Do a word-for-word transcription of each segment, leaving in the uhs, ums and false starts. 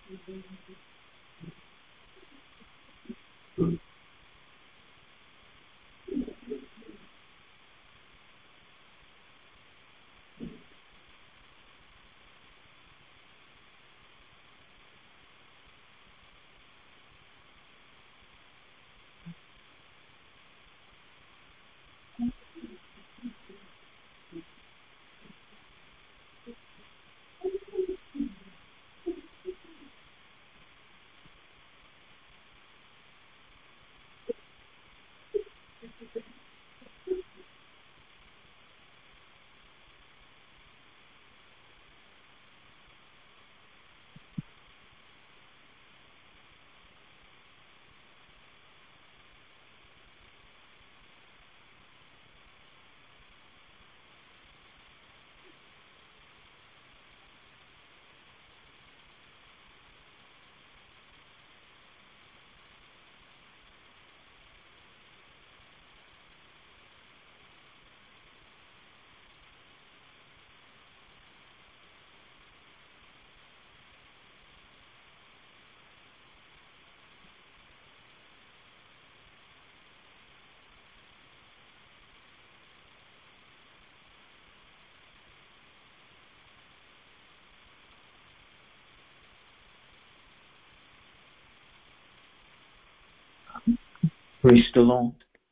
Praise the Lord.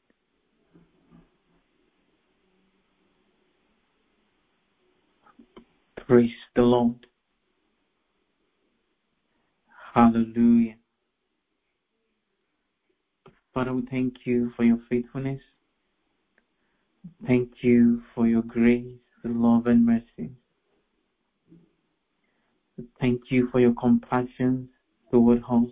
Praise the Lord. Hallelujah. Father, we thank you for your faithfulness. Thank you for your grace, love, and mercy. Thank you for your compassion toward us.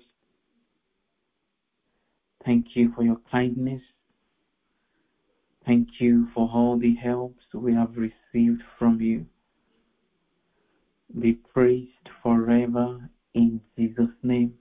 Thank you for your kindness. Thank you for all the helps we have received from you. Be praised forever in Jesus' name.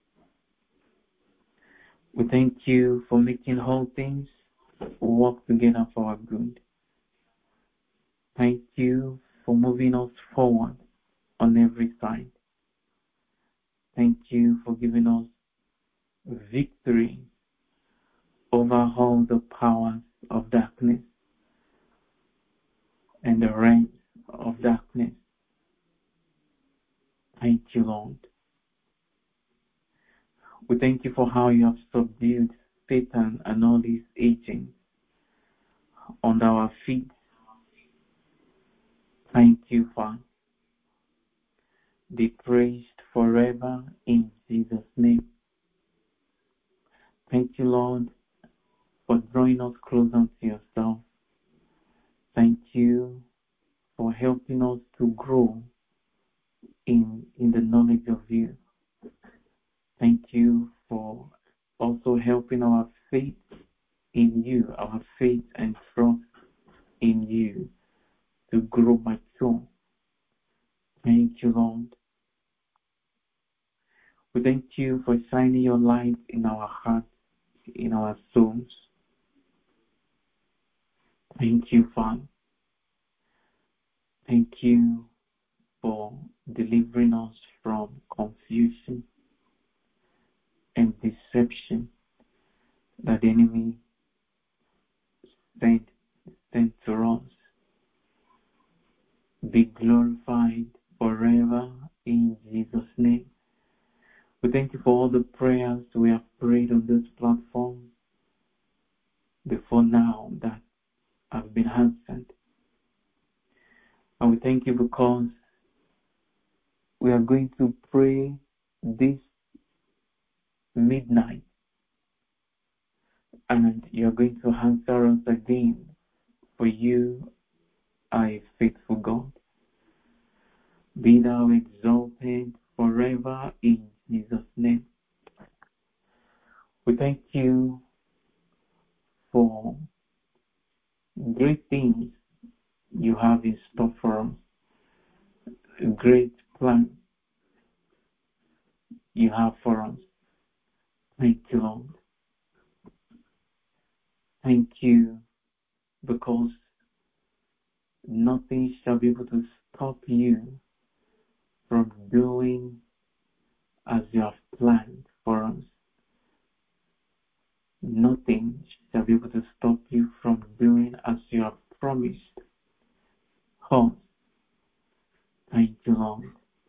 We thank you for making all things work together for our good. Thank you for moving us forward on every side. Thank you for giving us victory over all the powers of darkness and the realms of darkness. Thank you, Lord. We thank you for how you have subdued Satan and all his agents under our feet. Thank you, Father. Be praised forever in Jesus' name. Thank you, Lord, for drawing us closer to yourself. Thank you for helping us to grow in, in the knowledge of you. Thank you for also helping our faith in you, our faith and trust in you to grow mature. Thank you, Lord. We thank you for shining your light in our hearts, in our souls. Thank you, Father. Thank you for delivering us from confusion and deception that the enemy sent, sent to us. Be glorified forever in Jesus' name. We thank you for all the prayers we have prayed on this platform before now that have been answered. And we thank you because we are going to pray this midnight and you are going to answer us again, for you are a faithful God. Be thou exalted forever in Jesus' name. We thank you for great things you have in store for us, a great plan you have for us. Thank you, Lord. Thank you because nothing shall be able to stop you from doing as you have planned for us. Nothing shall be able to stop you from doing as you have promised us. Thank you, Lord.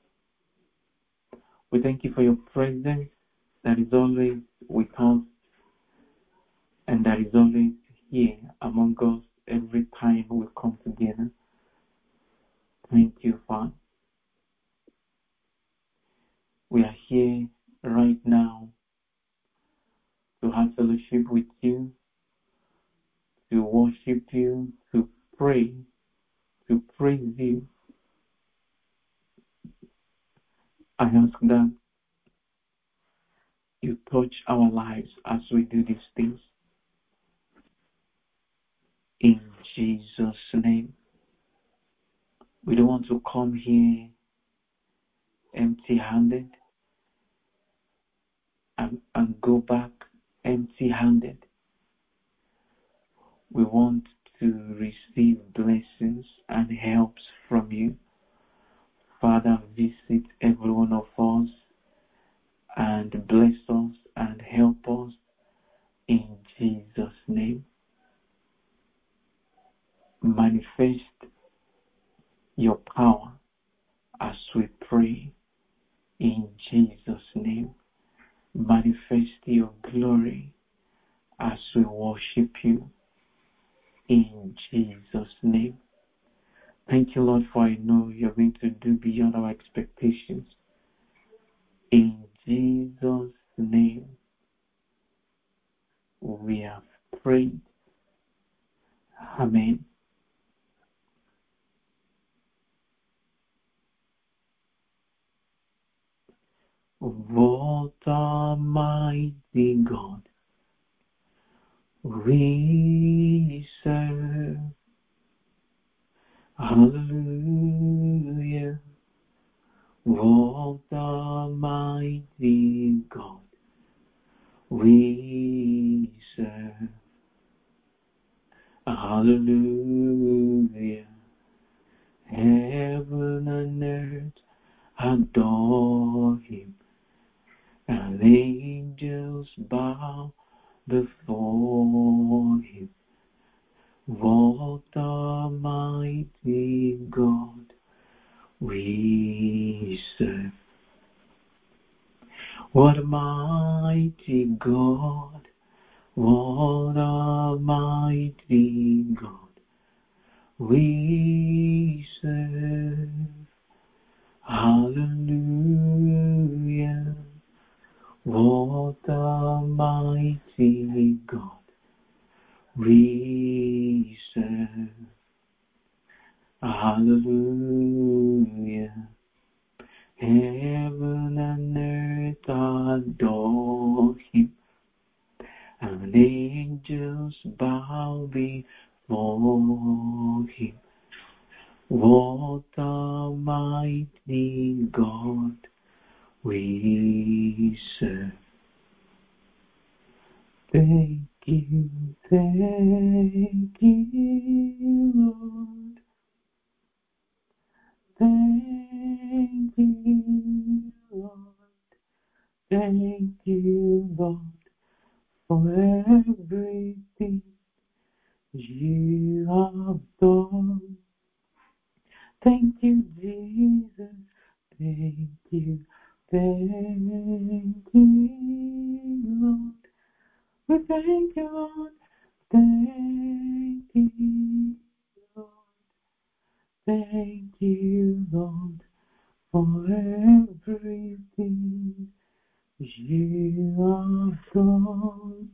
We thank you for your presence that is always with us and that is always here among us every time we come together. Thank you, Father. We are here right now to have fellowship with you, to worship you, to pray, to praise you. I ask that you touch our lives as we do these things. In Jesus' name. We don't want to come here empty-handed and, and go back empty-handed. We want to receive blessings and helps from you. Father, visit every one of us and bless us and help us in Jesus' name. Manifest your power as we pray in Jesus' name. Manifest your glory as we worship you in Jesus' name. Thank you, Lord, for I know you're going to do beyond our expectations. In Jesus' name, we have prayed. Amen. What a mighty God we serve. Hallelujah. What a mighty God we serve. Hallelujah. Heaven and earth adore him, and angels bow before him. What a mighty God we serve. What a mighty God, what a mighty God we serve. Hallelujah. What a mighty God we serve. Hallelujah. Heaven and earth adore him, and angels bow before him. What a mighty God we serve. Thank you, thank you, Lord. Thank you, Lord. Thank you, Lord, for everything you have done. Thank you, Jesus. Thank you, thank you, Lord. We thank you, Lord. Thank you, Lord. Thank you, Lord, for everything you have done.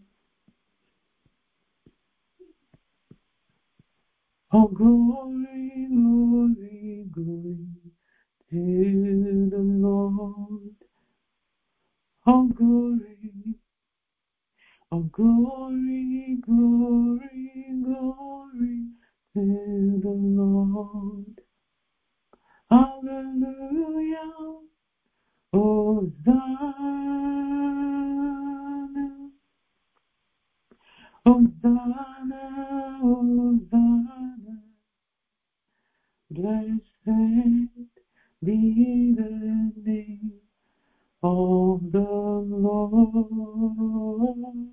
Oh, glory, glory, glory to the Lord. Oh, glory, oh, glory, glory, glory to the Lord. Hallelujah. Hosanna, Hosanna, Hosanna. Blessed be the name of the Lord.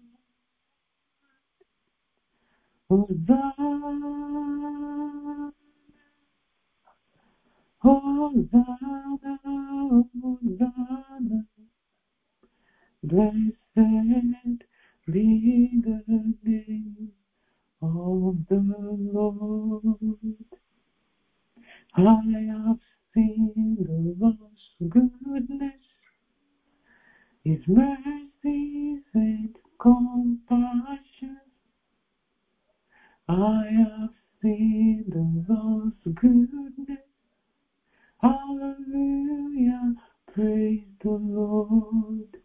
Hosanna, Hosanna, Hosanna, blessed be the name of the Lord. I have seen the Lord's goodness, His mercies and compassion. I have seen the Lord's goodness. Hallelujah, praise the Lord.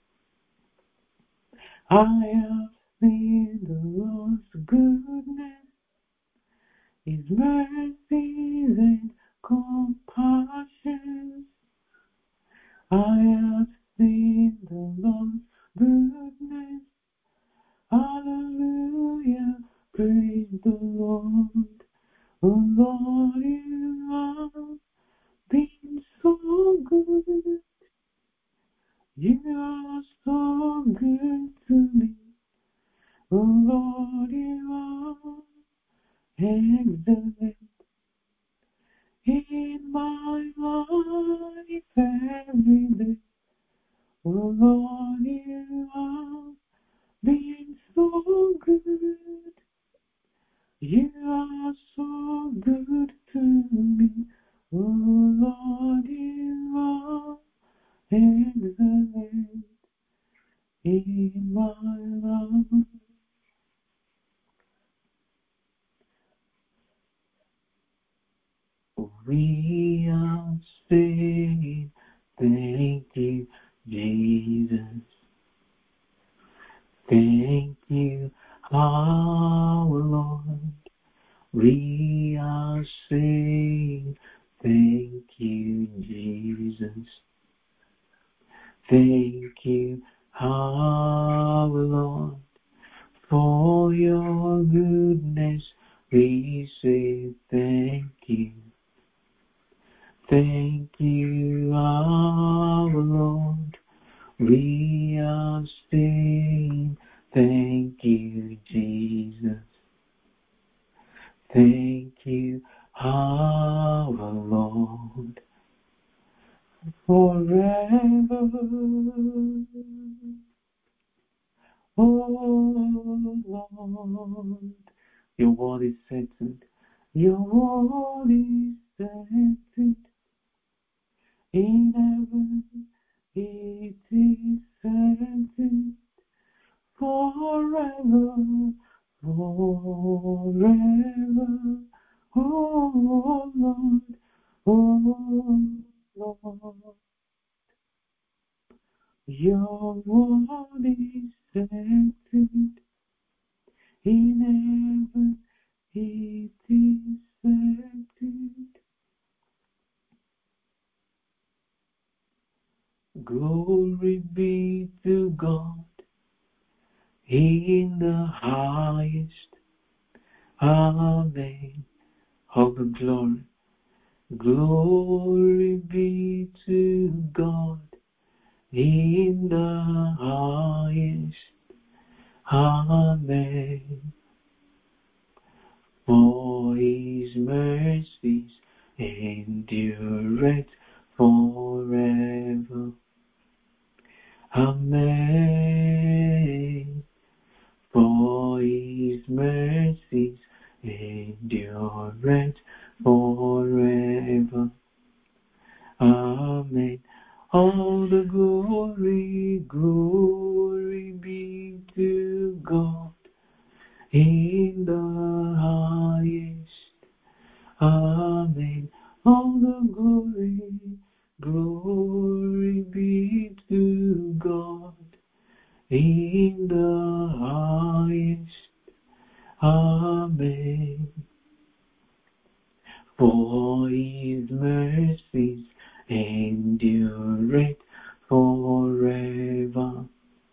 I have seen the Lord's goodness, His mercies and compassion. I have seen the Lord's goodness. Hallelujah, praise the Lord. Oh Lord, you have been so good. You are so good to me. Oh Lord, you are excellent in my life every day. Oh Lord, you have been so good. You are so good to me. Oh Lord, you are excellent in my life. We are saying thank you, Jesus. Thank you, our Lord. We are saying thank you, Jesus. Thank you, our Lord. For your goodness, we say thank you. Thank you, our Lord. We are saying thank you, Jesus. Thank you, our Lord. Forever, oh Lord, your word is settled. Your word is settled in heaven. It is settled forever, forever. Oh Lord, oh Lord, your word is settled in heaven. It is settled. Glory be to God in the highest. Amen. All the glory. Glory be to God in the highest. Amen. For his mercies endureth forever. Amen. For his mercies endureth forever. Amen. All the glory, glory be to God in the highest. Amen. All the glory, glory be to God in the highest. Amen. For his mercies endureth forever.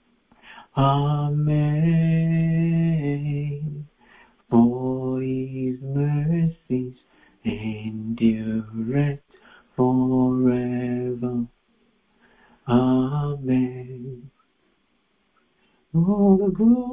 Amen. For his mercies endureth forever. Amen. All the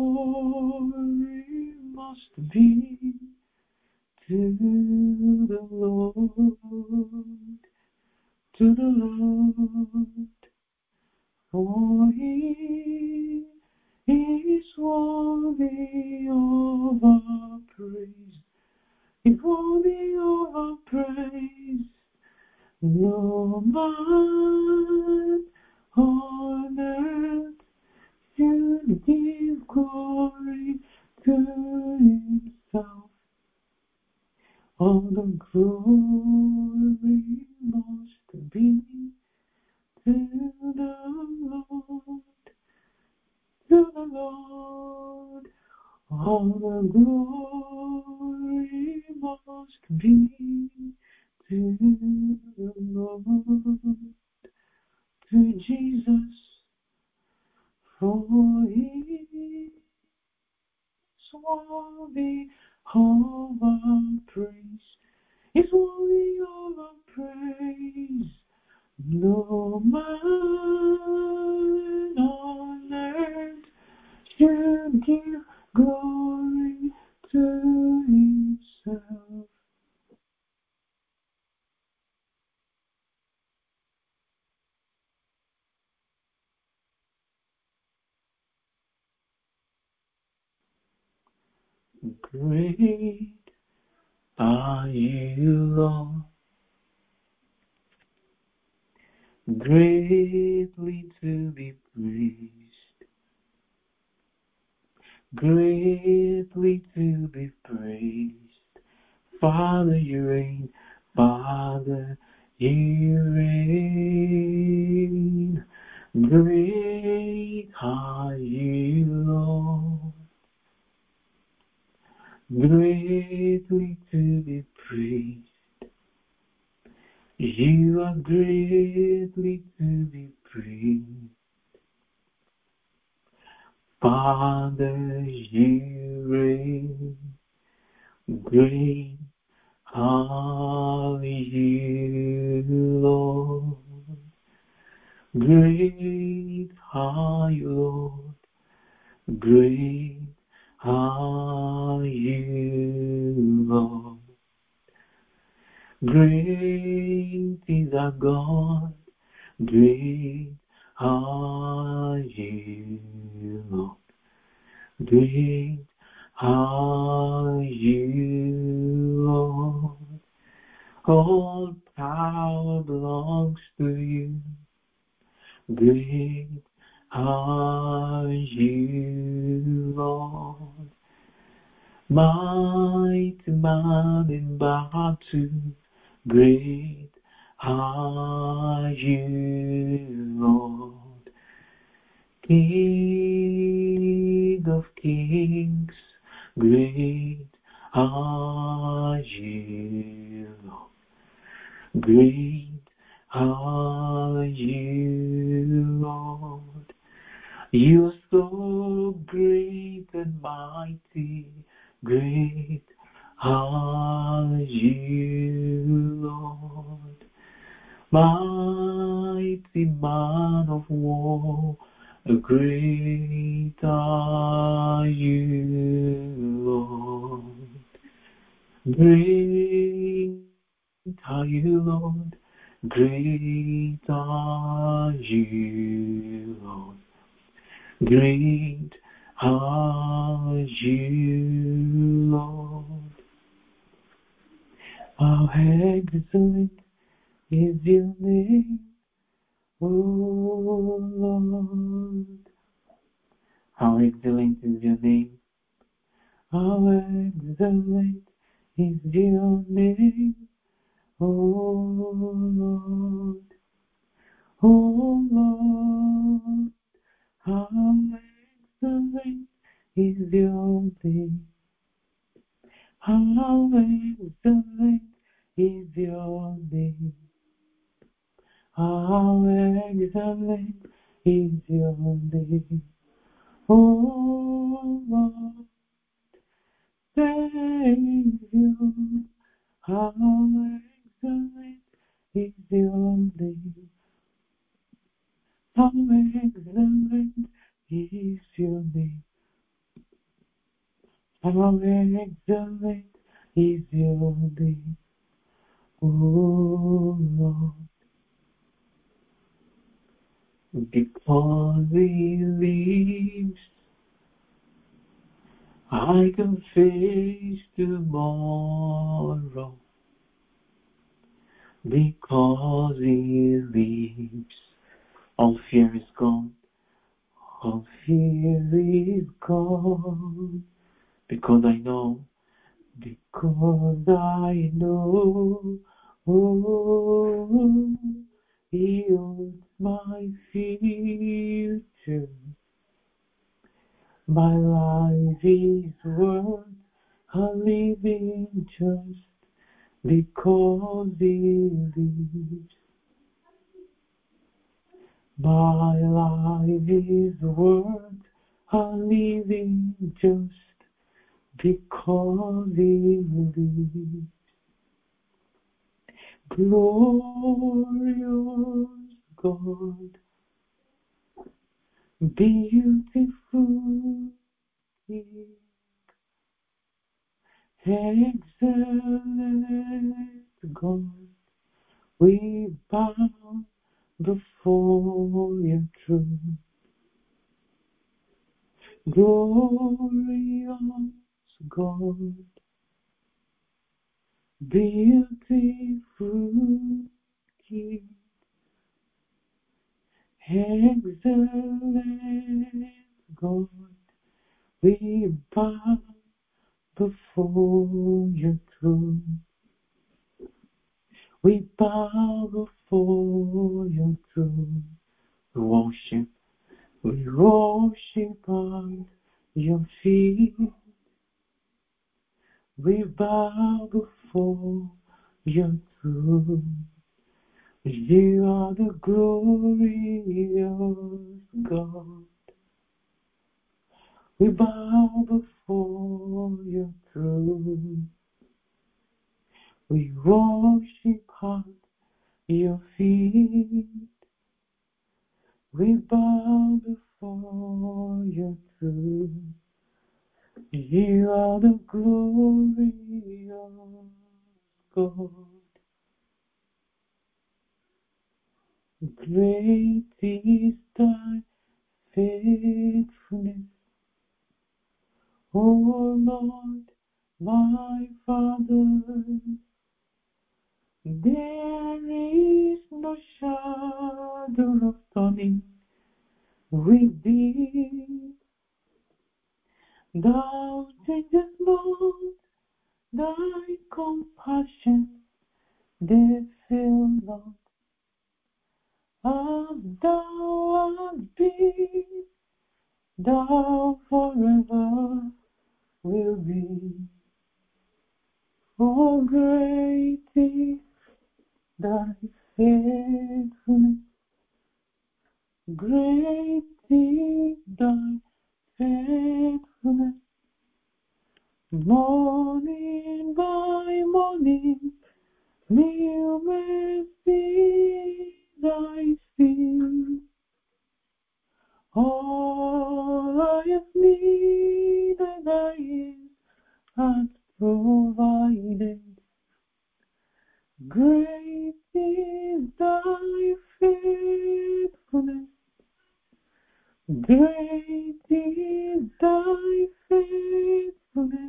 glory must be to the Lord, to the Lord, for He is worthy of our praise. He's worthy of our praise. No man on earth should give glory to himself. All the glory must be to the Lord, to the Lord. All the glory must be to the Lord, to Jesus, for He is worthy of our praise. He's worthy of our praise. No man on earth should give glory to himself. Great are you, Lord, greatly to be praised, greatly to be praised. Father, you reign, Father, you reign. Great are you, Lord, greatly to be praised. You are greatly to be praised. Father, you reign. Great are you, Lord. Great are you, Lord. Great are you, Lord. Great is our God. Great are you, Lord. Great are you, Lord. All power belongs to you. Great are you, Lord. Mighty man in battle, great are you, Lord. King of kings, great are you, Lord. Great are you, Lord. You are so great and mighty, great are you, Lord. Mighty man of war, great are you, Lord. Great are you, Lord. Great are you, Lord. Great are you, Lord. How excellent is your name, O Lord. How excellent is your name. How excellent is your name, O Lord. O Lord, how excellent is your name. How excellent is your name. How excellent is your name. Oh Lord, thank you. How excellent is your name. How excellent is your name. How excellent is your name, oh Lord. Because He lives, I can face tomorrow. Because He lives, all fear is gone. All fear is gone. Because I know, because I know, oh, He owns my future. My life is worth a living just because He lives. My life is worth a living just because He lives. Glorious God, beautiful King, excellent God, we bow before your throne. Glorious God, beautiful King, excellent God, we bow before your throne. We bow before your throne. We worship, we worship at your feet. We bow before your throne. You are the glorious God. We bow before your throne. We worship at your feet. We bow before your throne. You are the glorious God. Great is thy faithfulness, O Lord, my Father. There is no shadow of turning with thee. Thou changest not thy compassion, they fail not. As thou art been, thou forever will be. Oh, great is thy faithfulness, great is thy faithfulness. Morning by morning, new mercies I see. All I have needed thy hand hath provided. Great is thy faithfulness, great is thy faithfulness,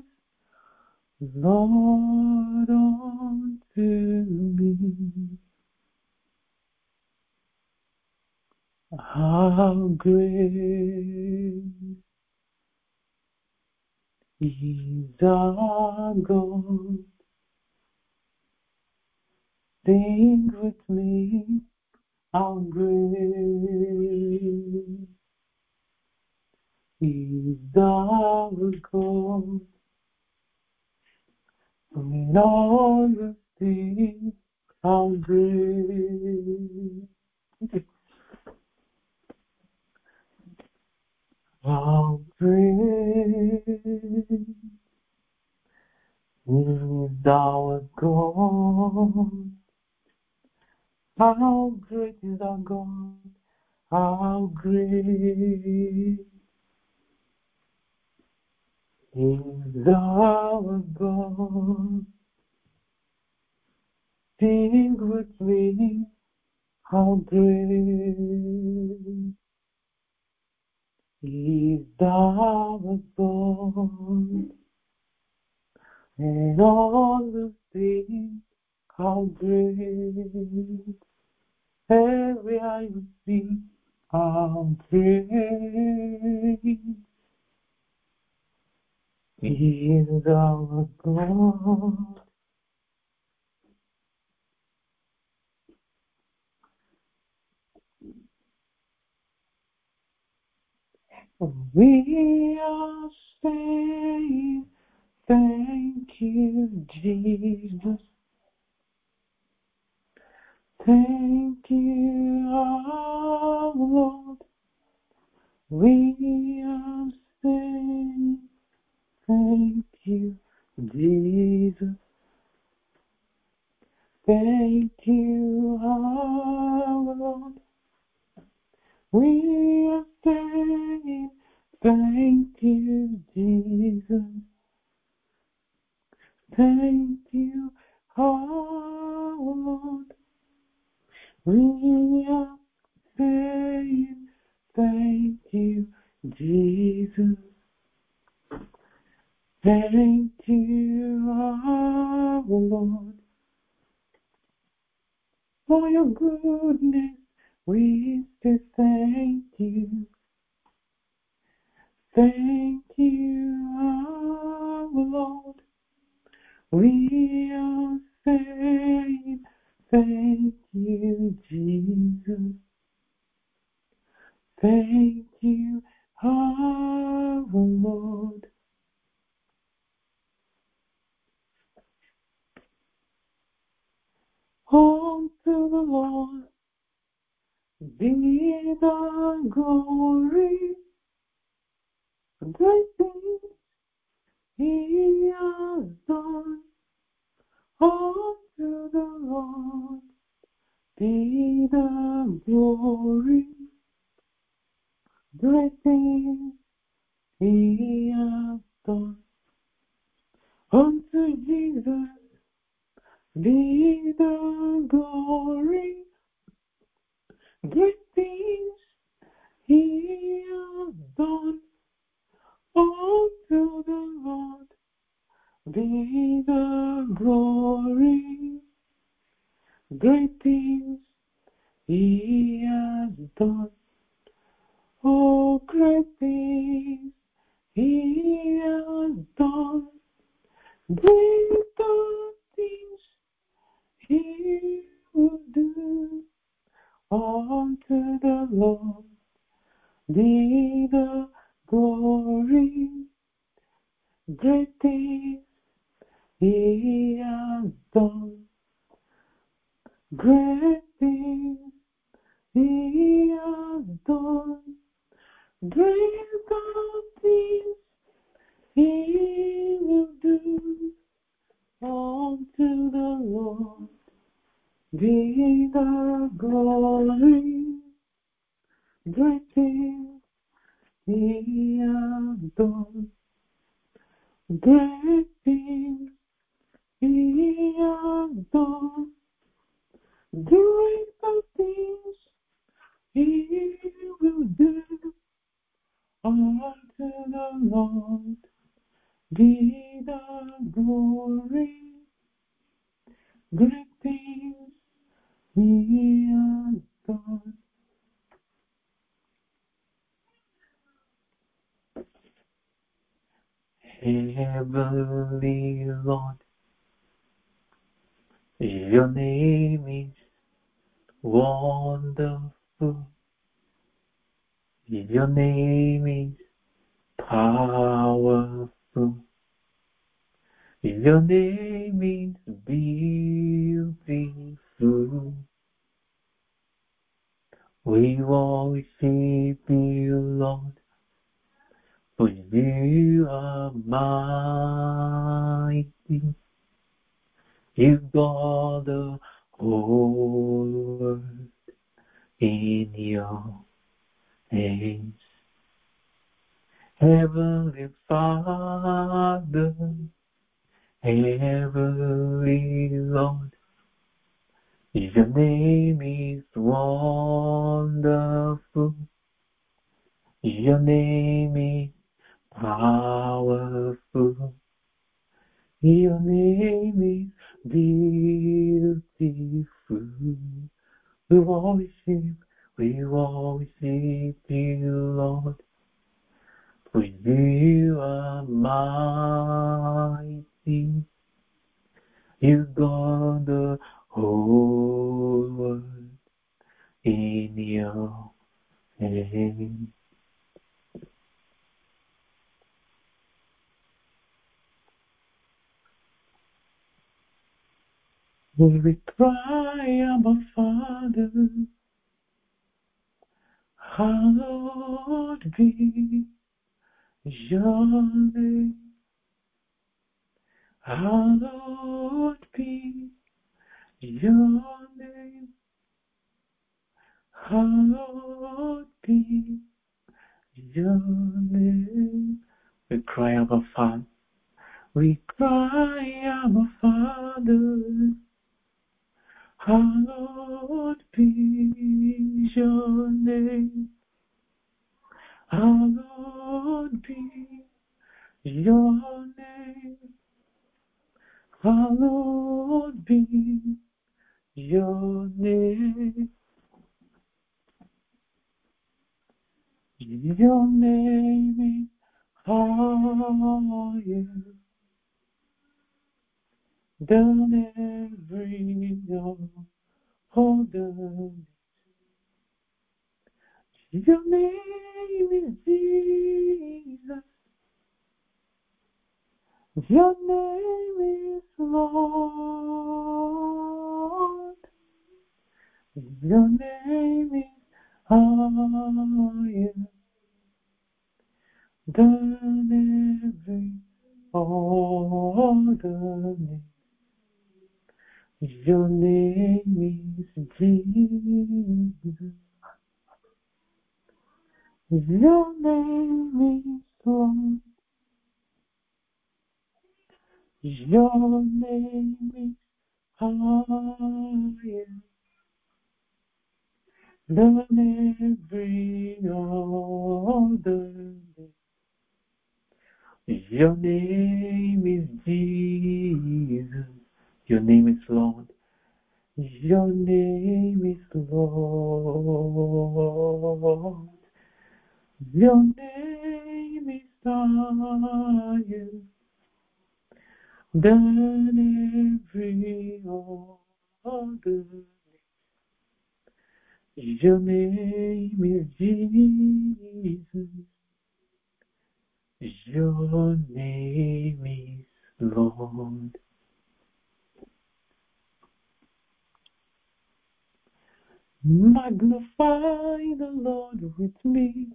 Lord, unto me. How great is our God. Sing with me, how great is our God. In all the things, how great, how great is our God. How great is our God. how great is our God. Sing with me, how great is our God. And all the things, how great. Every eye will see, how great is our God. We are saying, thank you, Jesus. Thank you, our Lord. We are saying, thank you, Jesus. Thank you, our Lord. We are saying, thank you, Jesus. Thank you, our Lord. We are saying, thank you, Jesus. Thank you, our Lord. For your goodness, we say thank you. Thank you, our Lord. We are saying, thank you, Jesus. Thank you, our Lord. Unto the Lord be the glory. Great things He has done. Unto the Lord be the glory. Great things He has done. Unto Jesus be the glory. Great things He has done. Unto the Lord be the glory. Great things He has done. Oh, great things He has done. Greater things He will do. Unto the Lord be the glory. Great things He has done. Great things He has done. Greater things He will do. Unto the Lord be the glory. Great things He has done. Great things He has done. Greater things He will do. Unto the Lord be the glory. Great things He has done. Heavenly Lord, your name is wonderful. Your name is powerful. Your name is beautiful. We worship you, Lord, for you are mighty. You've got the whole world in your saints. Heavenly Father, Heavenly Lord, your name is wonderful. Your name is powerful. Your name is beautiful. We worship, we worship you, Lord. For you are mighty. You got the whole world in your hand. We cry, Abba Father, hallowed be your name. Hallowed be your name. Hallowed be your name. We cry, Abba Father. We cry, Abba Father. Hallowed be your name. Hallowed be your name. Hallowed be your name. Your name is higher than every other. Your name is Jesus. Your name is Lord. Your name is higher than every other name. Your name is Jesus. Your name is Lord. Your name is higher than every other name. Your name is Jesus. Your name is Lord. Your name is Lord. Your name is higher than every other. Your name is Jesus. Your name is Lord. Magnify the Lord with me.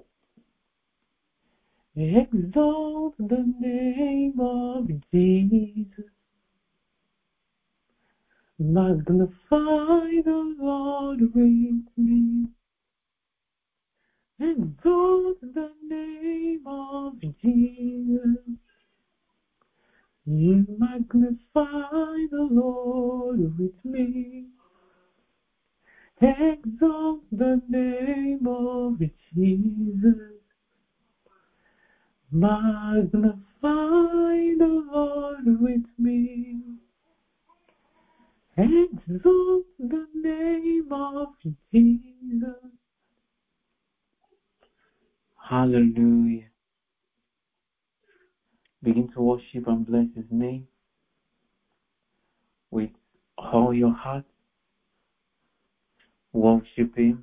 Exalt the name of Jesus. Magnify the Lord with me. Exalt the name of Jesus. You magnify the Lord with me. Exalt the name of Jesus. Magnify the Lord with me. Exalt the name of Jesus. Hallelujah. Begin to worship and bless His name with all your heart. Worship Him.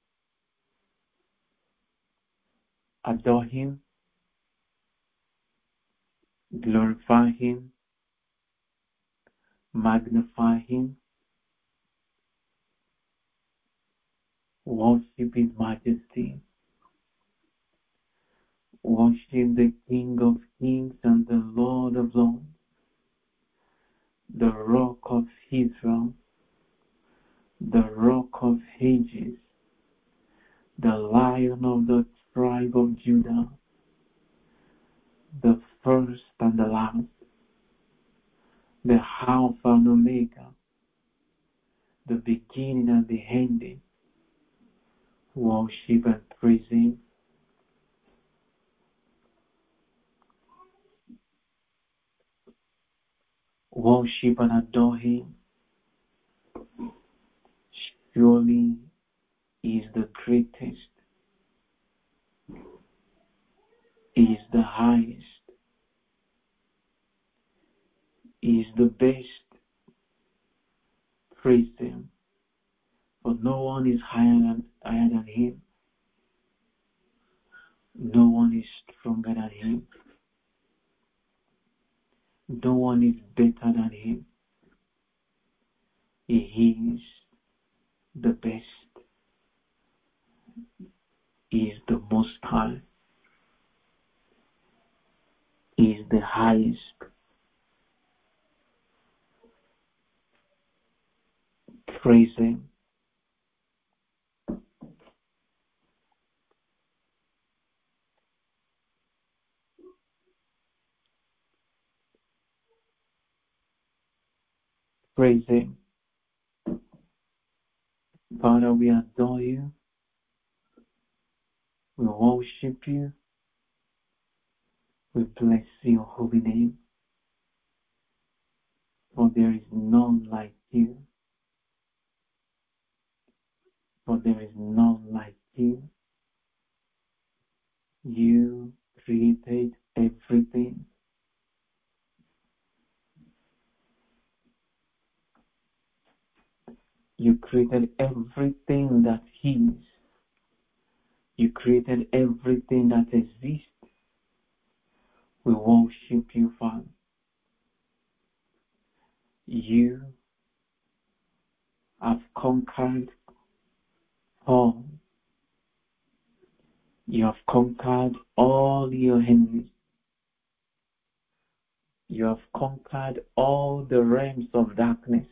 Adore Him. Glorify Him. Magnify Him. Worship His majesty. Worship the King of kings and the Lord of lords, the Rock of Israel, the Rock of ages, the Lion of the tribe of Judah, the first and the last, the Alpha and Omega, the beginning and the ending. Worship and praise Him. Worship and adore Him. Surely He is the greatest. He is the highest. He is the best. Praise Him. For no one is higher than, higher than Him. No one is stronger than Him. No one is better than Him. He is the best. He is the most high. He is the highest. Praise Him. Praise Him. Father, we adore You. We worship You. We bless Your holy name. For there is none like You. For there is none like You. You created everything. You created everything that is. You created everything that exists. We worship You, Father. You have conquered all. You have conquered all Your enemies. You have conquered all the realms of darkness.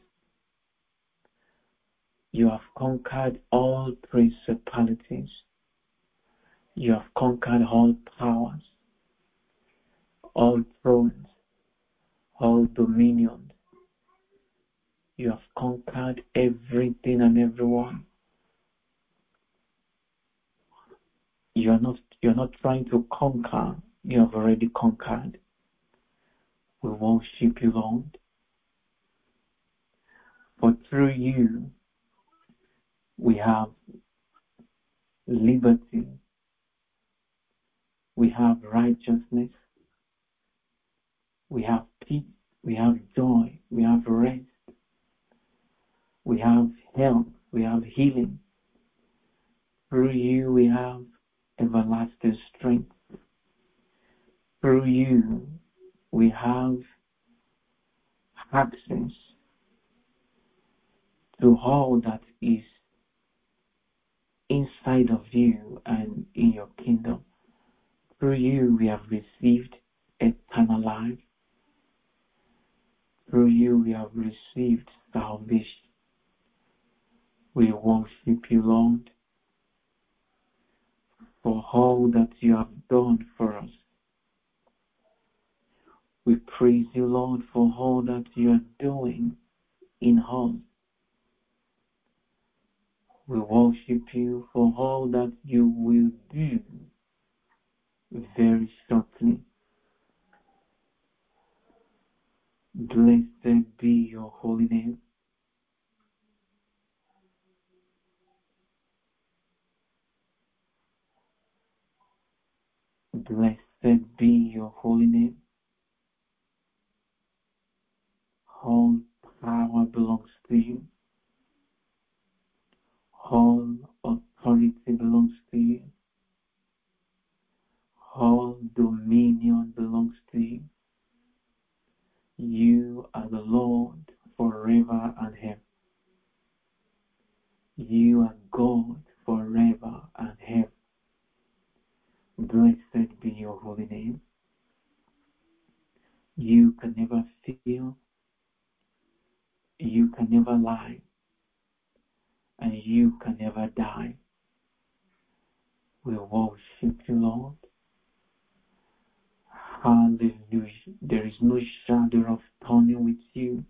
You have conquered all principalities. You have conquered all powers, all thrones, all dominions. You have conquered everything and everyone. You are not, you are not trying to conquer. You have already conquered. We worship You, Lord. For through You, we have liberty. We have righteousness. We have peace. We have joy. We have rest. We have health. We have healing. Through You, we have everlasting strength. Through You, we have access to all that is inside of You and in Your kingdom. Through You, we have received eternal life. Through You, we have received salvation. We worship You, Lord, for all that You have done for us. We praise You, Lord, for all that You are doing in us. We worship You for all that You will do very shortly. Blessed be Your holy name. Blessed be Your holy name. All power belongs to You. All authority belongs to You. All dominion belongs to You. You are the Lord forever and ever. You are God forever and ever. Blessed be Your holy name. You can never fail. You can never lie. And You can never die. We worship you, Lord. Hallelujah. There is no shadow of turning with you.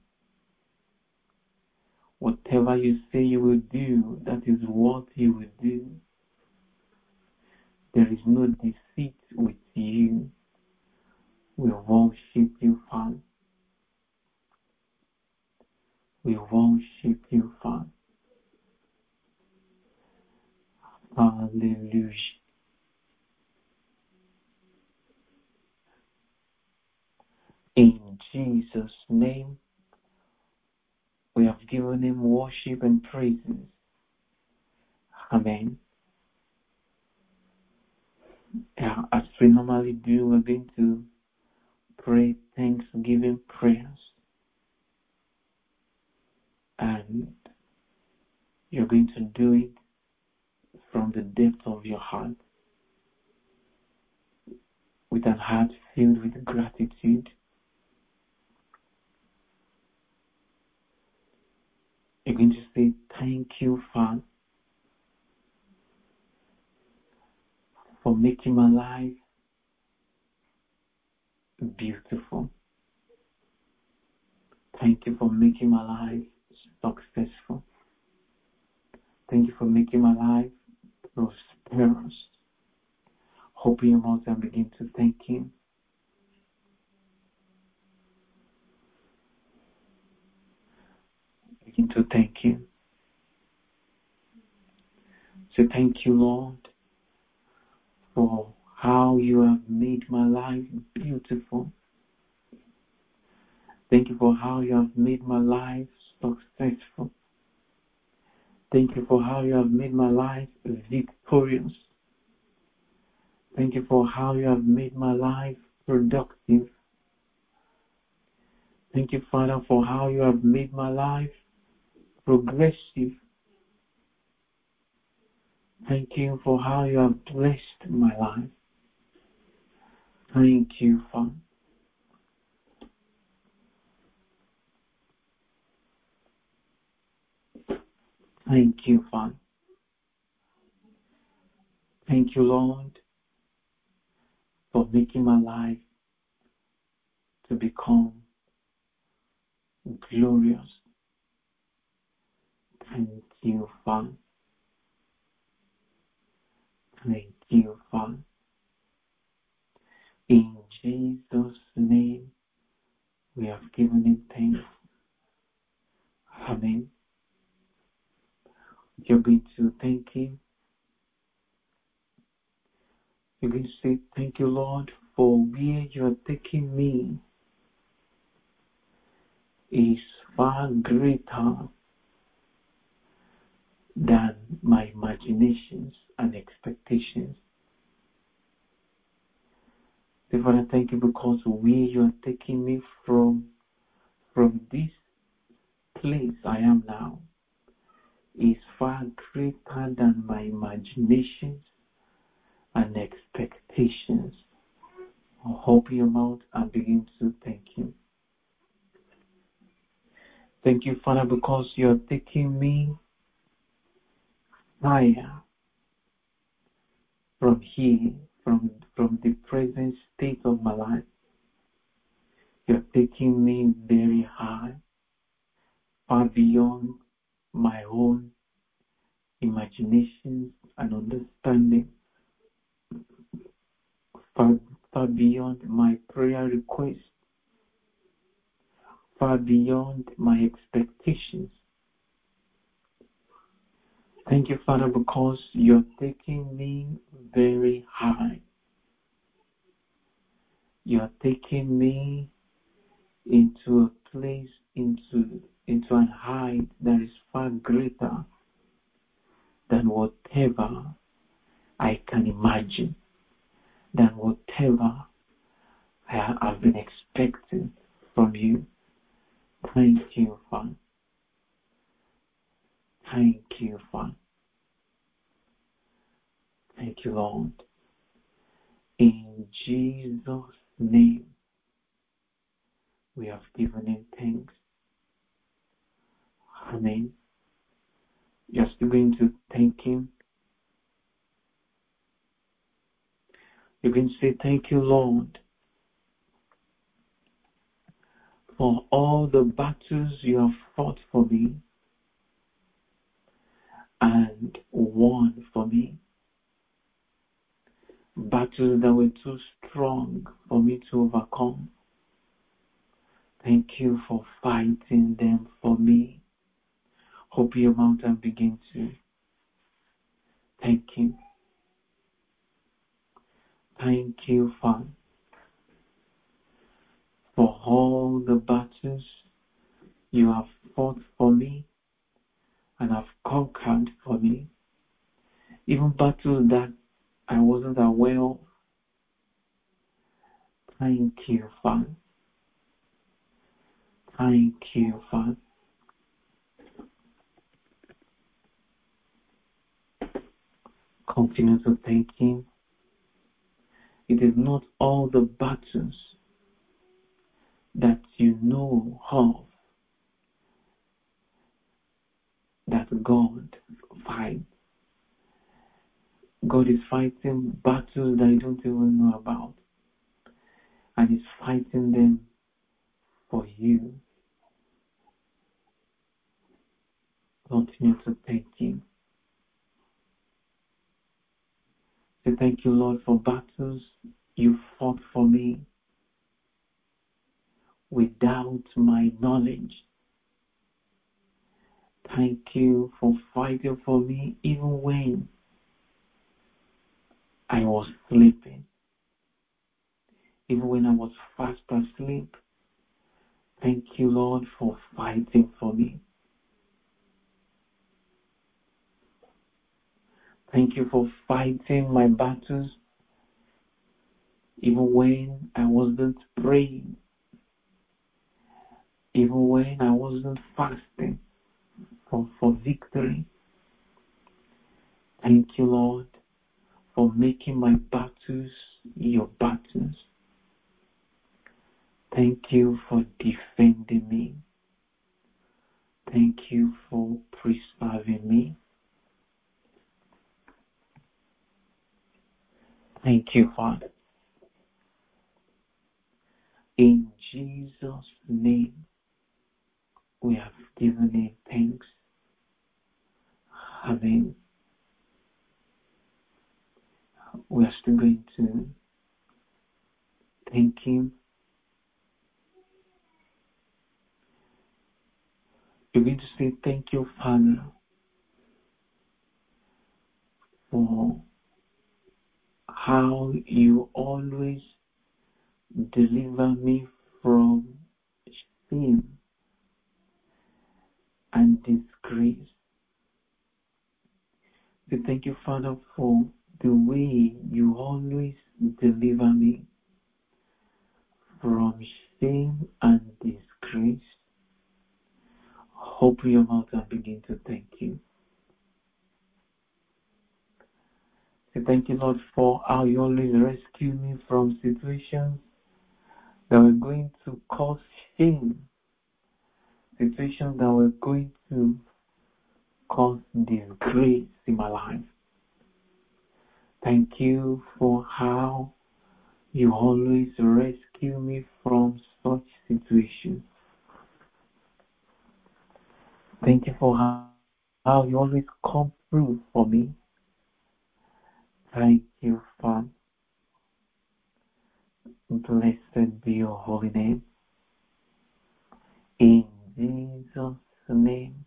Whatever you say you will do, that is what you will do. There is no deceit with you. We worship you, Father. We worship you, Father. Hallelujah. In Jesus' name, we have given him worship and praises. Amen. Yeah, as we normally do, we're going to pray thanksgiving prayers. And you're going to do it from the depth of your heart, with an heart filled with gratitude. You're going to say, thank you, Father, for making my life beautiful. Thank you for making my life successful. Thank you for making my life prosperous. Open your mouth and begin to thank him. Begin to thank him. Say, thank you, Lord, for how you have made my life beautiful. Thank you for how you have made my life successful. Thank you for how you have made my life victorious. Thank you for how you have made my life productive. Thank you, Father, for how you have made my life progressive. Thank you for how you have blessed my life. Thank you, Father. Thank you, Father. Thank you, Lord, for making my life to become glorious. Thank you, Father. Thank you, Father. In Jesus' name, we have given him thanks. Amen. You're going to thank him. You're going to say, thank you, Lord, for where you are taking me is far greater than my imaginations and expectations. So, Father, thank you because where you are taking me from, from this place I am now, is far greater than my imaginations and expectations. Open your mouth and begin to thank him. Thank you, Father, because you are taking me higher from here, from, from the present state of my life. You are taking me very high, far beyond my own imaginations and understanding, far, far beyond my prayer requests, far beyond my expectations. Thank you, Father, because you're taking me very high. You're taking me into a place, into, into an height that is far greater than whatever I can imagine, than whatever I have been expecting from you. Thank you, Father. Thank you, Father. Thank you, Lord. In Jesus' name, we have given him thanks. Amen. You're still going to thank him. You can say, thank you, Lord, for all the battles you have fought for me and won for me. Battles that were too strong for me to overcome. Thank you for fighting them for me. Open your mouth and begin to thank Him. Thank you, Father, for all the battles you have fought for me and have conquered for me. Even battles that I wasn't aware of. Thank you, Father. Thank you, Father. Continue to thank Him. It is not all the battles that you know of that God fights. God is fighting battles that you don't even know about. And He's fighting them for you. Continue to thank Him. Say, thank you, Lord, for battles you fought for me without my knowledge. Thank you for fighting for me even when I was sleeping. Even when I was fast asleep. Thank you, Lord, for fighting for me. Thank you for fighting my battles even when I wasn't praying. Even when I wasn't fasting for, for victory. Thank you, Lord, for making my battles your battles. Thank you for defending me. Thank you for preserving me. Thank you, Father. In Jesus' name, we have given Him thanks. Amen. We are still going to thank Him. You're going to say, thank you, Father, for how you always deliver me from sin and disgrace. So thank you, Father, for the way you always deliver me from shame and disgrace. Open your mouth and begin to thank you. So thank you, Lord, for how you always rescue me from situations that were going to cause shame, situations that were going to cause disgrace in my life. Thank you for how you always rescue me from such situations. Thank you for how, how you always come through for me. Thank you, Father. Blessed be your holy name. In Jesus' name,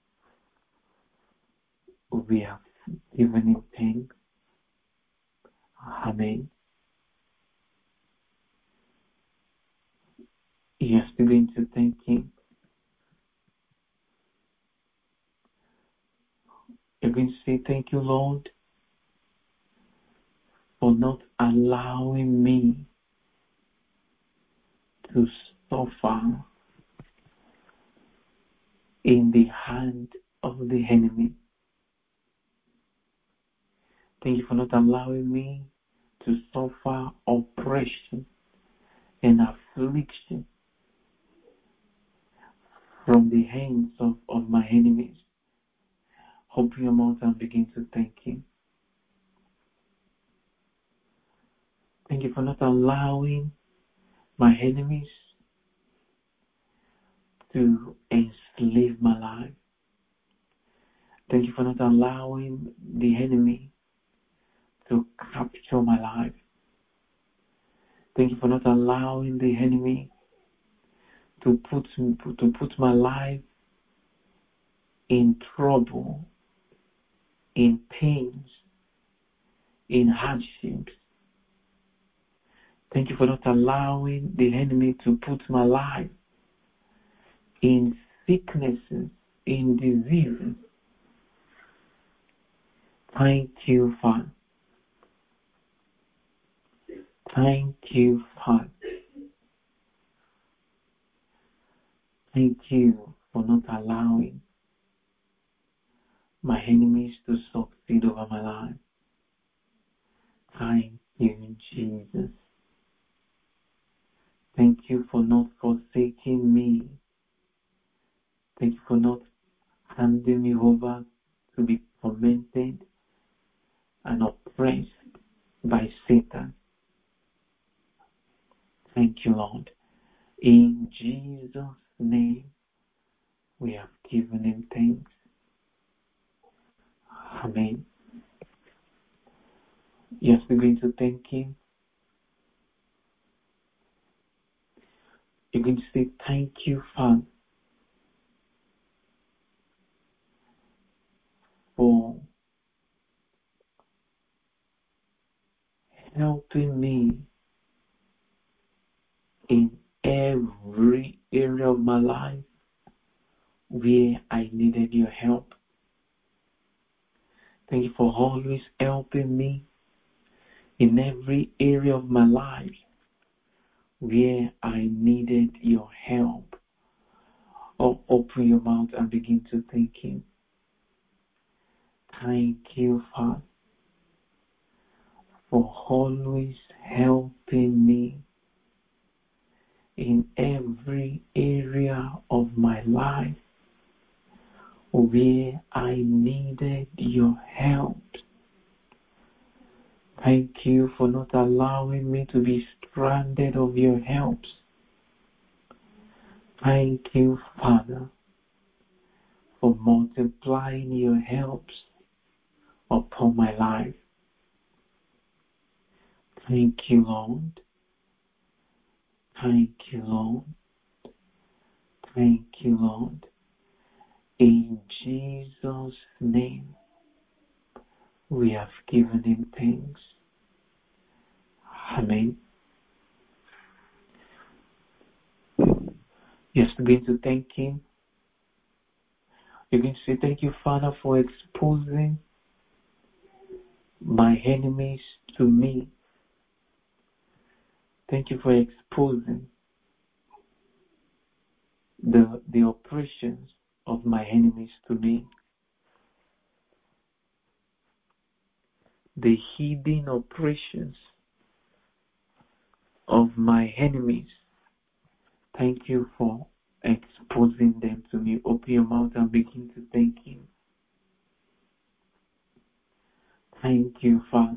we have given Him thanks. Amen. Yes, we're going to thank Him. You're going to say, thank you, Lord, for not allowing me to suffer in the hand of the enemy. Thank you for not allowing me to suffer oppression and affliction from the hands of, of my enemies. Open your mouth and begin to thank Him. Thank you for not allowing my enemies to enslave my life. Thank you for not allowing the enemy to capture my life. Thank you for not allowing the enemy to put to put my life in trouble, in pains, in hardships. Thank you for not allowing the enemy to put my life in sicknesses, in diseases. Thank you, Father. Thank you, Father. Thank you for not allowing my enemies to succeed over my life. Thank you, Jesus. Thank you for not forsaking me. Thank you for not handing me over to be tormented and oppressed by Satan. Thank you, Lord. In Jesus' name, we have given him thanks. Amen. Yes, we're going to thank him. You're going to say, thank you, Father, for helping me in every area of my life where I needed your help. Thank you for always helping me in every area of my life where I needed your help. Or open your mouth and begin to thank him. Thank you, Father, for always helping me in every area of my life where I needed your help. Thank you for not allowing me to be stranded of your helps. Thank you, Father, for multiplying your helps upon my life. Thank you, Lord. Thank you, Lord. Thank you, Lord. In Jesus' name, we have given him thanks. Amen. Yes, begin to thank him. You're going to say, thank you, Father, for exposing my enemies to me. Thank you for exposing the, the oppressions of my enemies to me. The hidden oppressions of my enemies. Thank you for exposing them to me. Open your mouth and begin to thank him. Thank you, Father,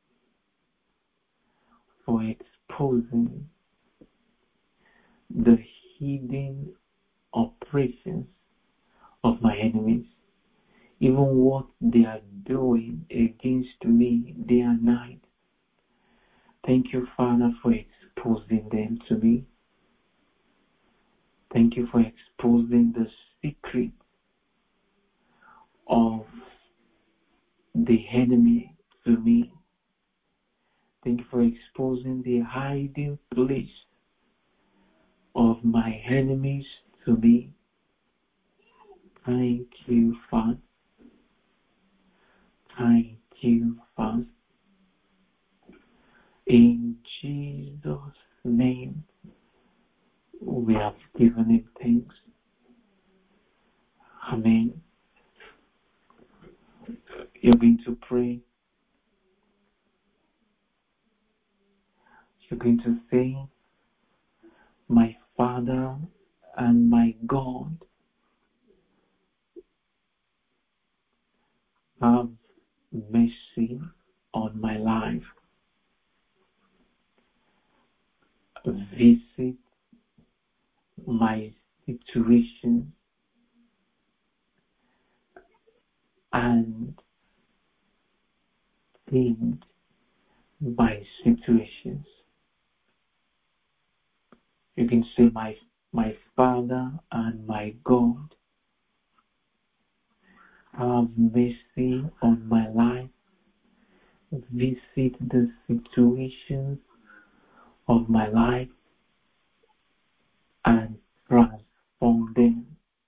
for exposing the hidden oppressions of my enemies, even what they are doing against me day and night. Thank you, Father, for exposing them to me. Thank you for exposing the secret of the enemy to me. Thank you for exposing the hiding place of my enemies to me. Thank you, Father. Thank you, Father. In Jesus' name, we have given him thanks. Amen. You're going to pray. You're going to say, my Father and my God, have mercy on my life. visit my situation and change my situations. You can say, my, my Father and my God, have mercy on my life. Visit the situations of my life and transform them.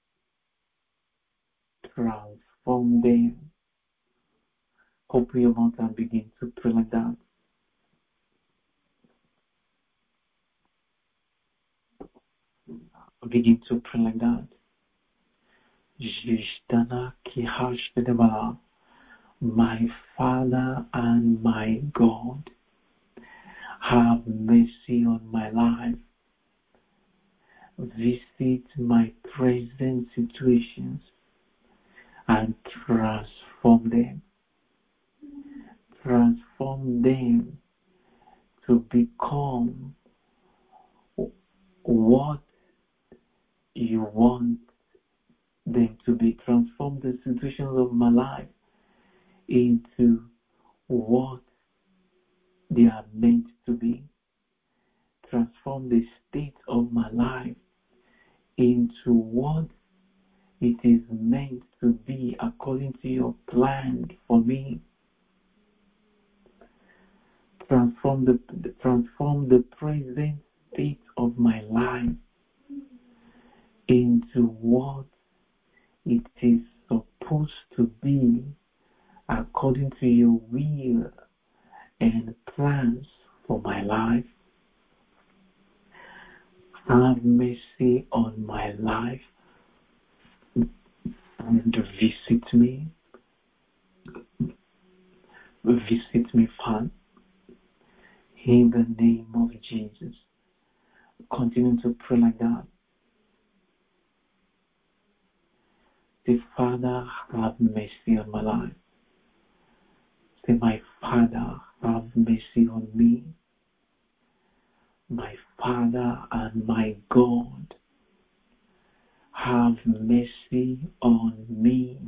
Transform them. Open your mouth and begin to pray like that. Begin to pray like that. Jishtana kihashtedeba. My Father and my God, have mercy on my life. Visit my present situations and transform them. Transform them to become what you want them to be. Transform the situations of my life into what they are meant to be. Transform the state of my life into what it is meant to be according to your plan for me. Transform the transform the present state of my life into what it is supposed to be according to your will and plans for my life. Have mercy on my life and visit me. Visit me, Father, in the name of Jesus. Continue to pray like that. Say, Father, have mercy on my life. Say, my Father, have mercy on me. My Father and my God, have mercy on me.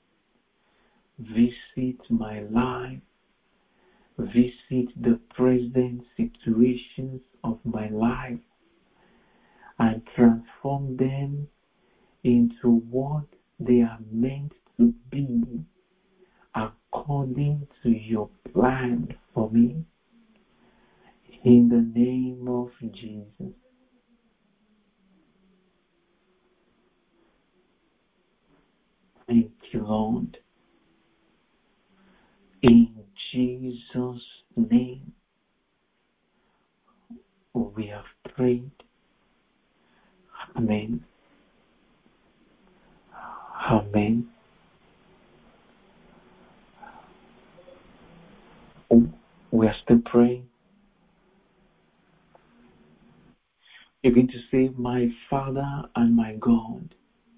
Visit my life. Visit the present situations of my life and transform them into what they are meant to be according to your plan for me. In the name of Jesus. Thank you, Lord. In Jesus' name, we have prayed. Amen. Amen. We are still praying. You're going to say, my Father and my God,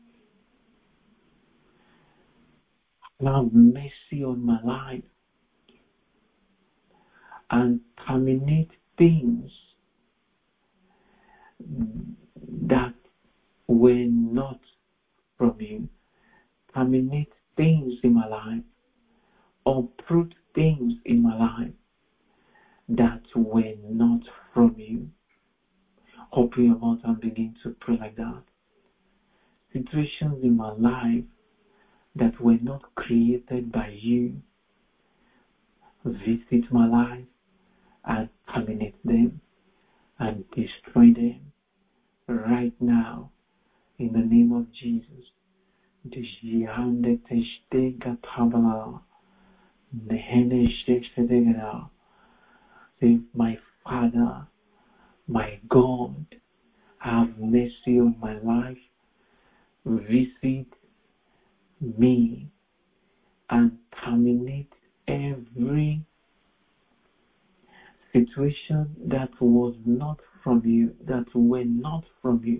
have mercy on my life and terminate things that were not from you. Terminate things in my life, uproot things in my life that were not from you. Open your mouth and begin to pray like that. Situations in my life that were not created by you, visit my life and terminate them and destroy them right now in the name of Jesus. Say, my Father, my God, have mercy on my life. Visit me and terminate every situation that was not from you, that were not from you.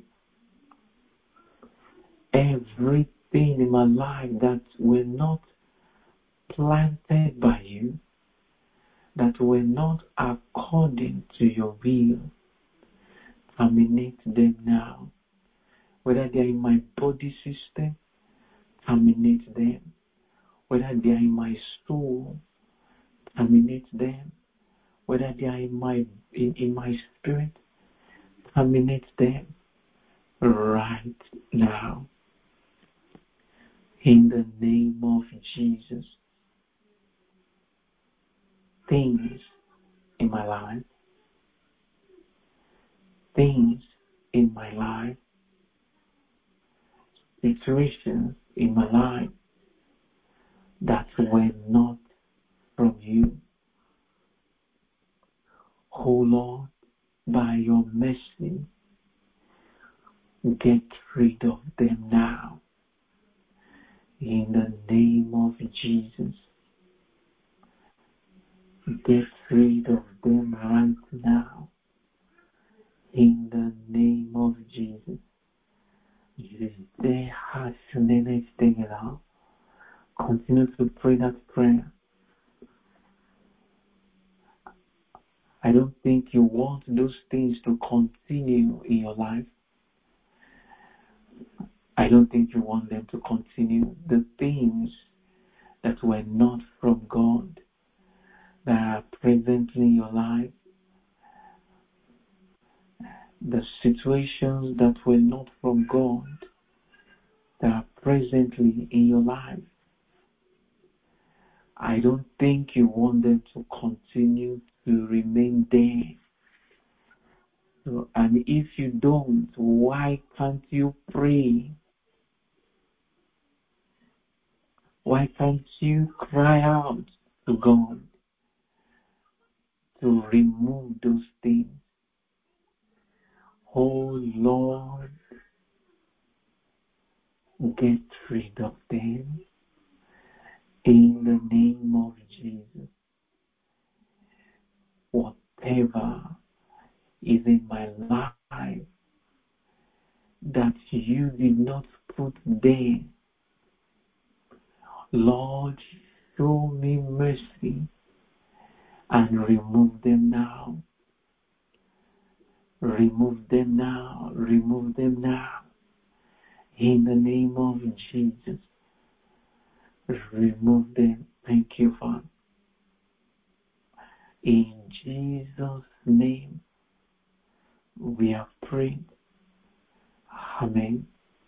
Everything in my life that were not planted by you, that were not according to your will, terminate them now. Whether they are in my body system, terminate them. Whether they are in my soul, terminate them. Whether they are in my in, in my spirit, terminate them right now. In the name of Jesus. Things in my life, things in my life, situations in my life that were not from you. Oh Lord, by your mercy, get rid of them now. In the name of Jesus, get rid of them right now. In the name of Jesus. Continue to pray that prayer. I don't think you want those things to continue in your life. I don't think you want them to continue. The things that were not from God, that are presently in your life, the situations that were not from God, that are presently in your life, I don't think you want them to continue to remain there. So, and if you don't, why can't you pray? Why can't you cry out to God to remove those things? Oh Lord, get rid of them in the name of Jesus. Whatever is in my life that you did not put there, Lord, show me mercy and remove them now. Remove them now. Remove them now. In the name of Jesus. Remove them. Thank you, Father. In Jesus' name, we have prayed. Amen.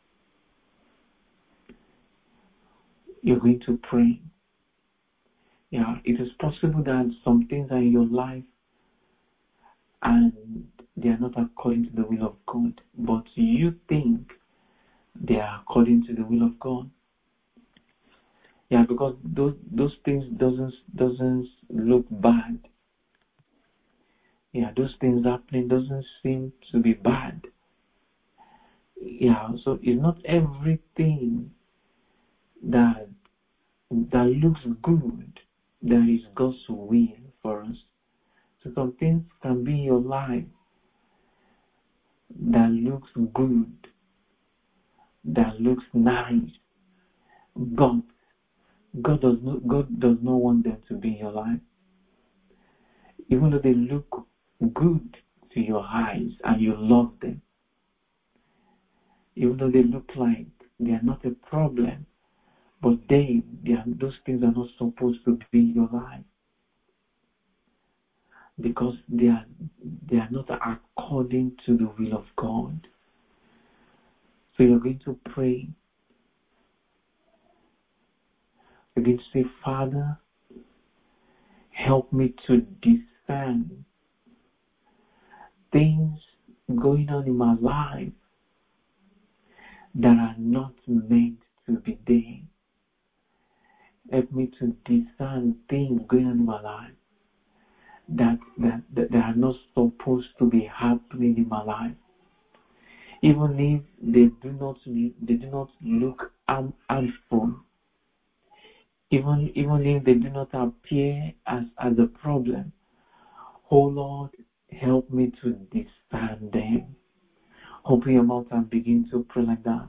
You're going to pray. Yeah, it is possible that some things are in your life and they are not according to the will of God, but you think they are according to the will of God. Yeah, because those those things doesn't doesn't look bad. Yeah, those things happening doesn't seem to be bad. Yeah, so it's not everything that that looks good that is God's will for us. So some things can be in your life that looks good, that looks nice, but God does not God does not want them to be in your life. Even though they look good to your eyes and you love them, even though they look like they are not a problem, but they, they are, those things are not supposed to be in your life because they are they are not according to the will of God. So you're going to pray. You're going to say, Father, help me to discern things going on in my life that are not meant to be there. Help me to discern things going on in my life that, that, that, that are not supposed to be happening in my life. Even if they do not they do not look harm, harmful, even even if they do not appear as, as a problem. Oh Lord, help me to discern them. Open your mouth and begin to pray like that.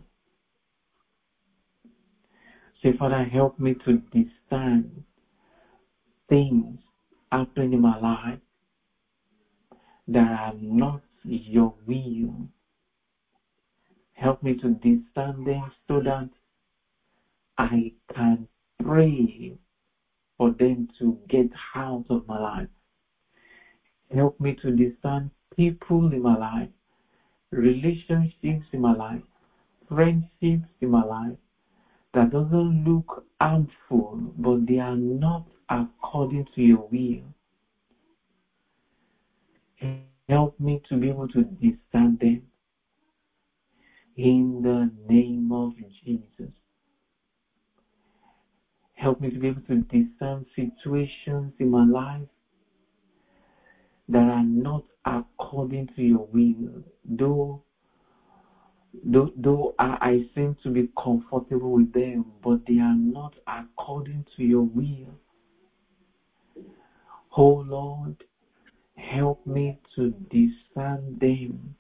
Say, Father, help me to discern things happening in my life that are not your will. Help me to discern them so that I can pray for them to get out of my life. Help me to discern people in my life, relationships in my life, friendships in my life that doesn't look harmful, but they are not according to your will. Help me to be able to discern them in the name of Jesus. Help me to be able to discern situations in my life that are not according to your will, though though, though I, I seem to be comfortable with them, but they are not according to your will. Oh Lord, help me to discern them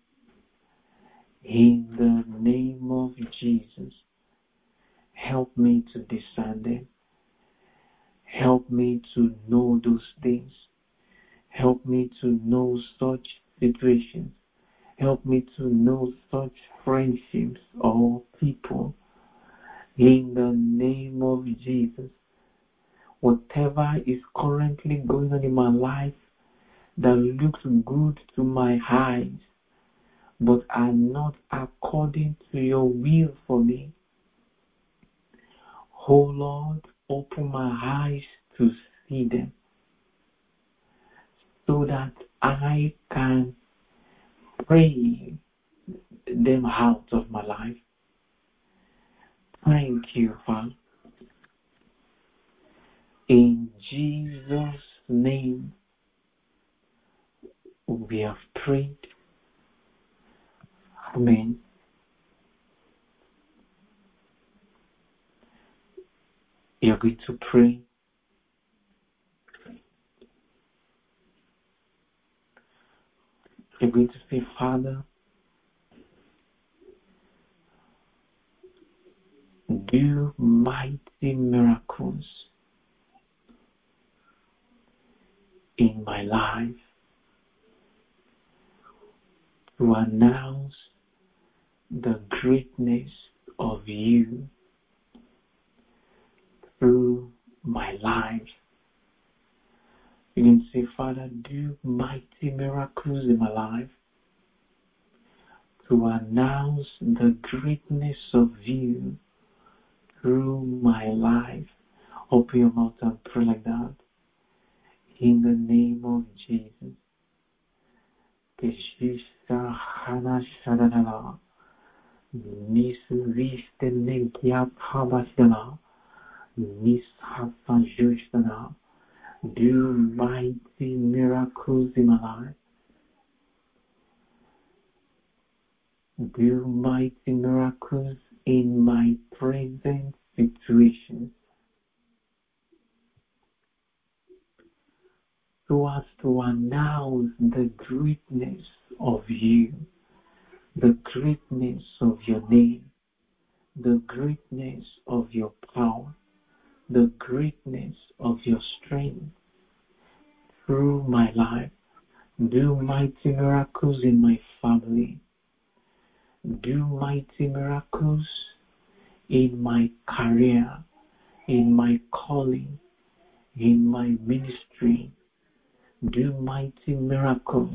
in the name of Jesus. Help me to discern them. Help me to know those things. Help me to know such situations. Help me to know such friendships or people. In the name of Jesus, whatever is currently going on in my life that looks good to my eyes, but are not according to your will for me. Oh Lord, open my eyes to see them so that I can pray them out of my life. Thank you, Father. In Jesus' name, we have prayed. Amen. You're going to pray. You're going to say, Father, do mighty miracles in my life to announce the greatness of you through my life. You can say, Father, do mighty miracles in my life to announce the greatness of you through my life. Open your mouth and pray like that. In the name of Jesus. Keshisa Hana Shadana. Nis Viste Negia Pabasana. Nis Hasan Jushtana. Do mighty miracles in my life. Do mighty miracles in my present situation, so as to announce the greatness of you, the greatness of your name, the greatness of your power, the greatness of your strength through my life. Do mighty miracles in my family. Do mighty miracles in my career, in my calling, in my ministry. Do mighty miracles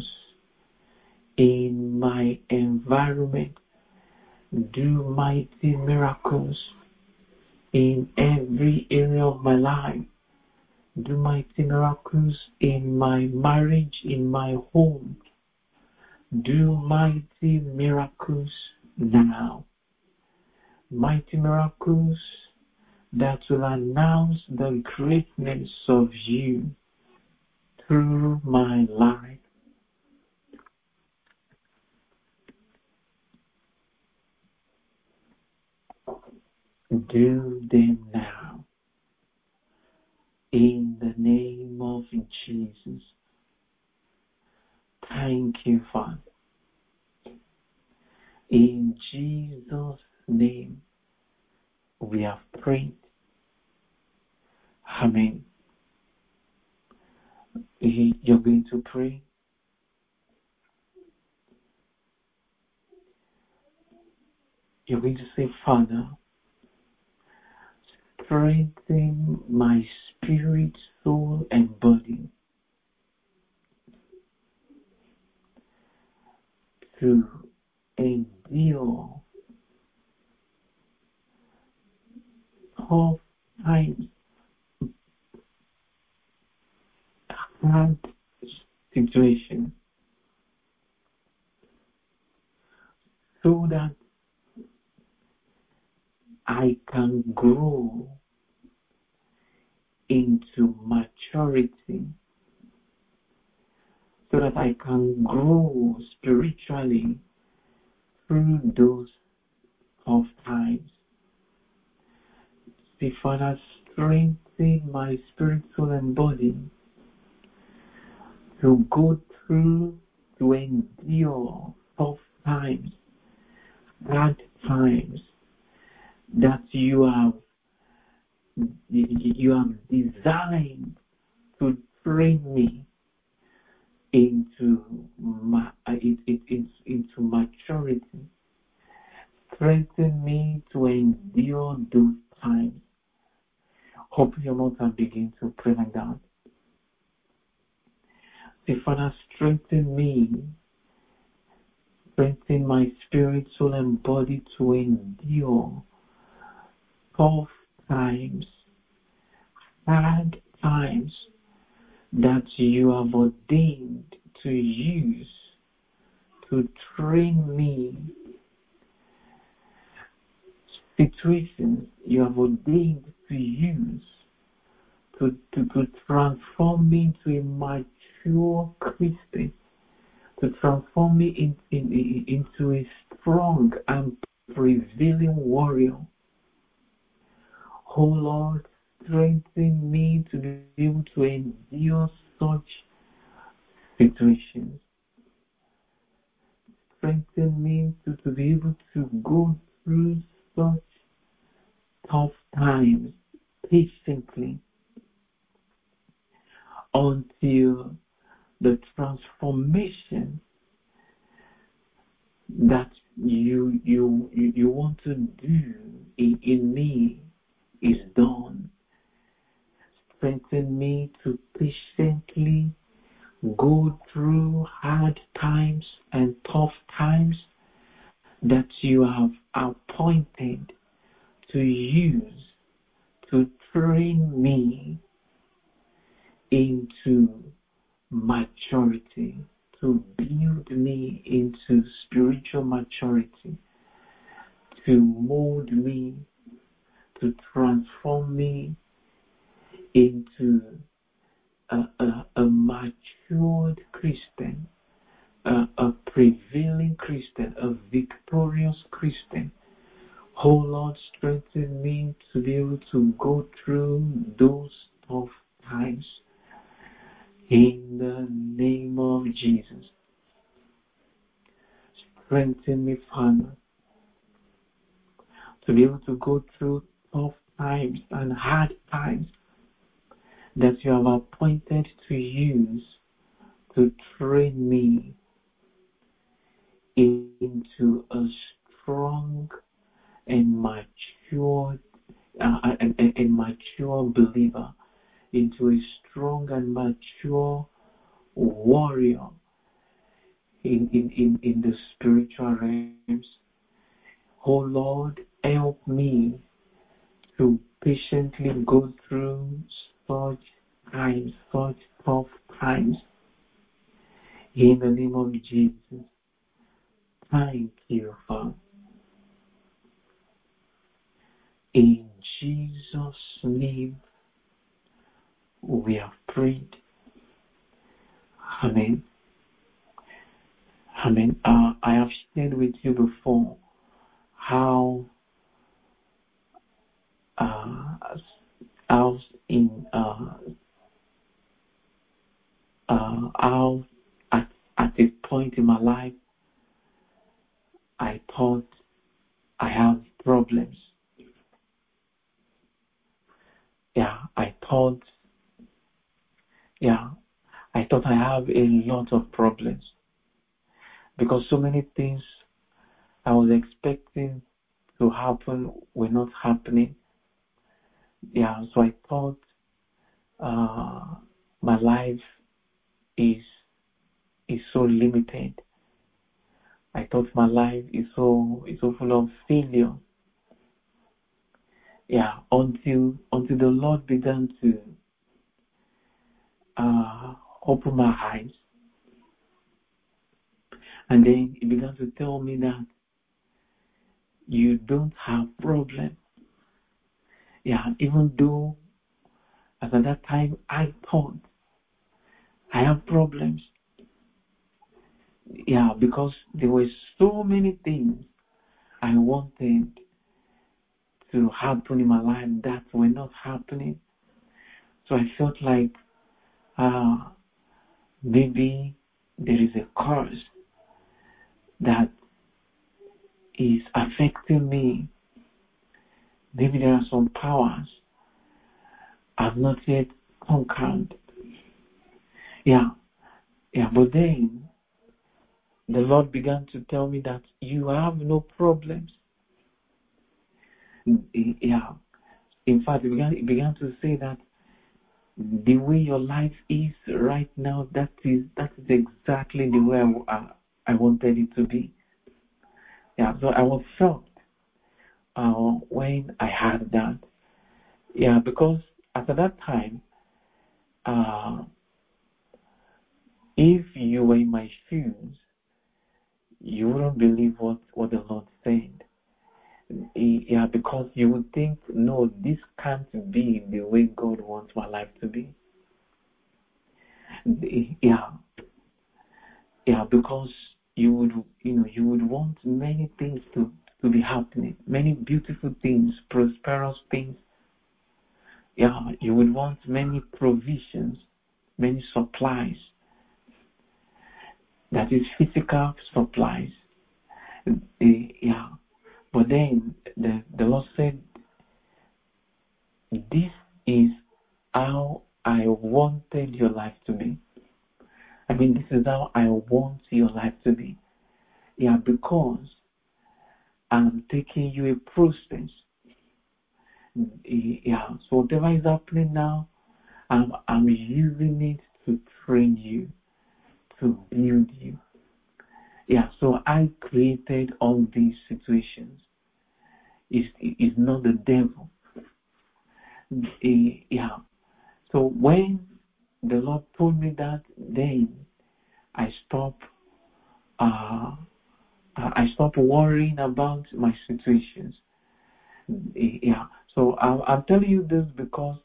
in my environment. Do mighty miracles in every area of my life. Do mighty miracles in my marriage, in my home. Do mighty miracles now. Mighty miracles that will announce the greatness of you through my life. Do them now. In the name of Jesus. Thank you, Father. In Jesus' name, we have prayed. Amen. You're going to pray. You're going to say, Father, strengthen my spirit, soul, and body to endure tough times, hard situations, so that I can grow into maturity, so that I can grow spiritually through those tough times. See, Father, strengthen my spirit, soul, and body to go through, to endure tough times, hard times that you have you have designed to train me into ma- it, it, it, into maturity. Strengthen me to endure those times. Open your mouth and begin to pray like that. Say, Father, strengthen me, strengthen my spirit, soul, and body to endure tough times, hard times that you have ordained to use to train me, situations you have ordained to use to, to, to transform me into a mature Christian, to transform me in, in, in, into a strong and prevailing warrior. Oh Lord, strengthen me to be able to endure such situations. Strengthen me to, to be able to go through such tough times patiently until the transformation that you you you, you want to do in, in me is done. Strengthen me to patiently go through hard times and tough times that you have appointed to use to train me into maturity, to build me into spiritual maturity, to mold me, to transform me into a, a, a matured Christian, a, a prevailing Christian, a victorious Christian. Oh Lord, strengthen me to be able to go through those tough times. In the name of Jesus. Strengthen me, Father, to be able to go through tough times and hard times that you have appointed to use to train me into a strong and mature uh, and, and, and mature believer, into a strong and mature warrior in, in, in, in the spiritual realms. Oh Lord, help me to patiently go through such times, such tough times. In the name of Jesus. Thank you, Father. In Jesus' name, we have prayed. Amen. Amen. Uh, I have shared with you before how uh, how in uh, uh, how at, at a point in my life I thought I have problems. Yeah, I thought yeah, I thought I have a lot of problems because so many things I was expecting to happen were not happening. Yeah, so I thought uh, my life is is so limited. I thought my life is so is so full of failure. Yeah, until until the Lord began to uh, open my eyes, and then He began to tell me that you don't have problem. Yeah, even though as at that time I thought I have problems. Yeah, because there were so many things I wanted to happen in my life that were not happening. So I felt like uh, maybe there is a curse that is affecting me. Maybe there are some powers I've not yet conquered. Yeah, yeah, but then the Lord began to tell me that you have no problems. Yeah, in fact, He began, he began to say that the way your life is right now, that is that is exactly the way I, I, I wanted it to be. Yeah, so I was shocked uh, when I heard that. Yeah, because at that time, uh, if you were in my shoes, you wouldn't believe what, what the Lord said. Yeah, because you would think, no, this can't be the way God wants my life to be. Yeah, yeah, because you would, you know, you would want many things to, to be happening, many beautiful things, prosperous things. Yeah, you would want many provisions, many supplies. That is physical supplies. Yeah, but then the, the Lord said, this is how I wanted your life to be. I mean, this is how I want your life to be. Yeah, because I'm taking you a process. Yeah, so whatever is happening now, I'm, I'm using it to train you, to build you. Yeah, so I created all these situations. It's, it's not the devil. Yeah, so when the Lord told me that, then I stopped. Uh, I stopped worrying about my situations. Yeah. So I'm, I'm telling you this because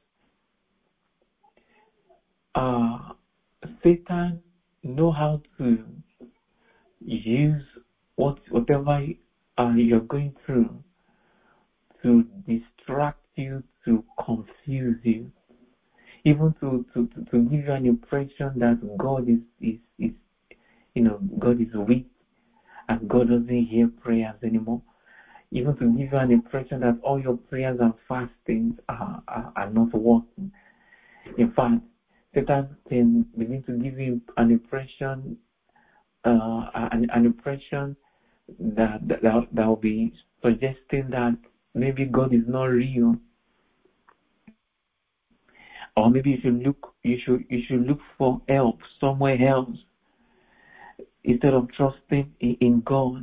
uh, Satan know how to use what whatever uh, you're going through to distract you, to confuse you, even to, to, to, to give you an impression that God is, is, is you know, God is weak and God doesn't hear prayers anymore. Even to give you an impression that all your prayers and fastings are, are, are not working. In fact, Satan can begin to give you an impression, uh, an, an impression that, that that will be suggesting that maybe God is not real, or maybe you should look, you should you should look for help somewhere else instead of trusting in, in God.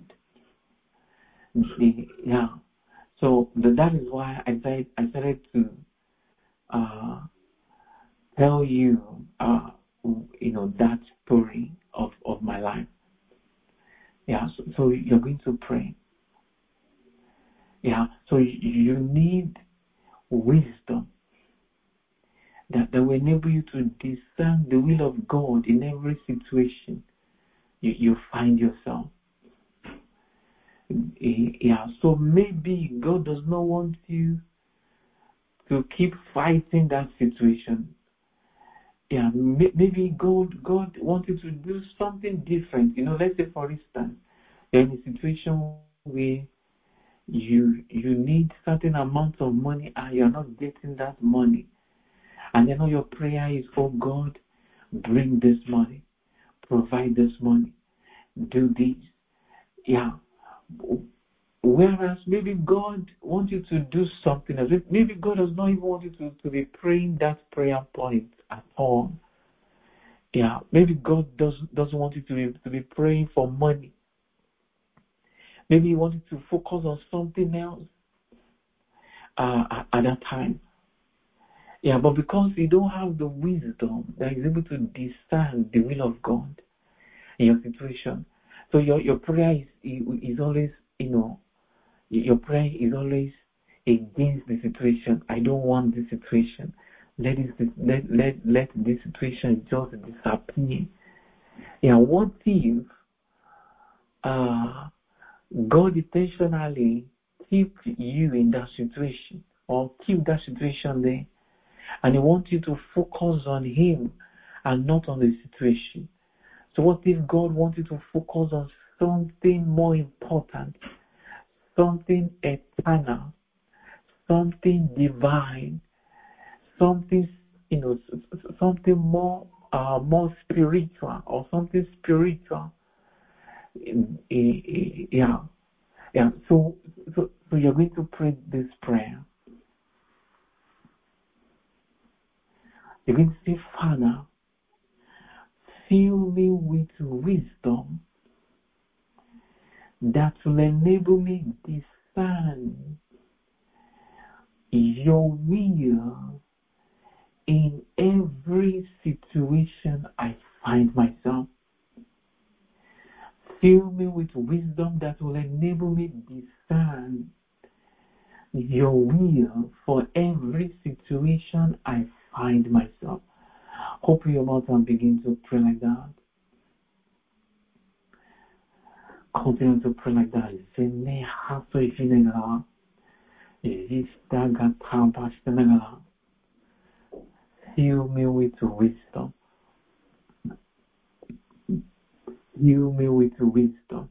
Yeah. So that is why I started, I started to uh, tell you, uh, you know, that story of, of my life. Yeah, so, so you're going to pray. Yeah, so you need wisdom that, that will enable you to discern the will of God in every situation you, you find yourself. Yeah, so maybe God does not want you to keep fighting that situation. Yeah, maybe God God wants you to do something different. You know, let's say for instance, you're in a situation where you you need certain amount of money and you're not getting that money. And then all your prayer is, oh God, bring this money, provide this money, do this. Yeah. Whereas maybe God wants you to do something else. Maybe God does not even want you to, to be praying that prayer point at all. Yeah, maybe God does, doesn't want you to be, to be praying for money. Maybe He wants you to focus on something else uh, at, at that time. Yeah, but because you don't have the wisdom that is able to discern the will of God in your situation, so your your prayer is is always, you know, your prayer is always against the situation. I don't want this situation. Let this let let let this situation just disappear. Yeah, what if uh, God intentionally keep you in that situation or keep that situation there, and He wants you to focus on Him and not on the situation? So what if God wants you to focus on something more important, something eternal, something divine, something, you know, something more, uh, more spiritual, or something spiritual? Yeah, yeah. So, so, so you're going to pray this prayer. You're going to say, Father, fill me with wisdom that will enable me discern your will in every situation I find myself. Fill me with wisdom that will enable me discern your will for every situation I find myself. Open your mouth and begin to pray like that. Continue to pray like that. Fill me with wisdom. Fill me with wisdom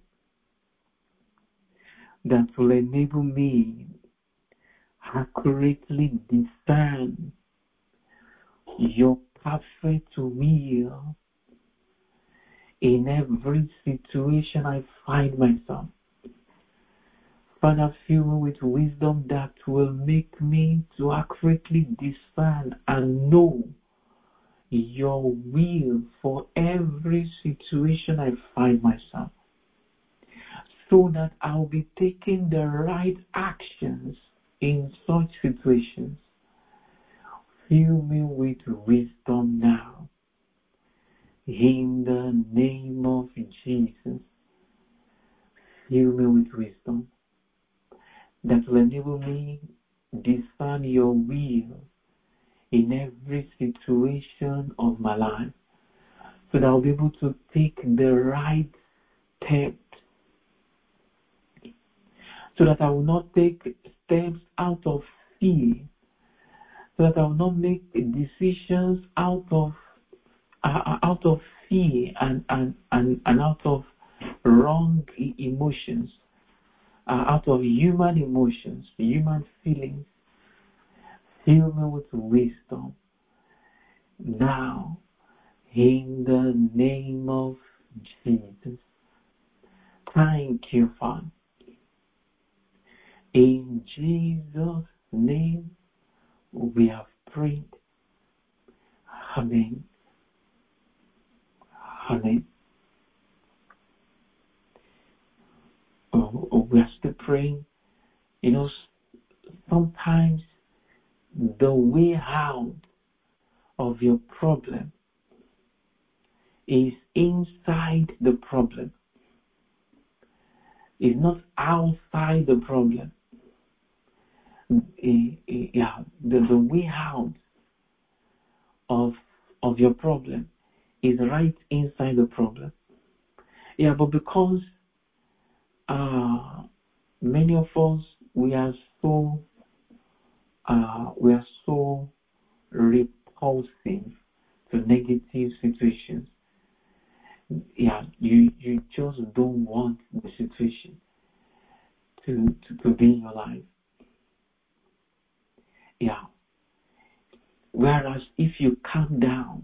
that will enable me accurately discern your perfect will in every situation I find myself. Father, fill me with wisdom that will make me to accurately discern and know your will for every situation I find myself, so that I'll be taking the right actions in such situations. Fill me with wisdom now. In the name of Jesus, fill me with wisdom that will enable me discern your will in every situation of my life, so that I'll be able to take the right steps, so that I will not take steps out of fear, so that I will not make decisions out of uh, out of fear and, and, and, and out of wrong emotions, uh, out of human emotions, human feelings. Fill me with wisdom now, in the name of Jesus. Thank you, Father. In Jesus' name we have prayed. Amen. Amen. Oh, oh, we are still praying. You know, sometimes the way out of your problem is inside the problem. It's not outside the problem. Yeah, the, the way out of of your problem is right inside the problem. Yeah, but because uh, many of us, we are so uh, we are so repulsive to negative situations. Yeah, you you just don't want the situation to, to, to be in your life. Yeah. Whereas if you calm down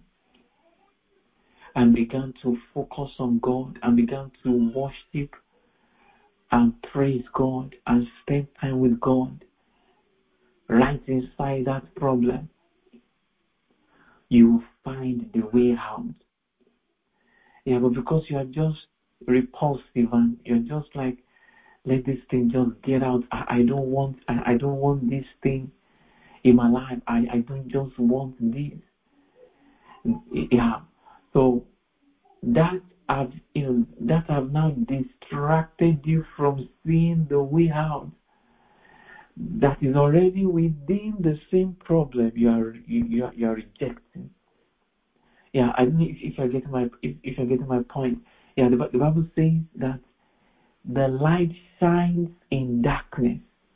and begin to focus on God and begin to worship and praise God and spend time with God right inside that problem, you will find the way out. Yeah, but because you are just repulsive and you're just like, let this thing just get out. I, I don't want I, I don't want this thing in my life. I, I don't just want this. Yeah. So that have you know that have now distracted you from seeing the way out. That is already within the same problem you are you, you are, you are rejecting. Yeah, I don't know if, if you're getting my if, if you're getting my point. Yeah, the, the Bible says that the light shines in darkness,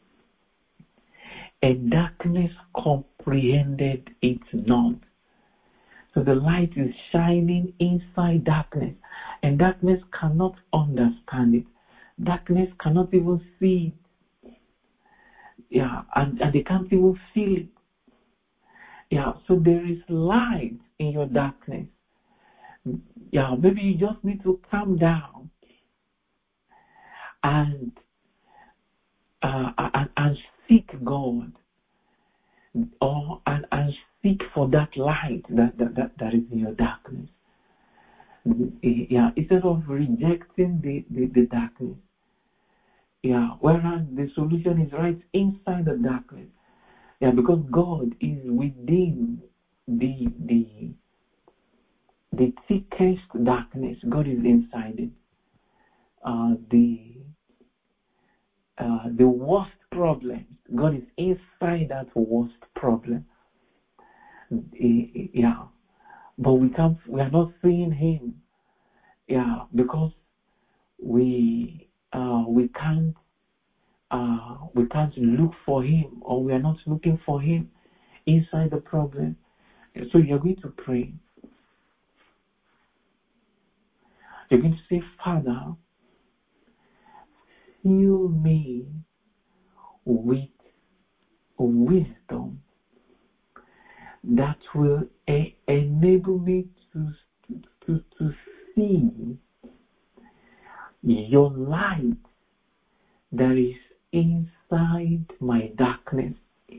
and darkness comprehended it not. So the light is shining inside darkness, and darkness cannot understand it. Darkness cannot even see it. Yeah, and, and they can't even feel it. Yeah, so there is light in your darkness. Yeah, maybe you just need to calm down and uh, and, and seek God, or and, and seek for that light that, that, that, that is in your darkness. Yeah, instead of rejecting the, the, the darkness. Yeah, whereas the solution is right inside the darkness. Yeah, because God is within the the the thickest darkness. God is inside it. Uh, the uh, the worst problem. God is inside that worst problem. Yeah, but we can't. We are not seeing Him. Yeah, because we uh, we can't uh, we can't look for Him, or we are not looking for Him inside the problem. So you're going to pray. You're going to say, Father, fill me with wisdom that will e- enable me to, to, to see your light that is inside my darkness.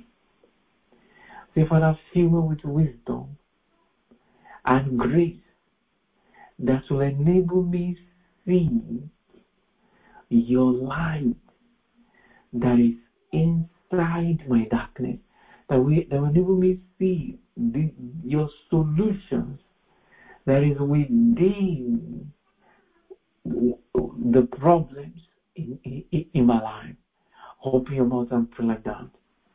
Say, Father, fill me with wisdom and grace that will enable me see your light that is inside my darkness, that will, that will enable me see the, your solutions that is within the problems in, in, in my life. Open your mouth and pray like that.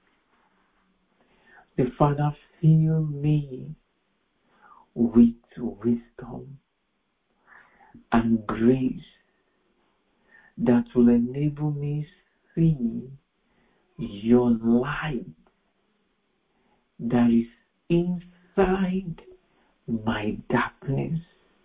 The Father, fill me with wisdom and grace that will enable me see your light that is inside my darkness.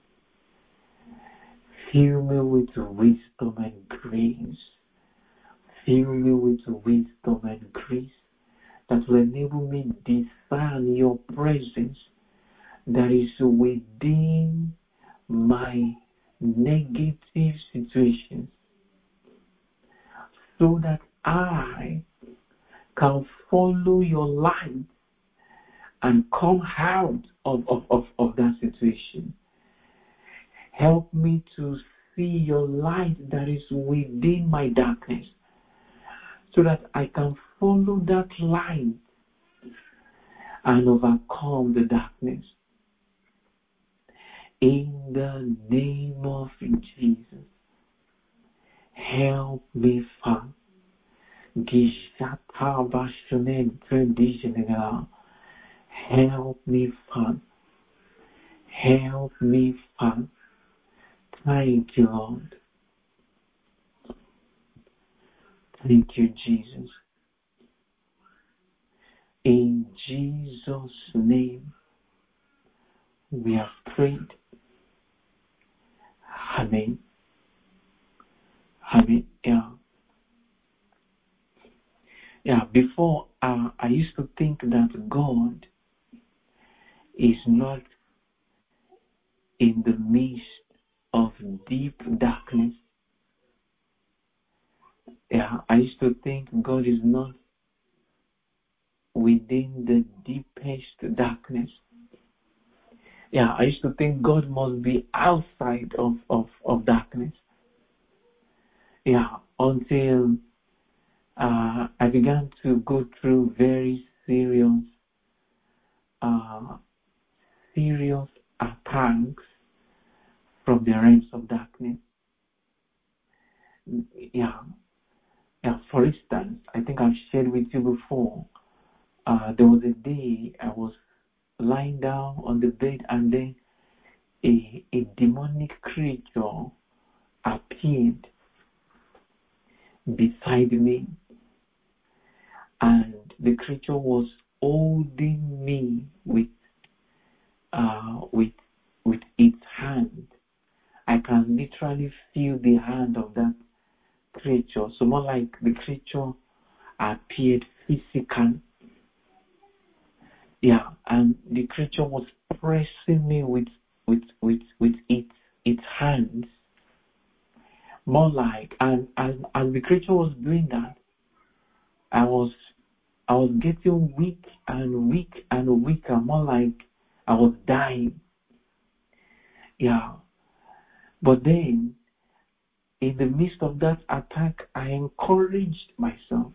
Fill me with wisdom and grace. Fill me with wisdom and grace that will enable me discern your presence that is within my negative situations, so that I can follow your light and come out of, of, of, of that situation. Help me to see your light that is within my darkness, so that I can follow that light and overcome the darkness. In the name of Jesus, help me, Father. Help me, Father. Help me, Father. Thank you, Lord. Thank you, Jesus. In Jesus' name, we have prayed. Amen. Amen. Yeah. Yeah. Before, uh, I used to think that God is not in the midst of deep darkness. Yeah, I used to think God is not within the deepest darkness. Yeah, I used to think God must be outside of, of, of darkness. Yeah, until uh, I began to go through very serious, uh, serious attacks from the realms of darkness. Yeah, yeah. For instance, I think I've shared with you before. Uh, there was a day I was lying down on the bed, and then a a demonic creature appeared beside me, and the creature was holding me with uh with with its hand. I can literally feel the hand of that creature. So more like the creature appeared physically. Yeah, and the creature was pressing me with with with with its its hands. More like, and as as the creature was doing that, I was I was getting weak and weak and weaker, more like I was dying. Yeah. But then, in the midst of that attack, I encouraged myself,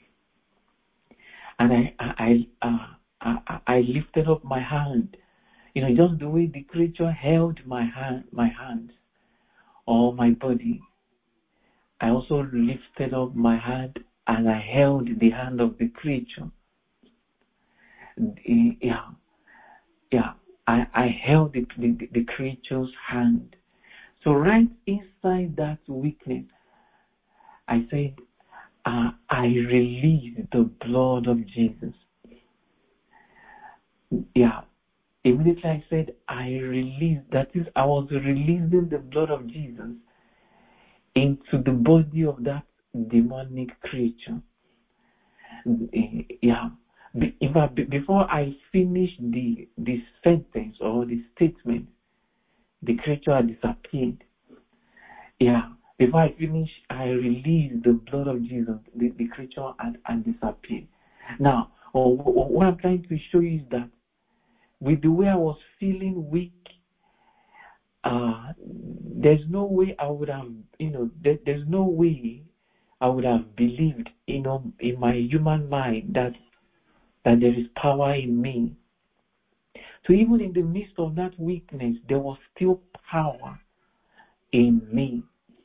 and I I I, uh, I, I lifted up my hand. You know, just the way the creature held my hand, my hands, or my body. I also lifted up my hand and I held the hand of the creature. Yeah, yeah. I, I held the, the, the creature's hand. So right inside that weakness, I said, uh, I release the blood of Jesus. Yeah. Immediately I said, I release, that is, I was releasing the blood of Jesus into the body of that demonic creature. Yeah. In fact, before I finished the, the sentence or the statement, the creature had disappeared. Yeah. Before I finished, I released the blood of Jesus. The, the creature had, had disappeared. Now, what I'm trying to show you is that with the way I was feeling weak, uh, there's no way I would have, you know, there, there's no way I would have believed, you know, in my human mind that that there is power in me. So even in the midst of that weakness, there was still power in me.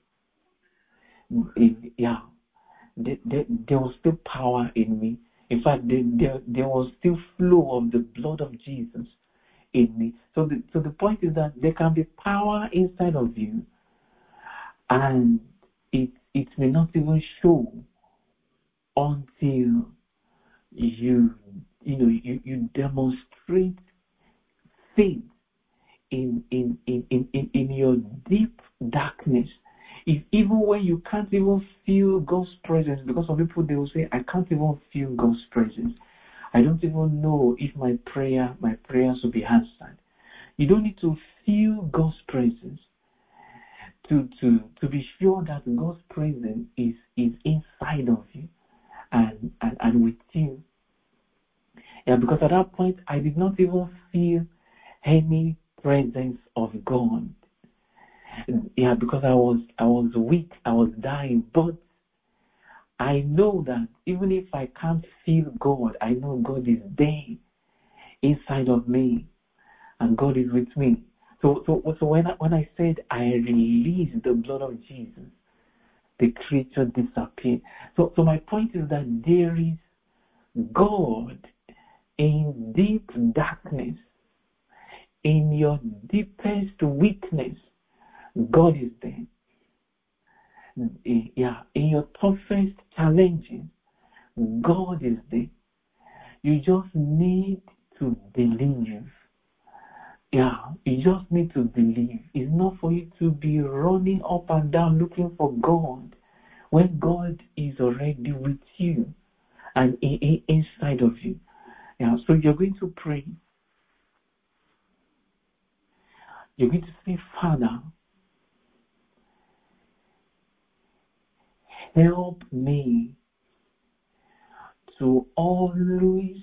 In, yeah, there, there, there was still power in me. In fact, there, there, there was still flow of the blood of Jesus in me. So the, so the point is that there can be power inside of you, and it it may not even show until you you know you, you demonstrate faith in in, in, in, in in your deep darkness. If even when you can't even feel God's presence, because some people they will say, I can't even feel God's presence. I don't even know if my prayer my prayers will be answered. You don't need to feel God's presence to to to be sure that God's presence is is inside of you and and, and with you. Yeah, because at that point I did not even feel any presence of God. Yeah, because I was I was weak, I was dying, but I know that even if I can't feel God, I know God is there inside of me, and God is with me. So, so, so when I, when I said I release the blood of Jesus, the creature disappeared. So, so my point is that there is God in deep darkness, in your deepest weakness. God is there. Yeah, in your toughest challenges, God is there. You just need to believe. Yeah, you just need to believe. It's not for you to be running up and down looking for God when God is already with you and in, in, inside of you. Yeah, so you're going to pray. You're going to say, Father, help me to always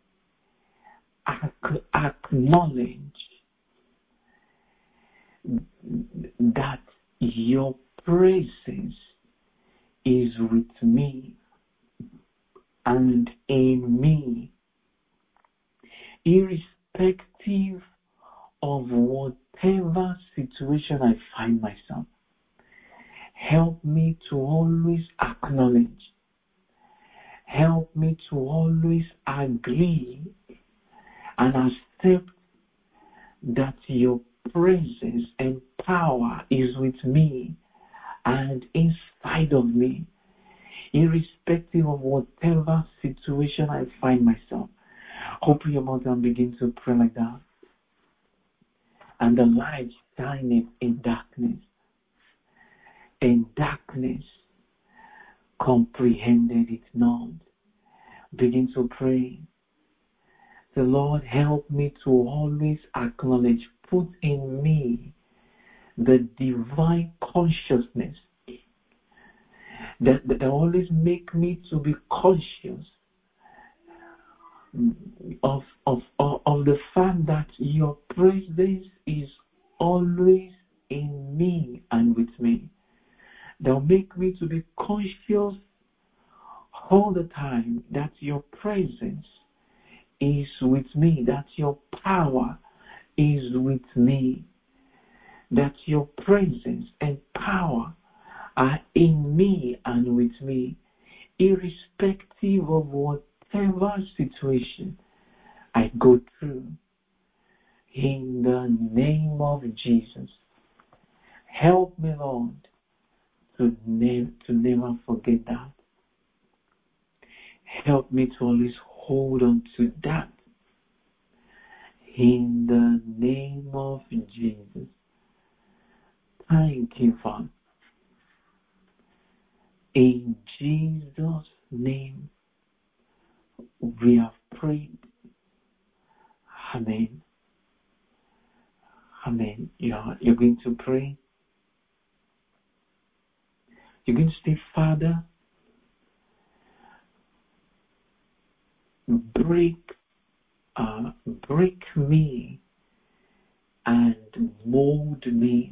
ac- acknowledge that your presence is with me and in me, irrespective of whatever situation I find myself. Help me to always acknowledge. Help me to always agree and accept that your presence and power is with me and inside of me, irrespective of whatever situation I find myself. Open your mouth and begin to pray like that. And the light shineth in darkness, and darkness comprehended it not. Begin to pray. The Lord, help me to always acknowledge, put in me the divine consciousness that, that always make me to be conscious of, of, of, of the fact that your presence is always in me and with me. That will make me to be conscious all the time that your presence is with me, that your power is with me, that your presence and power are in me and with me, irrespective of whatever situation I go through. In the name of Jesus, help me, Lord, to, ne- to never forget that. Help me to always hold on to that. In the name of Jesus. Thank you, Father. In Jesus' name, we have prayed. Amen. Amen. You're, you're going to pray. You're going to say, Father, break, uh, break me and mold me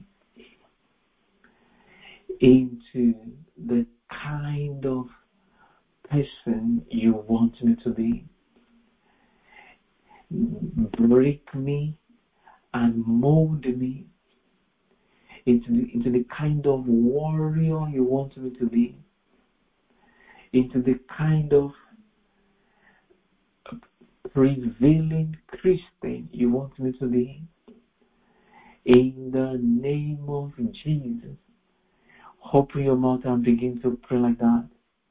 into the kind of person you want me to be. Break me and mold me into the, into the kind of warrior you want me to be, into the kind of prevailing Christian you want me to be. In the name of Jesus, open your mouth and begin to pray like that.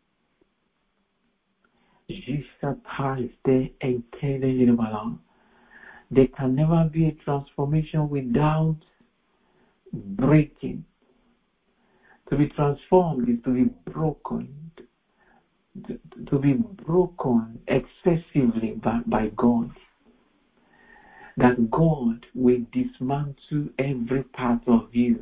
There can never be a transformation without breaking. To be transformed is to be broken. To, to be broken excessively by, by God. That God will dismantle every part of you.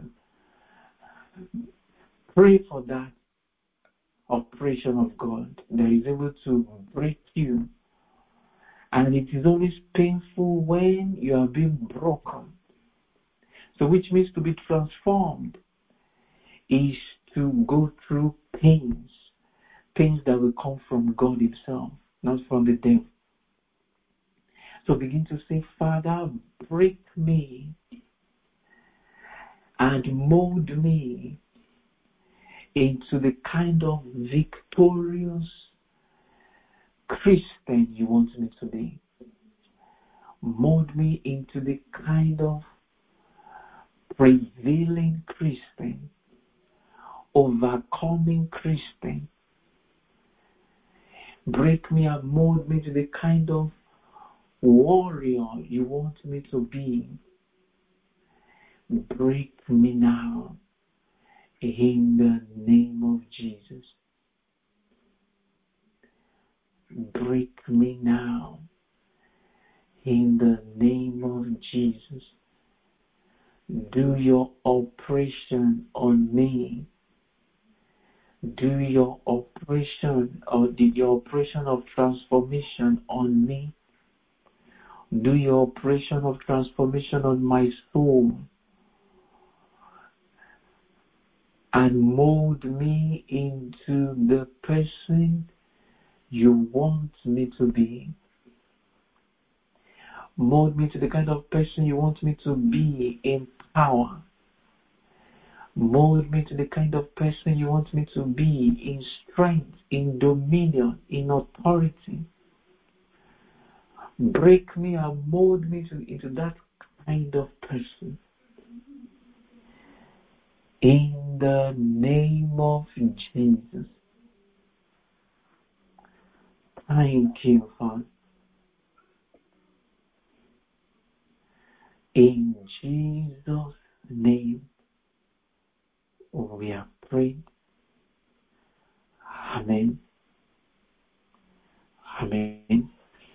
Pray for that operation of God that is able to break you. And it is always painful when you are being broken. So which means to be transformed is to go through pains. Pains that will come from God Himself, not from the devil. So begin to say, Father, break me and mold me into the kind of victorious Christian you want me to be. Mold me into the kind of prevailing Christian, overcoming Christian. Break me and mold me to the kind of warrior you want me to be. Break me now in the name of Jesus. Break me now in the name of Jesus. Do your operation on me. Do your your operation of transformation on me. Do your operation of transformation on my soul. And mold me into the person you want me to be. Mold me to the kind of person you want me to be in power. Mold me to the kind of person you want me to be in strength, in dominion, in authority. Break me and mold me to, into that kind of person. In the name of Jesus. Thank you, Father. In Jesus' name, we are prayed. Amen. Amen.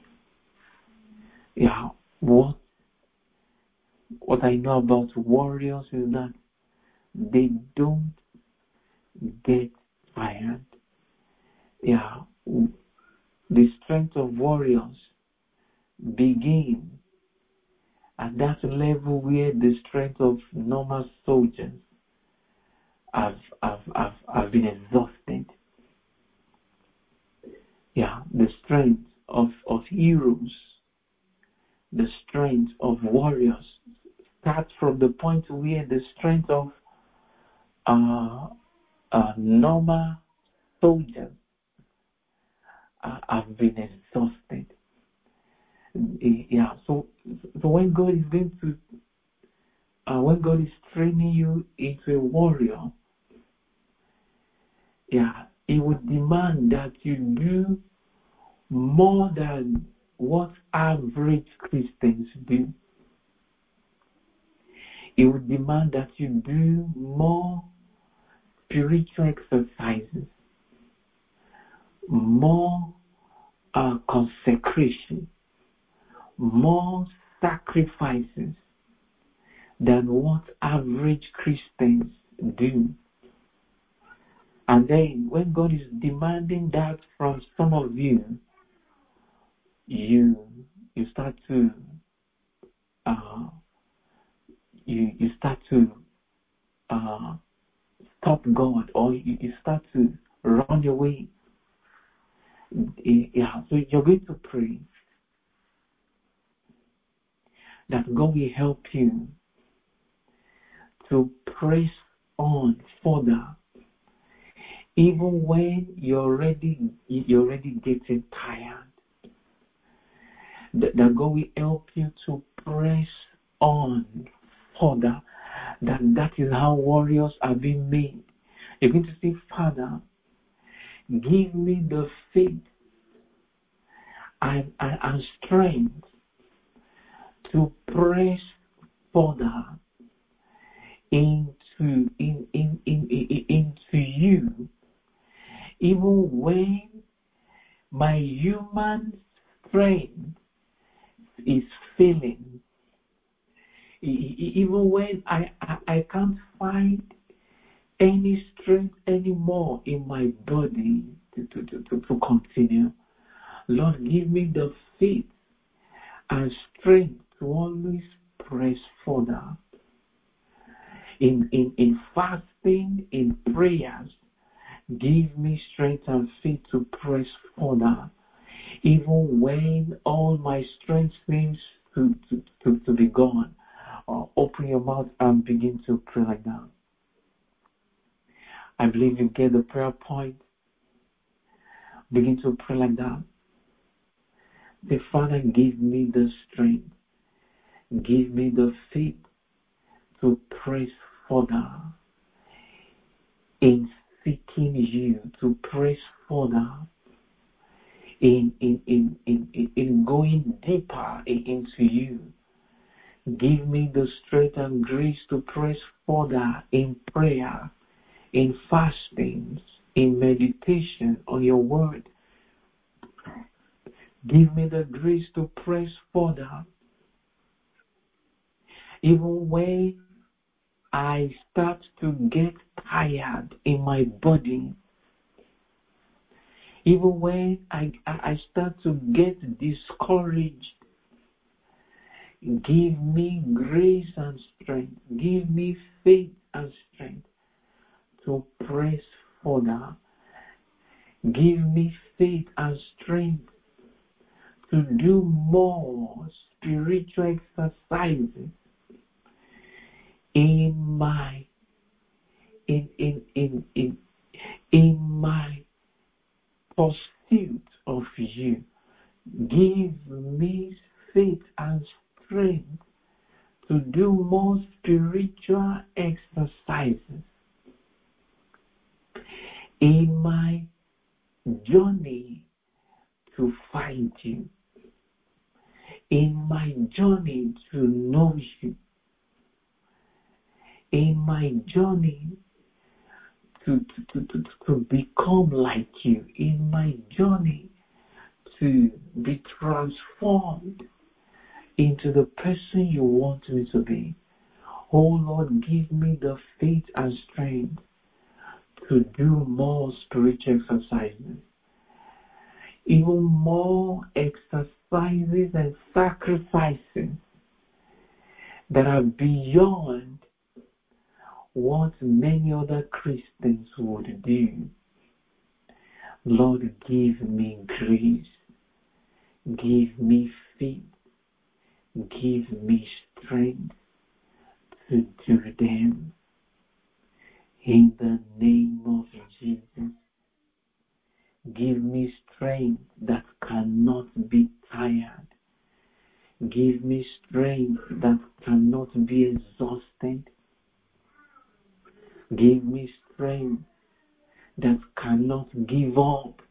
Yeah, what what I know about warriors is that they don't get tired. Yeah, the strength of warriors begin at that level where the strength of normal soldiers have, have, have, have been exhausted. Yeah, the strength of, of heroes, the strength of warriors starts from the point where the strength of uh, uh, normal soldiers uh, have been exhausted. Yeah, so so when God is going to, uh, when God is training you into a warrior, yeah, He would demand that you do more than what average Christians do. He would demand that you do more spiritual exercises, more uh, consecration, more sacrifices than what average Christians do. And then when God is demanding that from some of you, you you start to uh, you you start to uh, stop God, or you, you start to run away. Yeah, so you're going to pray that God will help you to press on further, even when you're already you're already getting tired. That, that God will help you to press on further. That that is how warriors are being made. You're going to say, Father, give me the faith and, and, and strength to press further into in, in, in, in, into you, even when my human strength is failing, even when I, I, I can't find any strength anymore in my body to, to, to, to, to continue. Lord, give me the faith and strength to always press further. In, in, in fasting, in prayers, give me strength and faith to press further. Even when all my strength seems to, to, to, to be gone. Uh, open your mouth and begin to pray like that. I believe you get the prayer point. Begin to pray like that. Say, Father, give me the strength. Give me the faith to press further in seeking you, to press further in, in, in, in, in going deeper into you. Give me the strength and grace to press further in prayer, in fasting, in meditation on your word. Give me the grace to press further. Even when I start to get tired in my body, Even when I, I start to get discouraged, give me grace and strength. Give me faith and strength to press further. Give me faith and strength to do more spiritual exercises in my in in in in in my pursuit of you. Give me faith and strength to do more spiritual exercises in my journey to find you, in my journey to know you, in my journey to, to, to, to become like you, in my journey to be transformed into the person you want me to be. Oh Lord, give me the faith and strength to do more spiritual exercises, even more exercises and sacrifices that are beyond what many other Christians would do. Lord, give me grace, give me faith, give me strength to do them. In the name of Jesus, give me strength that cannot be tired. Give me strength that cannot be exhausted. Give me strength that cannot give up.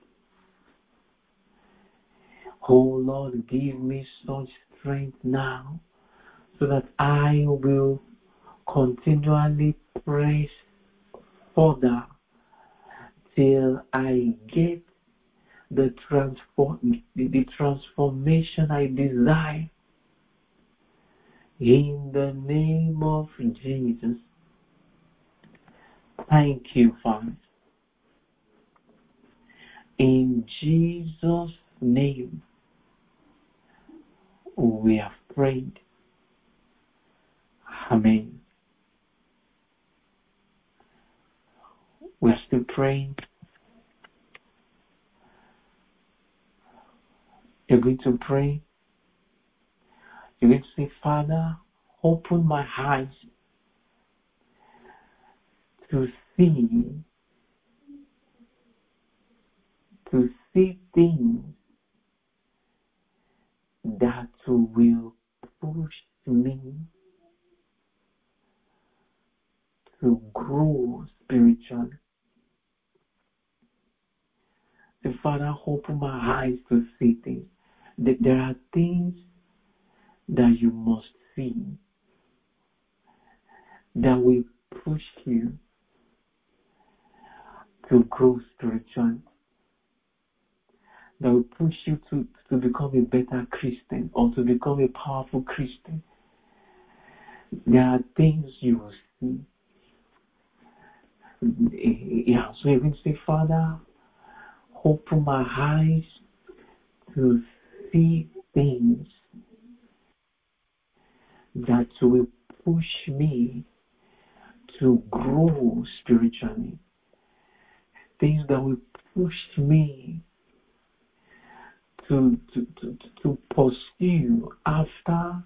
Oh Lord, give me such strength now so that I will continually press further till I get the transform the transformation I desire. In the name of Jesus. Thank you, Father. In Jesus' name, we have prayed. Amen. We are still praying. You're going to pray. You're going to say, Father, open my eyes to see, to see things that will push me to grow spiritually. The Father, open my eyes to see things. That there are things that you must see that will push you to grow spiritually, that will push you to, to become a better Christian or to become a powerful Christian. There are things you will see. Yeah, so you can say, Father, open my eyes to see things that will push me to grow spiritually. Things that will push me to, to, to, to pursue after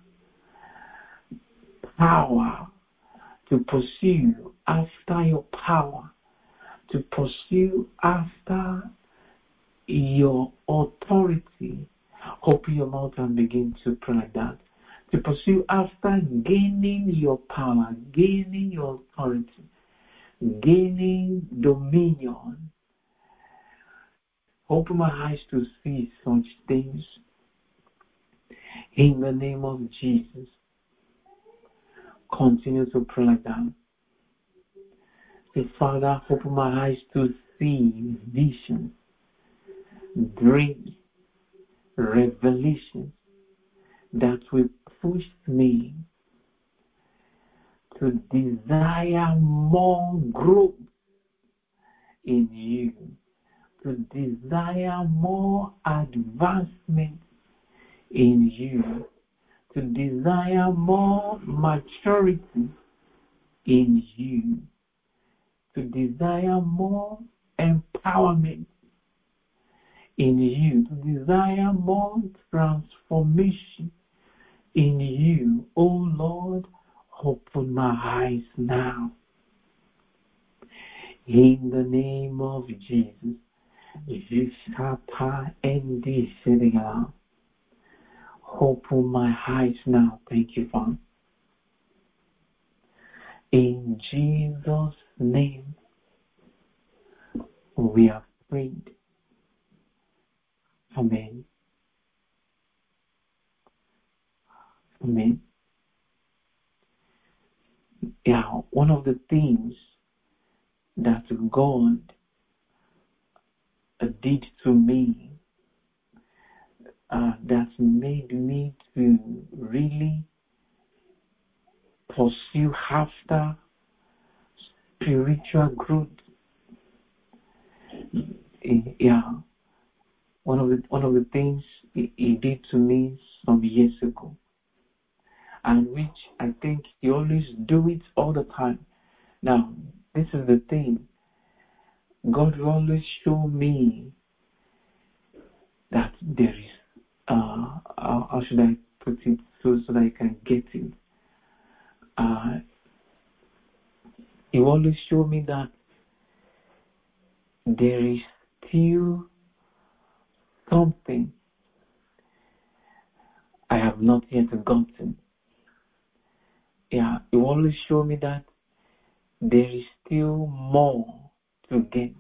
power, to pursue after your power, to pursue after your authority. Open your mouth and begin to pray like that. To pursue after gaining your power, gaining your authority, gaining dominion. Open my eyes to see such things. In the name of Jesus. Continue to pray like that. Say, Father, open my eyes to see visions, dreams, revelations that will push me to desire more growth in you, to desire more advancement in you, to desire more maturity in you, to desire more empowerment in you, to desire more transformation in you. Oh Lord, open my eyes now. In the name of Jesus. Open my eyes now. Thank you, Father. In Jesus' name, we have prayed. Amen. Amen. Yeah, one of the things that God did to me uh, that made me to really pursue after spiritual growth. Yeah, one of the one of the things he, he did to me some years ago, and which I think he always do it all the time. Now, this is the thing. God will always show me that there is, uh, how, how should I put it so, so that I can get it? Uh, he will always show me that there is still something I have not yet gotten. Yeah, he will always show me that there is still more to get.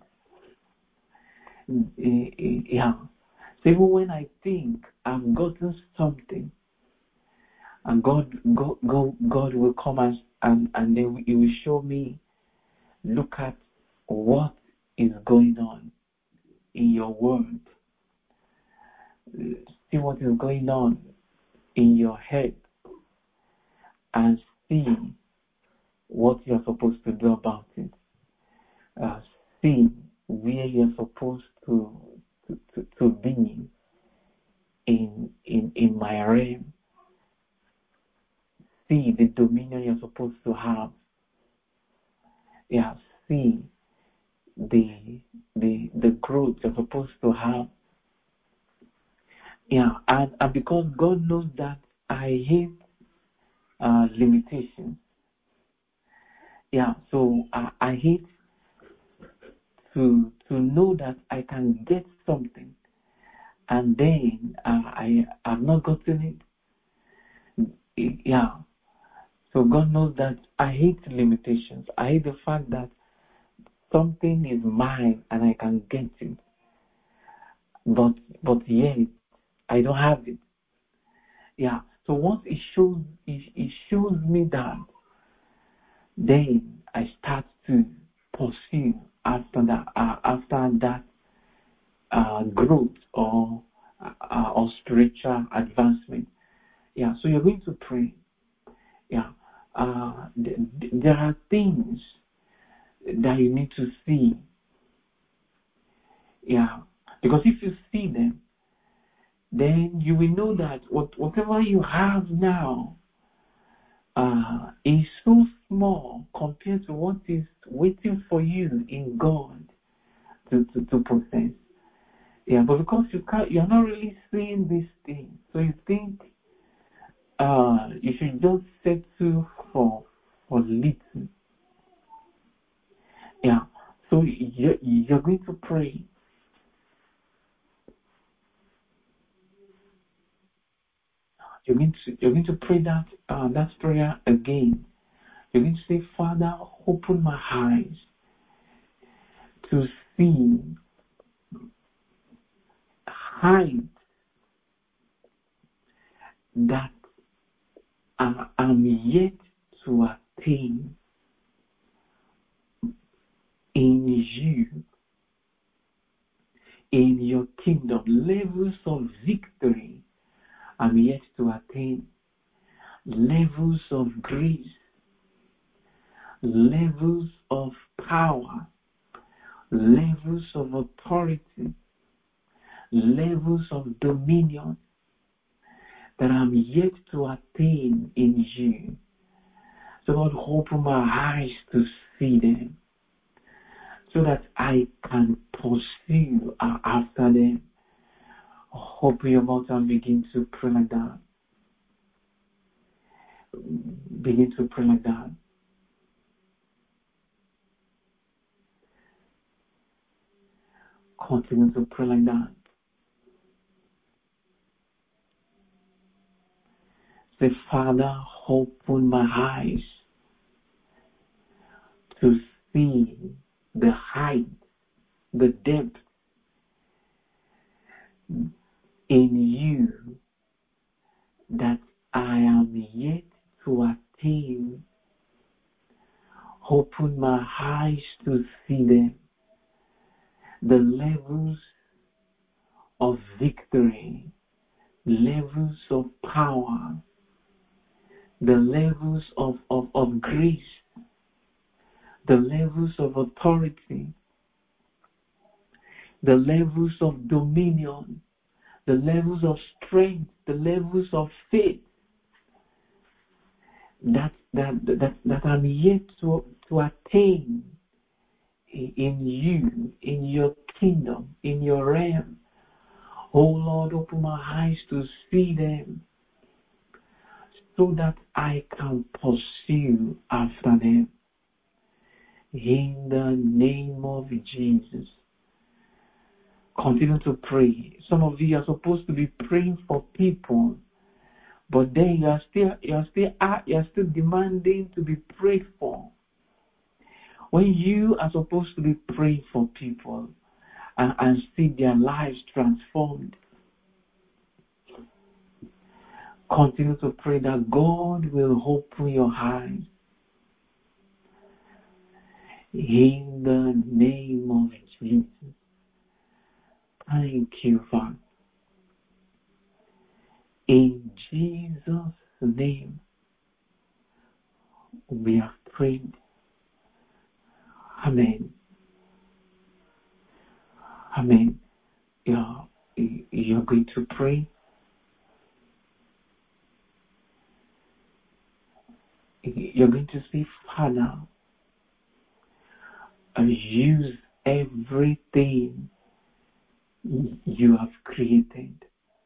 Yeah. So even when I think I've gotten something, and God, God, God, God will come and, and, and then He will show me, look at what is going on in your world. See what is going on in your head and see what you're supposed to do about it. Uh, see where you're supposed to to, to, to be in, in, in my realm. See the dominion you're supposed to have. Yeah, see the the the growth you're supposed to have. Yeah, and, and because God knows that I hate uh, limitations. Yeah, so I, I hate to to know that I can get something and then uh, I have not gotten it. Yeah. So God knows that I hate limitations. I hate the fact that something is mine and I can get it. But but yet I don't have it. Yeah. So once it shows it, it shows me that, then I start to pursue after that uh, after that uh, growth or uh, or spiritual advancement. Yeah. So you're going to pray. Yeah. Uh, th- th- there are things that you need to see. Yeah. Because if you see them, then you will know that what, whatever you have now uh, is so small compared to what is waiting for you in God to, to, to possess. Yeah, but because you can't, you're not really seeing these things, so you think uh, you should just settle for for little. Yeah, so you're, you're going to pray. You're going to you're going to pray that uh, that prayer again. You're going to say, Father, open my eyes to see height that I am yet to attain in you, in your kingdom, levels of victory I'm yet to attain, levels of grace, levels of power, levels of authority levels of dominion that I'm yet to attain in you. So Lord, open my eyes to see them so that I can pursue after them. Open your mouth and begin to pray like that. Begin to pray like that. Continue to pray like that. Say, Father, open my eyes to see the height, the depth in you that I am yet to attain. Open my eyes to see them. The levels of victory, levels of power, the levels of, of, of grace, the levels of authority, the levels of dominion, the levels of strength, the levels of faith that that that, that I'm yet to, to attain in you, in your kingdom, in your realm. Oh Lord, open my eyes to see them so that I can pursue after them. In the name of Jesus. Continue to pray. Some of you are supposed to be praying for people, but then you are still you are still you are still demanding to be prayed for. When you are supposed to be praying for people and, and see their lives transformed, continue to pray that God will open your eyes. In the name of Jesus. Thank you, Father. In Jesus' name, we have prayed. Amen. Amen. You're, you're going to pray. You're going to say, Father, I use everything you have created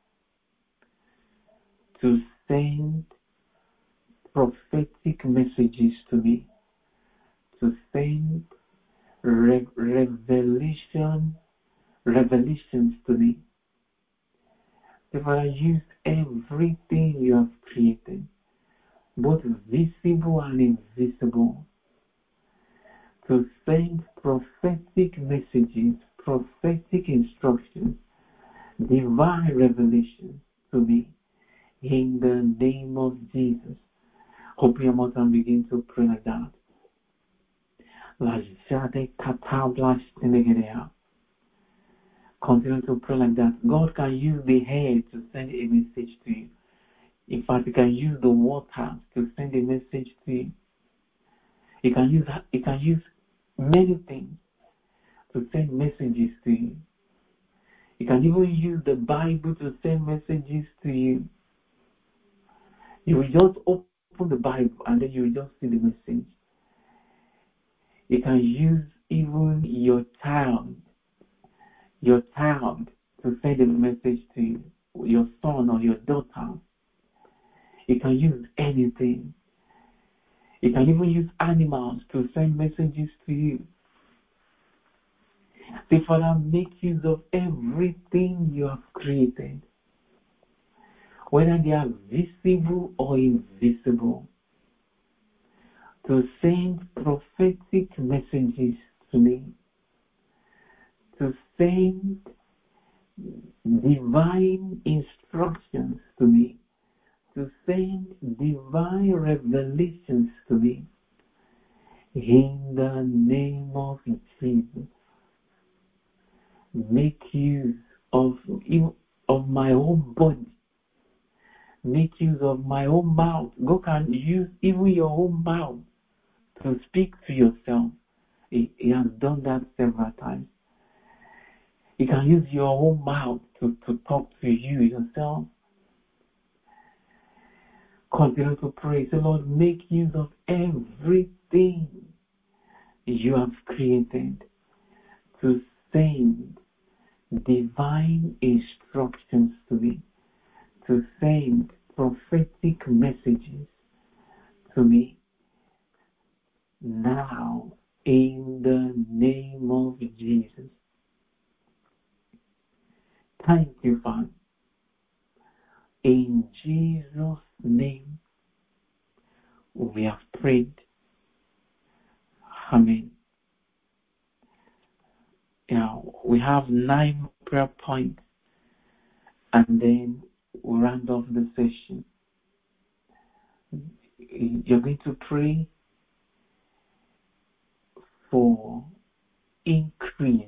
to send prophetic messages to me, to send re- revelation, revelations to me. If I use everything you have created, both visible and invisible, to send prophetic messages, prophetic instructions, divine revelations to me. In the name of Jesus. Open your mouth and begin to pray like that. Continue to pray like that. God can use the hair to send a message to you. In fact, He can use the water to send a message to you. He can use He can use many things to send messages to you. He can even use the Bible to send messages to you. You will just open the Bible and then you will just see the message. You can use even your child, your child to send a message to you, your son or your daughter. You can use anything. You can even use animals to send messages to you. Say, Father, make use of everything you have created, whether they are visible or invisible, to send prophetic messages to me, to send divine instructions to me, to send divine revelations to me. In the name of Jesus, make use of, of my own body. Make use of my own mouth. God can use even your own mouth to speak to yourself. He, he has done that several times. He can use your own mouth to to, to talk to you yourself. Continue to pray. Say, Lord, make use of everything you have created to send divine instructions to me, to send prophetic messages to me now in the name of Jesus. Thank you, Father. In Jesus' name, we have prayed. Amen. Yeah, we have nine prayer points, and then we'll round off the session. You're going to pray for increase,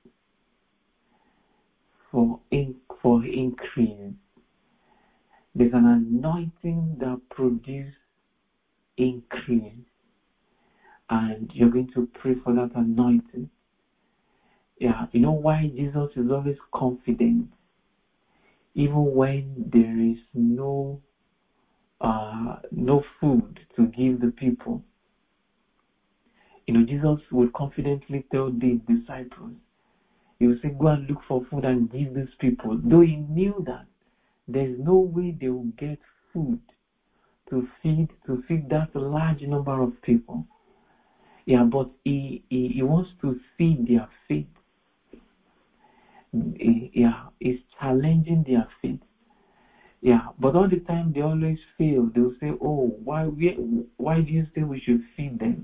for in, for increase. There's an anointing that produces increase, and you're going to pray for that anointing. Yeah, you know why Jesus is always confident, even when there is no uh, no food to give the people. You know, Jesus would confidently tell the disciples, he would say, go and look for food and give these people, though he knew that there's no way they will get food to feed to feed that large number of people. Yeah, but he he, he wants to feed their faith. He, yeah, he's challenging their faith. Yeah, but all the time they always fail. They'll say, "Oh, why we why do you say we should feed them?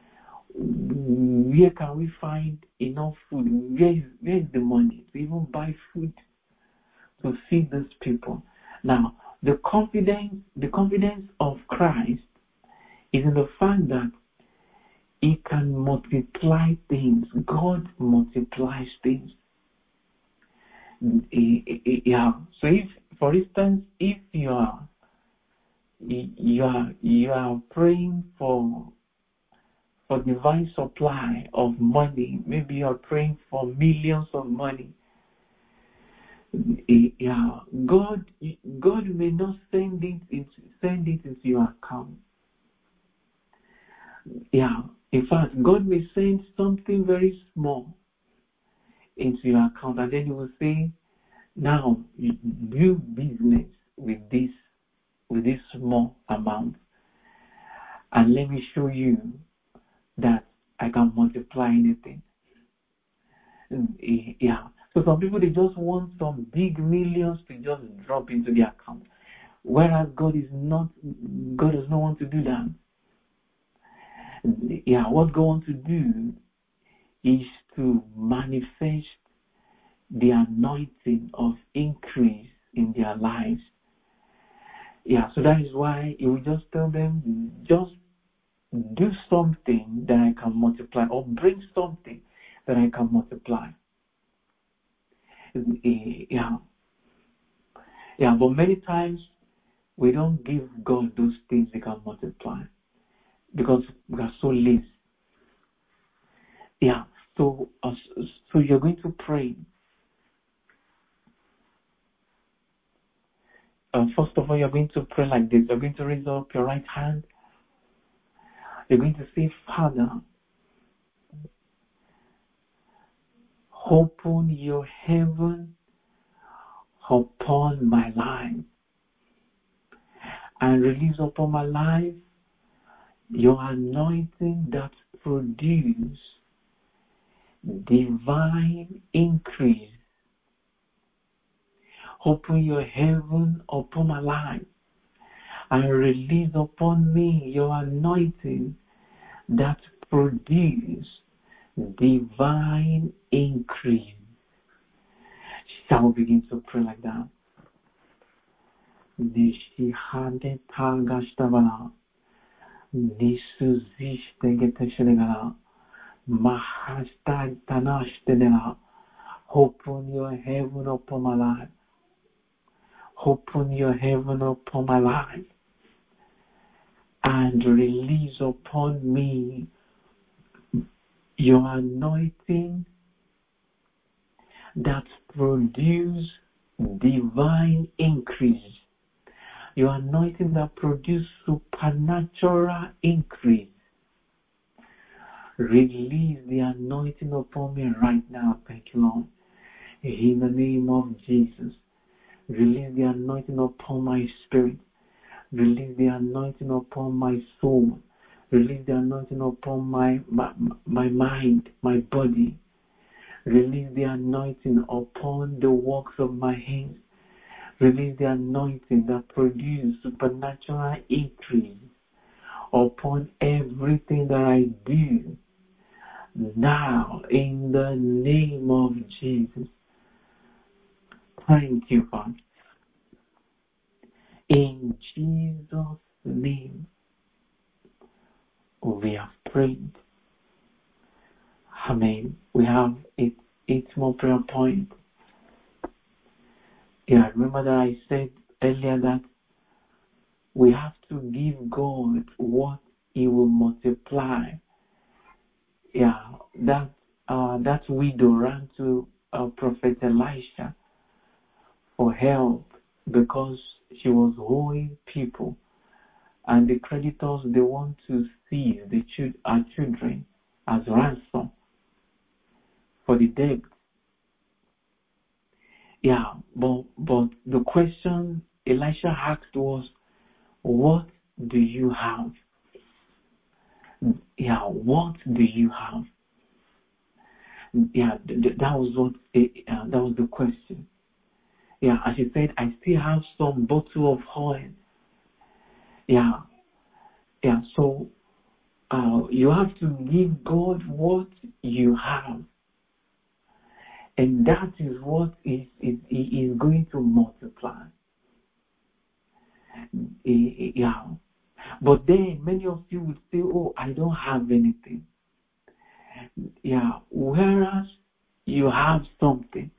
Where can we find enough food? Where is where is the money to even buy food to feed these people?" Now, the confidence the confidence of Christ is in the fact that he can multiply things. God multiplies things. Yeah. So if, for instance, if you are you are you are praying for for divine supply of money, maybe you are praying for millions of money. Yeah, God God may not send it into, send it into your account. Yeah, in fact, God may send something very small into your account, and then He will say, "Now you do business with this with this small amount, and let me show you that I can multiply anything." Yeah. So some people, they just want some big millions to just drop into their account, whereas God is not. God does not want to do that. Yeah, what God wants to do is to manifest the anointing of increase in their lives. Yeah, so that is why He will just tell them, just do something that I can multiply, or bring something that I can multiply. Yeah. Yeah, but many times we don't give God those things He can multiply because we are so lazy. Yeah, so uh, so you're going to pray. Uh, first of all, you're going to pray like this. You're going to raise up your right hand. You're going to say, Father, open your heaven upon my life and release upon my life your anointing that produces divine increase. Open your heaven upon my life and release upon me your anointing that produces divine increase. Shall we begin to pray like that? Nishihade tagashtabala. Nisuzishtegeteshelegala. Mahastagtanashtenela. Open your heaven upon my life. Open your heaven upon my life and release upon me your anointing that produces divine increase. Your anointing that produces supernatural increase. Release the anointing upon me right now. Thank you, Lord. In the name of Jesus. Release the anointing upon my spirit. Release the anointing upon my soul. Release the anointing upon my, my, my mind, my body. Release the anointing upon the works of my hands. Release the anointing that produces supernatural increase upon everything that I do. Now, in the name of Jesus. Thank you, Father. In Jesus' name, we have prayed. Amen. We have eight, eight more prayer points. Yeah, remember that I said earlier that we have to give God what He will multiply. Yeah, that uh, that widow ran to uh, Prophet Elisha for help because she was owing people, and the creditors, they want to seize the ch- our children as ransom for the debt. Yeah, but but the question Elisha asked was, what do you have? Yeah, what do you have? Yeah, th- th- that was what uh, that was the question. Yeah, as she said, I still have some bottle of oil. Yeah, yeah. So uh, you have to give God what you have, and that is what is is is going to multiply. Yeah, but then many of you will say, "Oh, I don't have anything." Yeah, whereas you have something.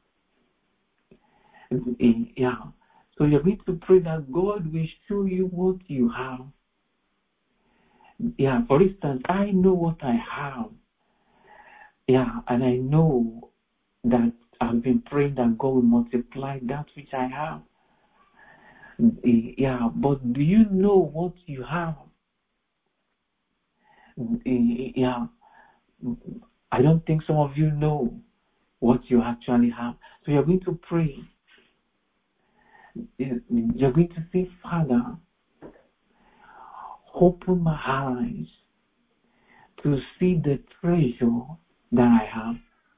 Yeah. So you're going to pray that God will show you what you have. Yeah, for instance, I know what I have. Yeah, and I know that I've been praying that God will multiply that which I have. Yeah, but do you know what you have? Yeah, I don't think some of you know what you actually have. So you're going to pray. You're going to say, Father, open my eyes to see the treasure that I have,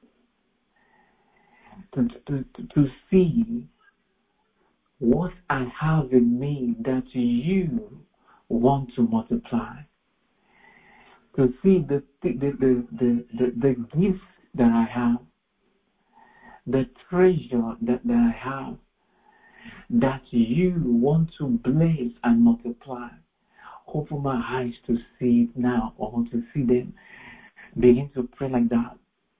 to, to, to, to see what I have in me that you want to multiply, to see the, the, the, the, the, the gifts that I have, the treasure that, that I have, that you want to bless and multiply. Open my eyes to see it now, or to see them. Begin to pray like that.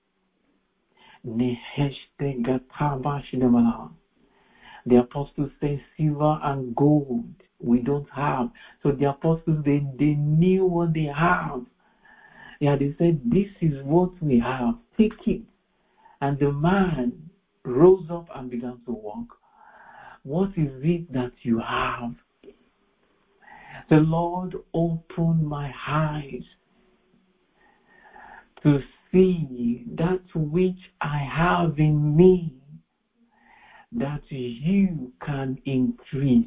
The apostles say silver and gold we don't have. So the apostles, they, they knew what they have. Yeah, they said, this is what we have. Take it. And the man rose up and began to walk. What is it that you have? The Lord opened my eyes to see that which I have in me, that you can increase.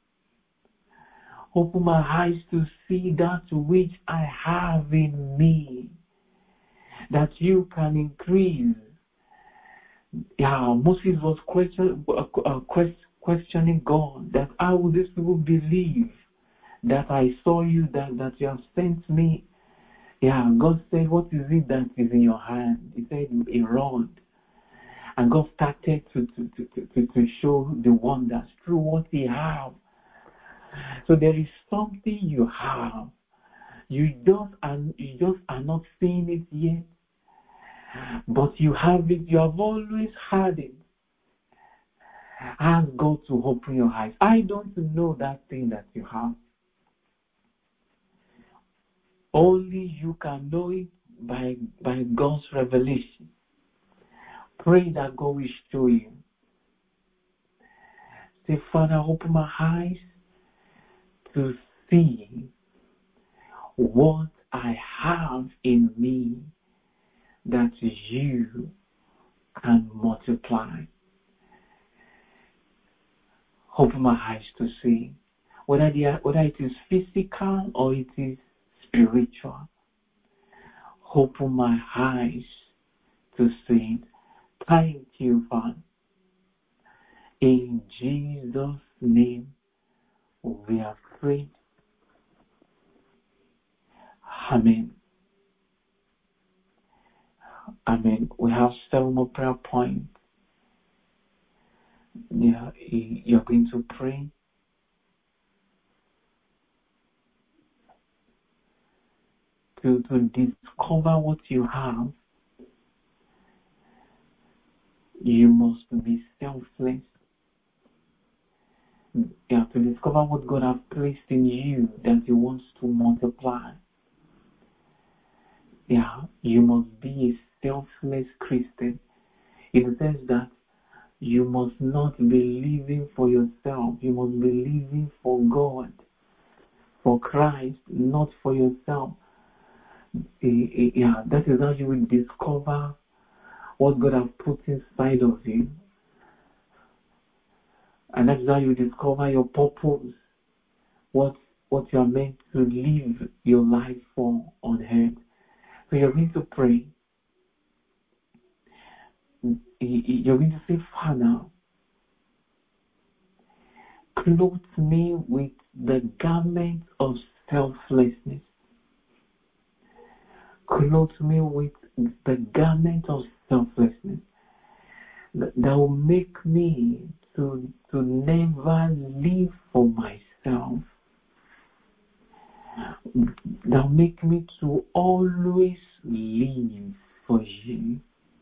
Open my eyes to see that which I have in me, that you can increase. Yeah, Moses was question, uh, questioning God, that how will these people believe that I saw you, that, that you have sent me? Yeah, God said, what is it that is in your hand? He said, a rod. And God started to, to, to, to, to show the wonders through what He has. So there is something you have. You just, are, you just are not seeing it yet. But you have it. You have always had it. Ask God to open your eyes. I don't know that thing that you have. Only you can know it by, by God's revelation. Pray that God will show you. Say, Father, open my eyes to see what I have in me that you can multiply. Open my eyes to see whether, they are, whether it is physical or it is spiritual. Open my eyes to see it. Thank you, Father. In Jesus' name, we are free. Amen. Amen. We have several more prayer points. Yeah, you're going to pray. To, to discover what you have, you must be selfless. You have to discover what God has placed in you that He wants to multiply. Yeah, you must be a selfless Christian in the sense that you must not be living for yourself. You must be living for God, for Christ, not for yourself. Yeah, that is how you will discover what God has put inside of you. And that's how you discover your purpose, what what you are meant to live your life for on earth. So you're going to pray. You're going to say, Father, clothe me with the garment of selflessness. Clothe me with the garment of selflessness that will make me to, to never live for myself. That will make me to always live for you.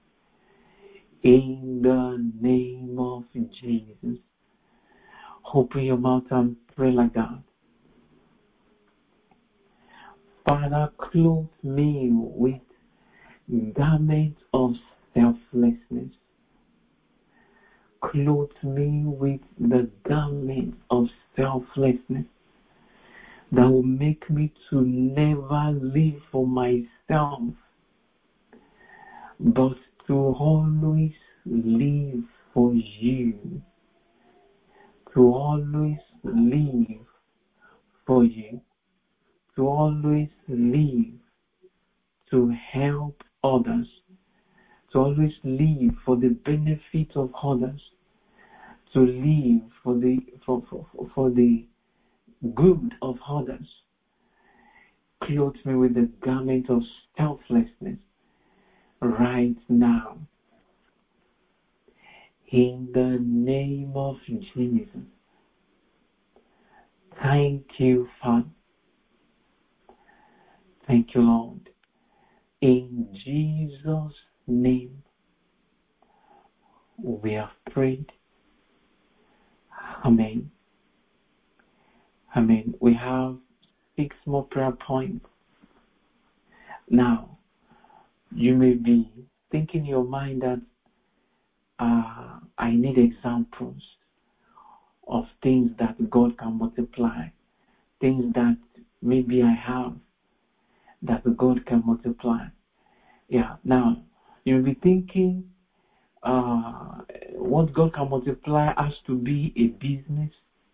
In the name of Jesus. Open your mouth and pray like that. Father, clothe me with garments of selflessness. Clothe me with the garments of selflessness that will make me to never live for myself, but to always live for you. To always live for you. To always live to help others. To always live for the benefit of others. To live for the for, for, for the good of others. Clothe me with the garment of selflessness right now. In the name of Jesus. Thank you, Father. Thank you, Lord. In Jesus' name, we have prayed. Amen. Amen. We have six more prayer points. Now, you may be thinking in your mind that uh, I need examples of things that God can multiply, things that maybe I have that God can multiply. Yeah, now, you'll be thinking uh, what God can multiply has to be a business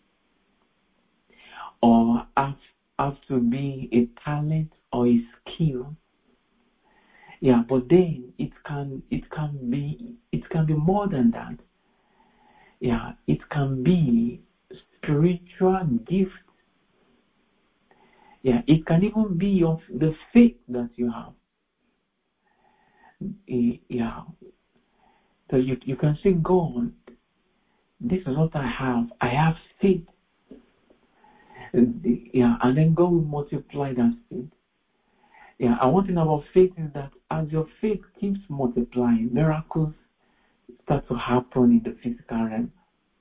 or has, has to be a talent or a skill. Yeah, but then it can it can be it can be more than that. Yeah, it can be spiritual gift. Yeah, it can even be of the faith that you have. Yeah. So you you can say, God, this is what I have. I have faith. Yeah, and then God will multiply that faith. Yeah, and one thing about faith is that as your faith keeps multiplying, miracles start to happen in the physical realm.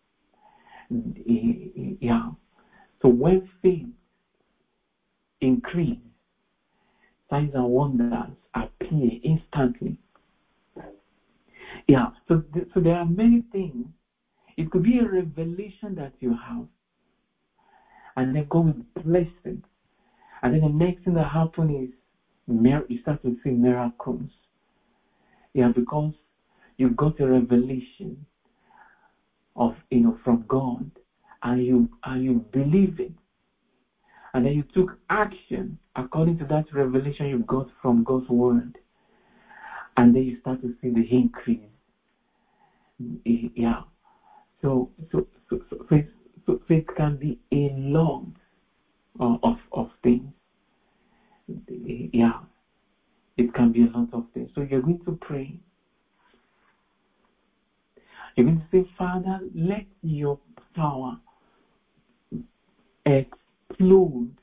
Yeah. So when faith increases, signs and wonders appear instantly. Yeah. So, th- so there are many things It could be a revelation that you have, and then God will bless it. And then the next thing that happens is you start to see miracles. Yeah, because you got a revelation of, you know, from God, and you and you believe it, and then you took action according to that revelation you got from God's word, and then you start to see the increase. Yeah. So so so, so, faith, so faith can be a lot uh, of of things. Yeah, it can be a lot of things. So you're going to pray. You're going to say, Father, let your power explode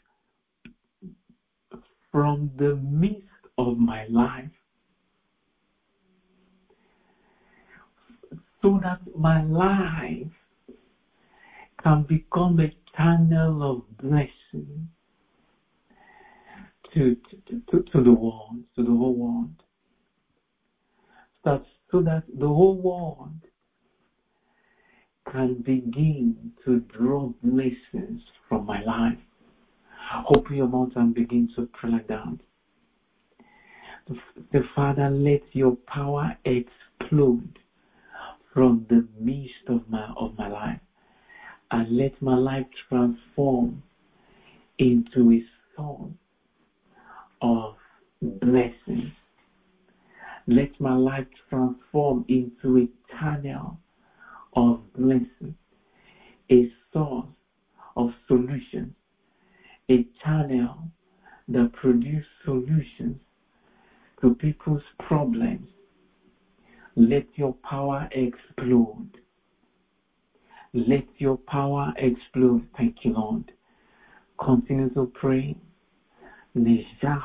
from the midst of my life, so that my life can become a channel of blessing to, to, to, to the world, to the whole world. That, so that the whole world can begin to draw blessings from my life. Open your mouth and begin to pray like that. The Father, let your power explode from the midst of my of my life, and let my life transform into a source of blessings. Let my life transform into a channel of blessing, a source of solutions, a channel that produces solutions to people's problems. Let your power explode. Let your power explode. Thank you, Lord. Continue to pray. Let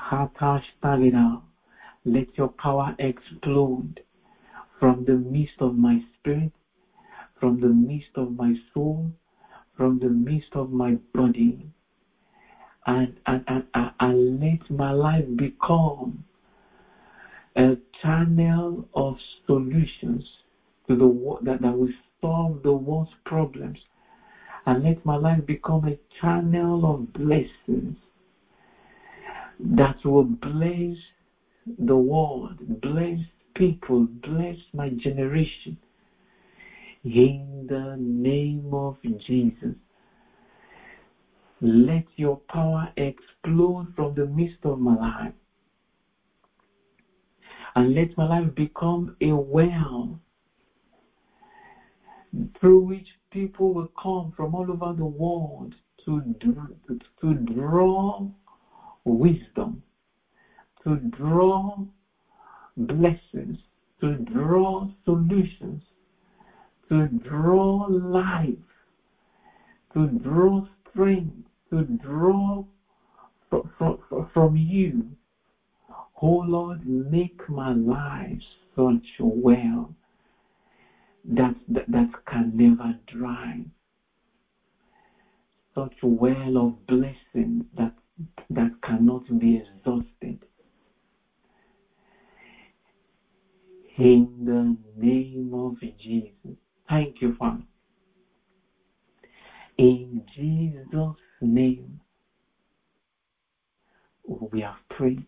your power explode from the midst of my spirit, from the midst of my soul, from the midst of my body, and, and, and, and, and let my life become a channel of solutions to the that, that will solve the world's problems, and let my life become a channel of blessings that will bless the world, bless people, bless my generation. In the name of Jesus, let your power explode from the midst of my life, and let my life become a well through which people will come from all over the world to, to draw wisdom, to draw blessings, to draw solutions, to draw life, to draw strength, to draw from, from, from you. Oh Lord, make my life such a well that, that, that can never dry, such a well of blessing that, that cannot be exhausted. In the name of Jesus. Thank you, Father. In Jesus' name, we have prayed.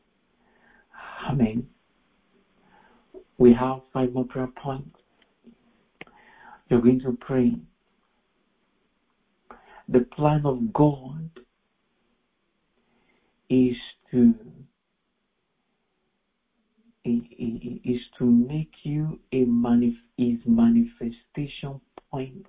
Amen. We have five more prayer points. You're going to pray. The plan of God is to is to make you a manif- his manifestation point.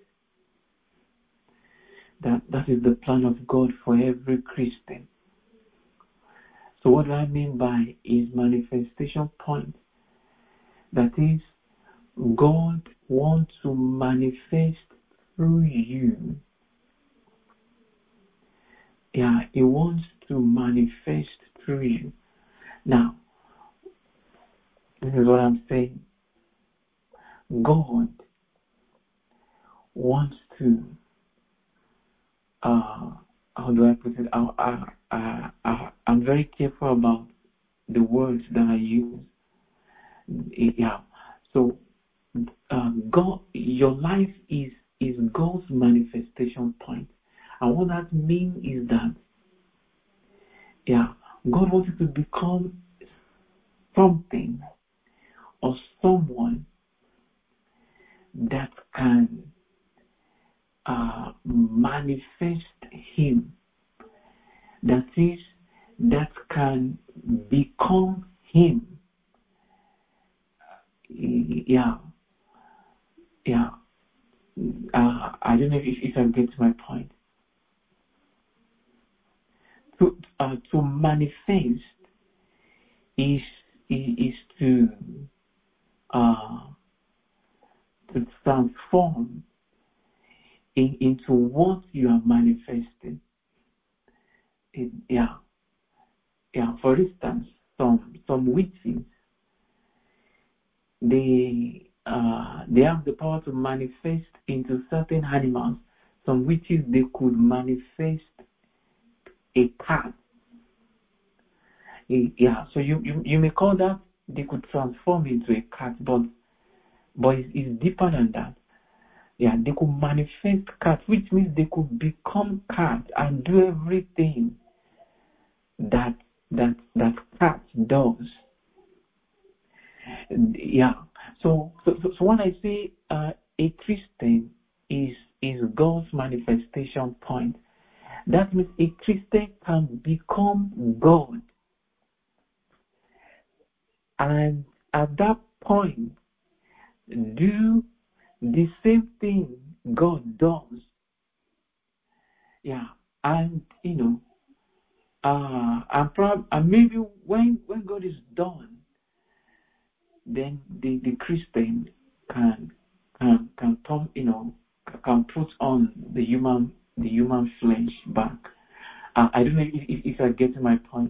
That that is the plan of God for every Christian. So what do I mean by his manifestation point? That is, God wants to manifest through you. Yeah, he wants to manifest through you. Now, this is what I'm saying. God wants to, uh, how do I put it? I, I, I, I, I'm very careful about the words that I use. Yeah. So uh, God, your life is is God's manifestation point. And what that means is that, yeah, God wants you to become something or someone that can uh, manifest Him. That is, that can become Him. Yeah, yeah. Uh, I don't know if, if I get my point. To uh, to manifest is is to uh to transform in, into what you are manifesting. It, yeah, yeah. For instance, some some witches, they uh they have the power to manifest into certain animals. Some witches, they could manifest a cat. Yeah, so you, you you may call that they could transform into a cat, but but it's, it's deeper than that. Yeah, they could manifest cat, which means they could become cat and do everything that that that cat does. Yeah. So so, so when I say uh, a Christian is is God's manifestation point, that means a Christian can become God. And at that point, do the same thing God does. Yeah, and you know, uh, and, prob- and maybe when when God is done, then the, the Christian can can can come, you know, can put on the human the human flesh back. Uh, I don't know if, if if I get to my point.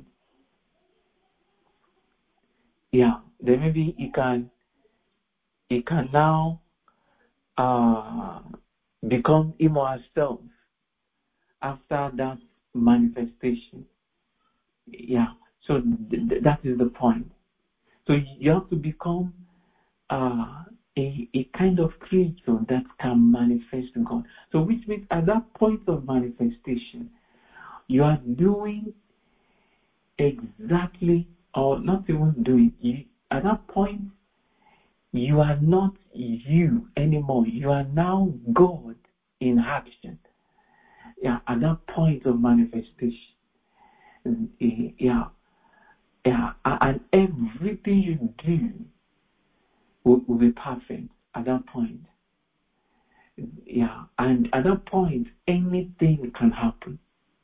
Yeah, then maybe he can he can now uh, become him or herself after that manifestation. Yeah, so th- th- that is the point. So you have to become uh, a, a kind of creature that can manifest God. So which means at that point of manifestation, you are doing exactly, or not even doing, you, at that point, you are not you anymore. You are now God in action. Yeah, at that point of manifestation. Yeah, yeah, and everything you do will, will be perfect at that point. Yeah, and at that point, anything can happen.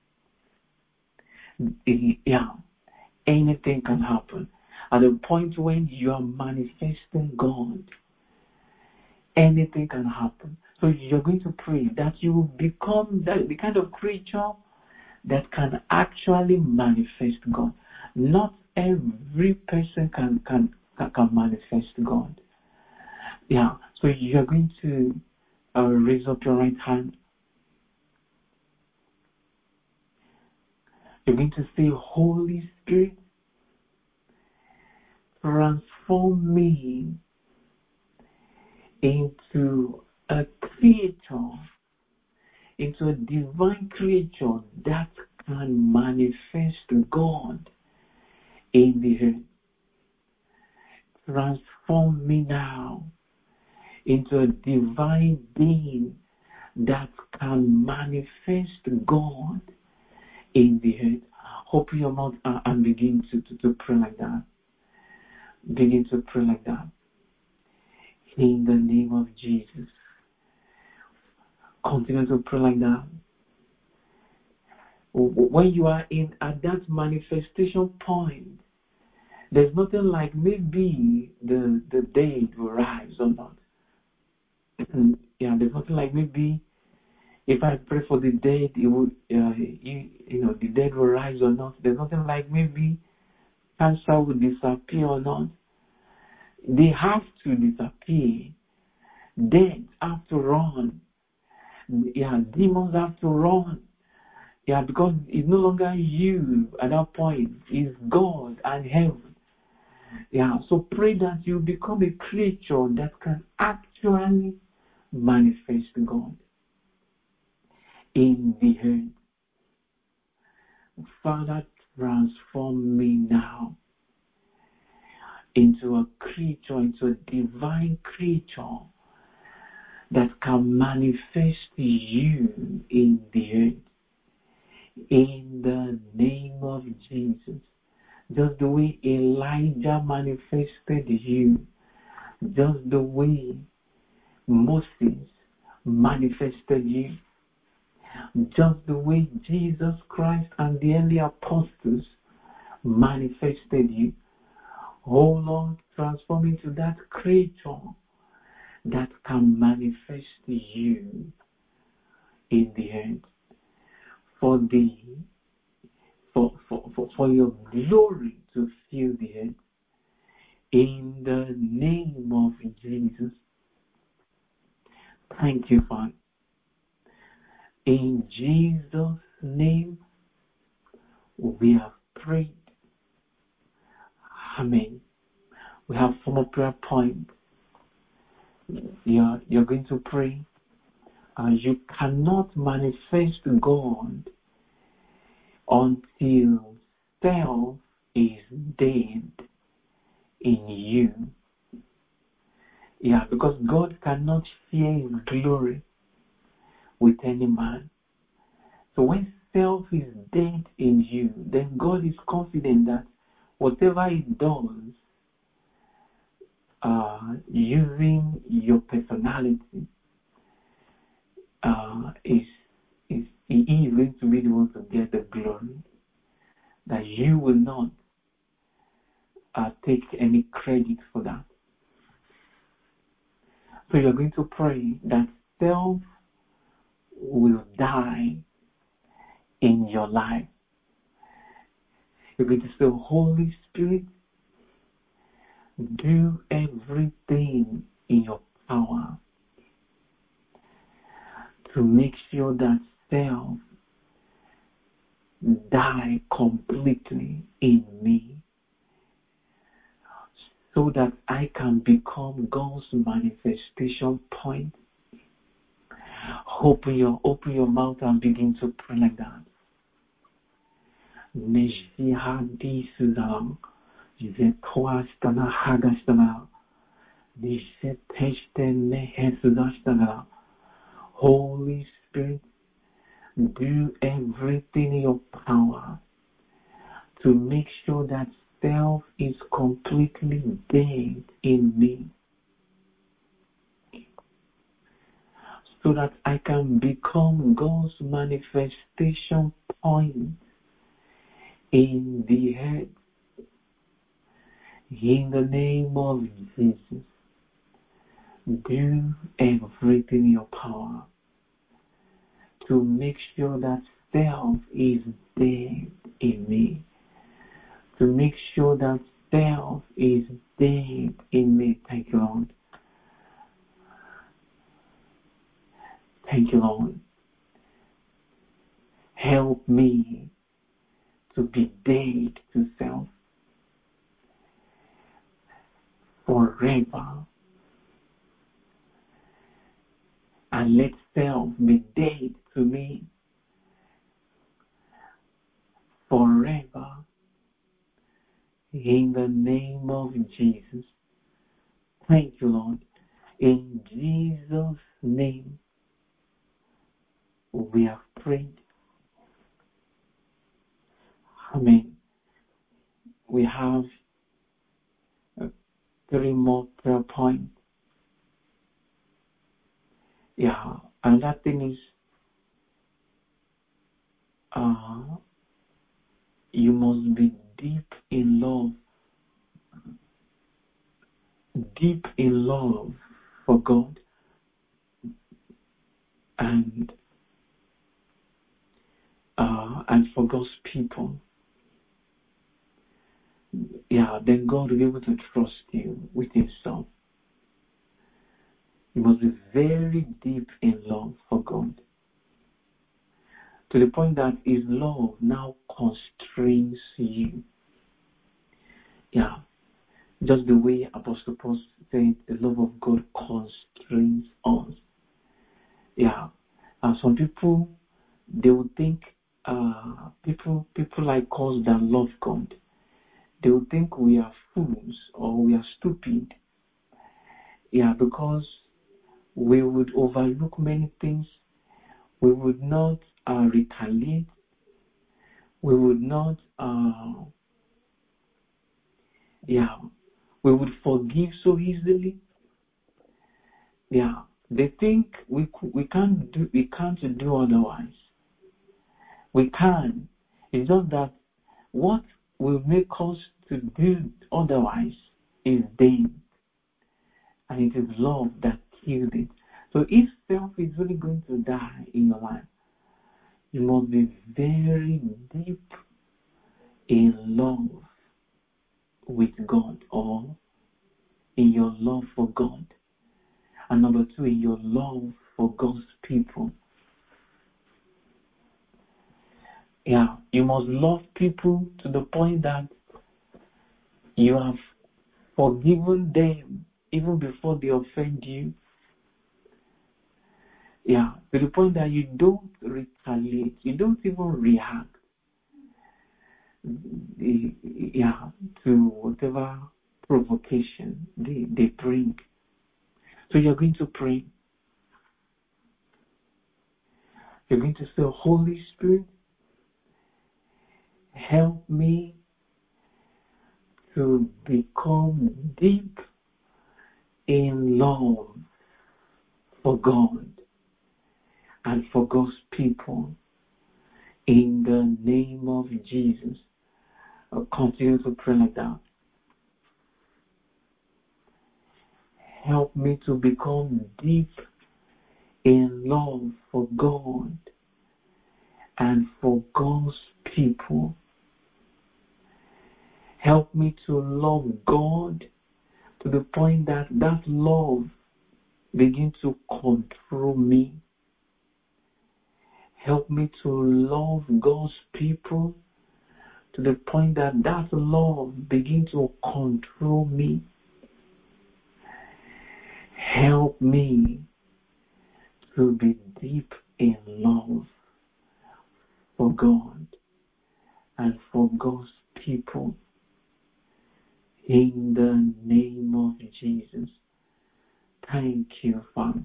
Yeah, anything can happen. At the point when you are manifesting God, anything can happen. So you're going to pray that you will become that, the kind of creature that can actually manifest God. Not every person can can can manifest God. Yeah. So you're going to uh, raise up your right hand. You're going to say, Holy Spirit, transform me into a creature, into a divine creature that can manifest God in the earth. Transform me now into a divine being that can manifest God in the earth. Open your mouth and begin to, to, to pray like that. Begin to pray like that. In the name of Jesus. Continue to pray like that. When you are in at that manifestation point, there's nothing like maybe the, the day will rise or not. Yeah, there's nothing like maybe if I pray for the dead, it will, uh, you, you know, the dead will rise or not. There's nothing like maybe cancer will disappear or not. They have to disappear. Dead have to run. Yeah, demons have to run. Yeah, because it's no longer you at that point. It's God and heaven. Yeah, so pray that you become a creature that can actually manifest God in the earth. Father, transform me now into a creature, into a divine creature that can manifest you in the earth. In the name of Jesus. Just the way Elijah manifested you, just the way Moses manifested you, just the way Jesus Christ and the early apostles manifested you. Oh Lord, transform into that creature that can manifest you in the earth for the for, for, for, for your glory to fill the earth. In the name of Jesus. Thank you, Father. In Jesus' name, we have prayed. Amen. We have four more prayer points. You're, you're going to pray. Uh, you cannot manifest God until self is dead in you. Yeah, because God cannot share His glory with any man. So when self is dead in you, then God is confident that whatever He does, uh, using your personality, uh, is is He is going to be the one to get the glory. That you will not uh, take any credit for that. So you're going to pray that self will die in your life. You're going to say, Holy Spirit, do everything in your power to make sure that self die completely in me, so that I can become God's manifestation point. Open your open your mouth and begin to pray like that. Holy Spirit, do everything in your power to make sure that self is completely dead in me, so that I can become God's manifestation point in the earth. In the name of Jesus, do everything in your power to make sure that self is dead in me, to make sure that self is dead in me. Thank you, Lord. Thank you, Lord. Help me to be dead to self forever. And let self be dead to me forever. In the name of Jesus. Thank you, Lord. In Jesus' name, we have prayed. Amen. We have uh, three more prayer points. Yeah, and that thing is, uh, you must be deep in love, deep in love for God and uh, and for God's people. Yeah, then God will be able to trust you with Himself. You must be very deep in love for God, to the point that His love now constrains you. Yeah, Just the way Apostle Paul said, the love of God constrains us. Yeah. Uh, some people, they would think, uh, people, people like us that love God, they would think we are fools or we are stupid. Yeah, because we would overlook many things. We would not uh, retaliate. We would not, uh, yeah, we would forgive so easily. Yeah, they think we we can't do we can't do otherwise. We can. It's just that what will make us to do otherwise is them, and it is love that kills it. So if self is really going to die in your life, you must be very deep in love with God, or in your love for God. And number two, in your love for God's people. Yeah, you must love people to the point that you have forgiven them even before they offend you. Yeah, to the point that you don't retaliate, you don't even react. Yeah, to whatever provocation they, they bring. So you're going to pray. You're going to say, Holy Spirit, help me to become deep in love for God and for God's people. In the name of Jesus. I'll continue to pray like that. Help me to become deep in love for God and for God's people. Help me to love God to the point that that love begins to control me. Help me to love God's people to the point that that love begins to control me. Help me to be deep in love for God and for God's people. In the name of Jesus. Thank you, Father.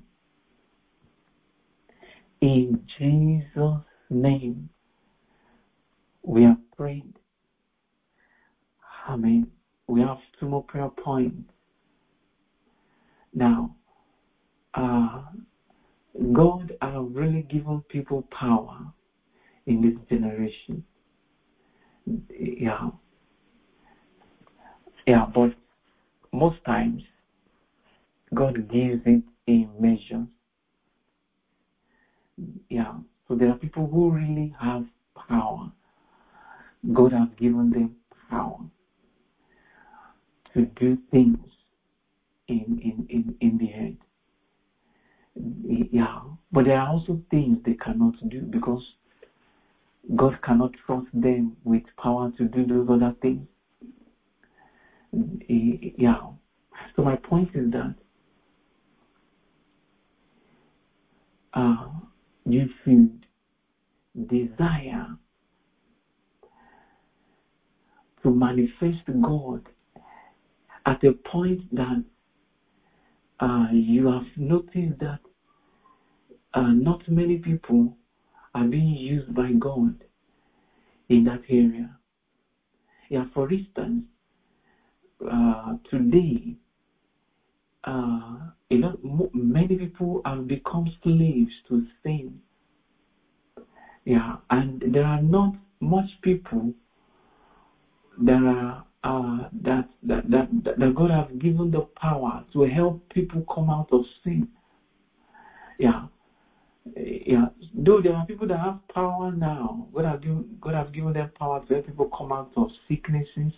In Jesus' name, we are praying. Amen. We have two more prayer points. Now, uh, God has really given people power in this generation. Yeah. Yeah, but most times, God gives it in measures. Yeah. So there are people who really have power. God has given them power to do things in, in, in, in the earth. Yeah. But there are also things they cannot do because God cannot trust them with power to do those other things. Yeah. So my point is that uh, you should desire to manifest God at a point that uh, you have noticed that uh, not many people are being used by God in that area. Yeah, for instance, uh, today, uh, you know, m- many people have become slaves to sin. Yeah, and there are not much people that are uh, that, that that that God has given the power to help people come out of sin. Yeah, yeah. Though there are people that have power now, God has given God has given them power to help people come out of sicknesses,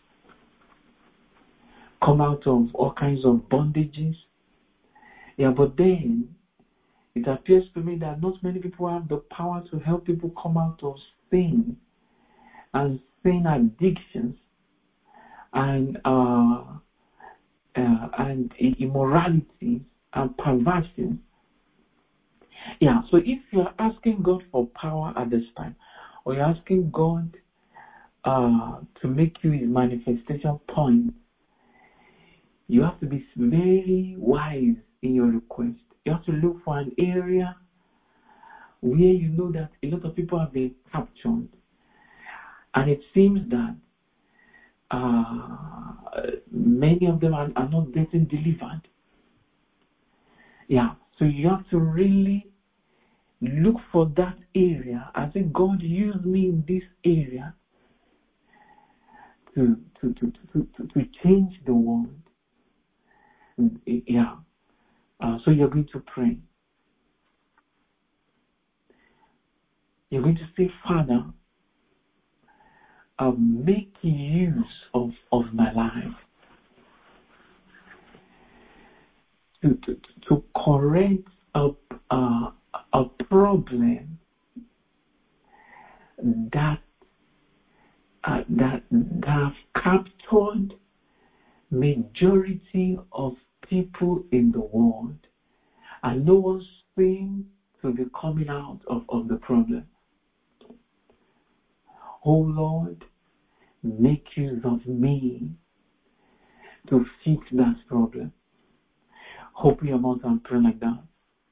come out of all kinds of bondages. Yeah, but then it appears to me that not many people have the power to help people come out of sin and sin addictions and uh, uh, and immorality and perversion. Yeah, so if you're asking God for power at this time, or you're asking God uh, to make you his manifestation point, you have to be very wise in your request. You have to look for an area where you know that a lot of people have been captured, and it seems that uh, many of them are, are not getting delivered. Yeah, so you have to really look for that area. I say, God, use me in this area to to to to to, to change the world. Yeah. Uh, so you're going to pray. You're going to say, Father, uh, make use of, of my life to, to, to correct a, uh, a problem that, uh, that, that have captured majority of people in the world, and no one seems to be coming out of, of the problem. Oh Lord, make use of me to fix that problem. Open your mouth and pray like that.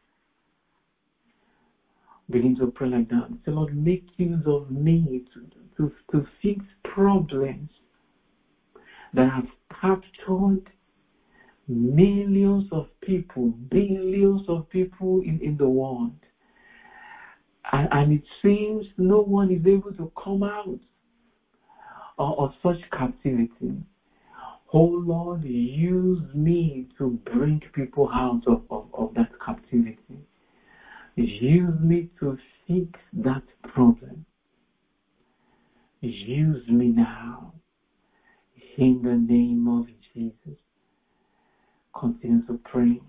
Begin to pray like that. Say, Lord, make use of me to, to, to fix problems that have captured millions of people, billions of people in, in the world. And, and it seems no one is able to come out of, of such captivity. Oh Lord, use me to bring people out of, of, of that captivity. Use me to fix that problem. Use me now. In the name of Jesus. Continue to pray.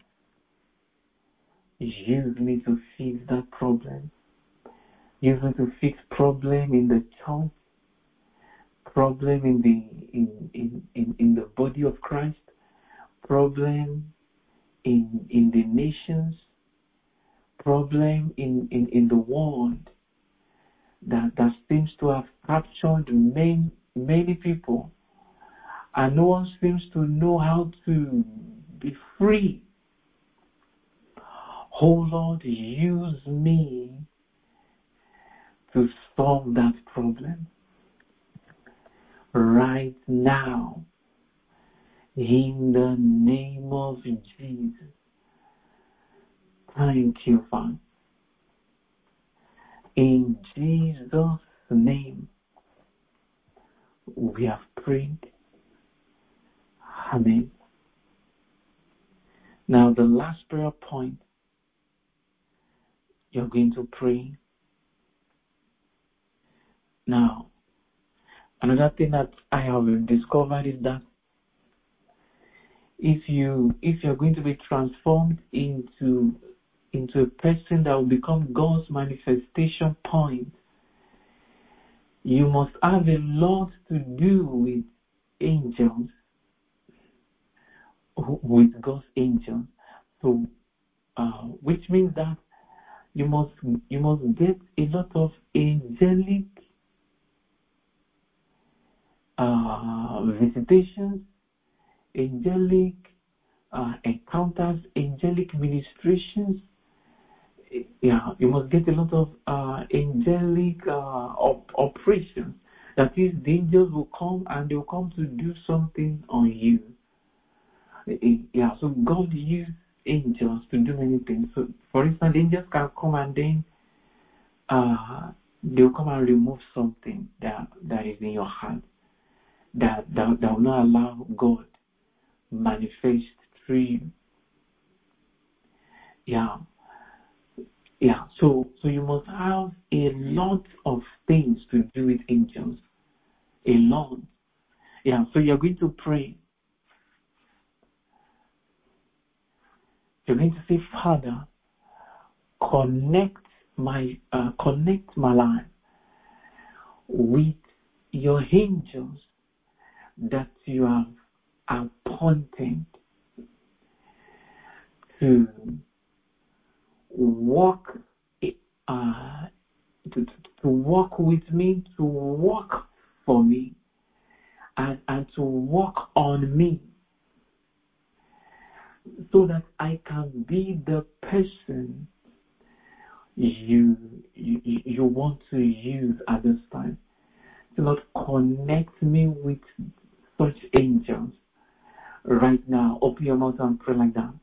Use me to fix that problem. Use me to fix problem in the church. Problem in the in, in, in, in the body of Christ. Problem in in the nations. Problem in, in, in the world that, that seems to have captured many, many people, and no one seems to know how to be free. Oh Lord, use me to solve that problem right now in the name of Jesus. Thank you, Father. In Jesus' name, we have prayed. Amen. Now, the last prayer point you're going to pray. Now, another thing that I have discovered is that if you if you're going to be transformed into into a person that will become God's manifestation point, you must have a lot to do with angels, with God's angels. So, uh, which means that you must you must get a lot of angelic uh, visitations, angelic uh, encounters, angelic ministrations. Yeah, you must get a lot of uh, angelic uh, op- operations. That is, the angels will come and they will come to do something on you. Yeah, so God used angels to do many things. So, for instance, angels can come and then uh, they will come and remove something that that is in your heart that that, that will not allow God manifest through you. Yeah. Yeah, so so you must have a lot of things to do with angels. A lot. Yeah, so you're going to pray. You're going to say, Father, connect my uh, connect my life with your angels that you have appointed to walk, uh, to, to walk with me, to walk for me, and, and to walk on me, so that I can be the person you you, you want to use at this time. So Lord, connect me with such angels right now. Open your mouth and pray like that.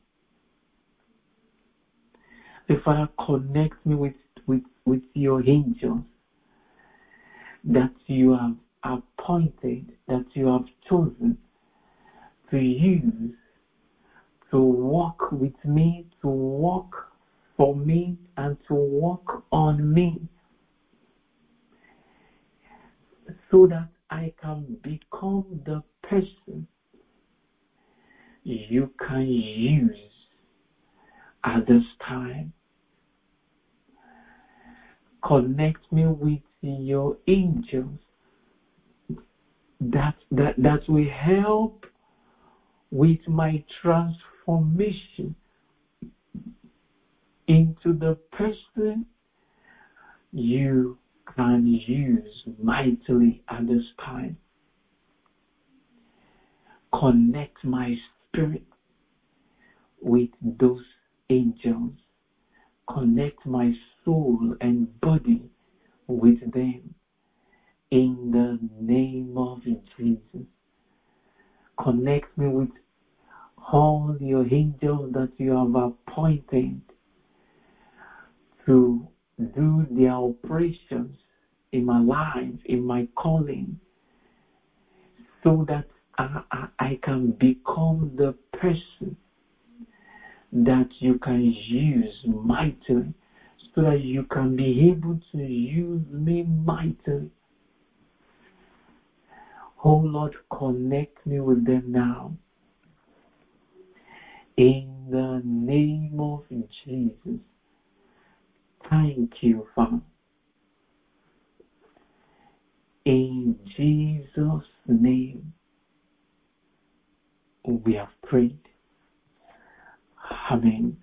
The Father, connect me with, with, with your angels that you have appointed, that you have chosen to use to walk with me, to walk for me, and to walk on me, so that I can become the person you can use at this time. Connect me with your angels that that that will help with my transformation into the person you can use mightily at this time. Connect my spirit with those angels. Connect my soul and body with them in the name of Jesus. Connect me with all your angels that you have appointed to do their operations in my life, in my calling, so that I, I, I can become the person that you can use mightily, so that you can be able to use me mightily. Oh Lord, connect me with them now. In the name of Jesus. Thank you, Father. In Jesus' name, we have prayed. Amen.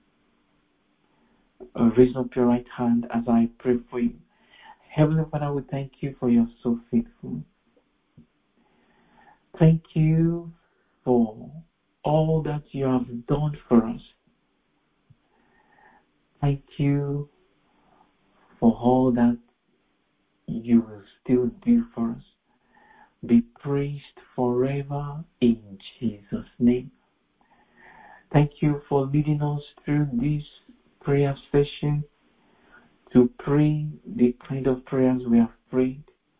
Raise up your right hand as I pray for you. Heavenly Father, we thank you for your so faithful. Thank you for all that you have done for us. Thank you for all that you will still do for us. Be praised forever in Jesus' name. Thank you for leading us through this prayer session to pray the kind of prayers we have prayed.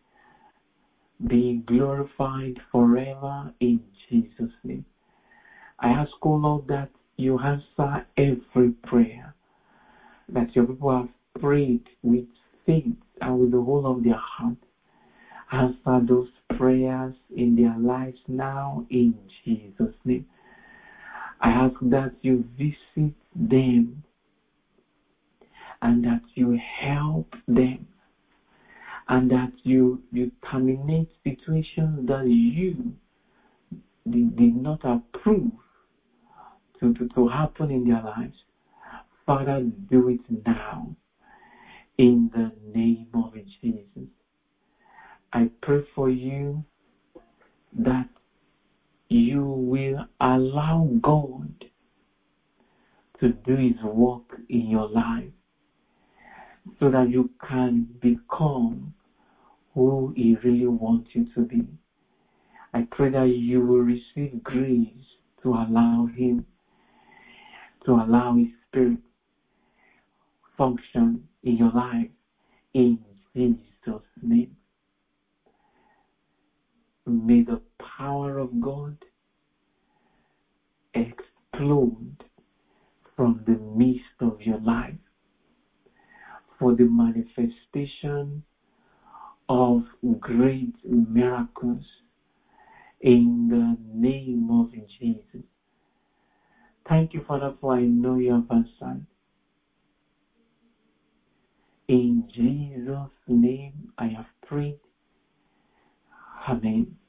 Be glorified forever in Jesus' name. I ask, O Lord, that you answer every prayer that your people have prayed with faith and with the whole of their heart. Answer those prayers in their lives now in Jesus' name. I ask that you visit them and that you help them and that you, you terminate situations that you did, did not approve to, to, to happen in their lives. Father, do it now in the name of Jesus. I pray for you that you will allow God to do his work in your life so that you can become who he really wants you to be. I pray that you will receive grace to allow him, to allow his spirit function in your life in Jesus' name. May the power of God explode from the midst of your life for the manifestation of great miracles in the name of Jesus. Thank you, Father, for I know you have answered. In Jesus' name I have prayed. Amen.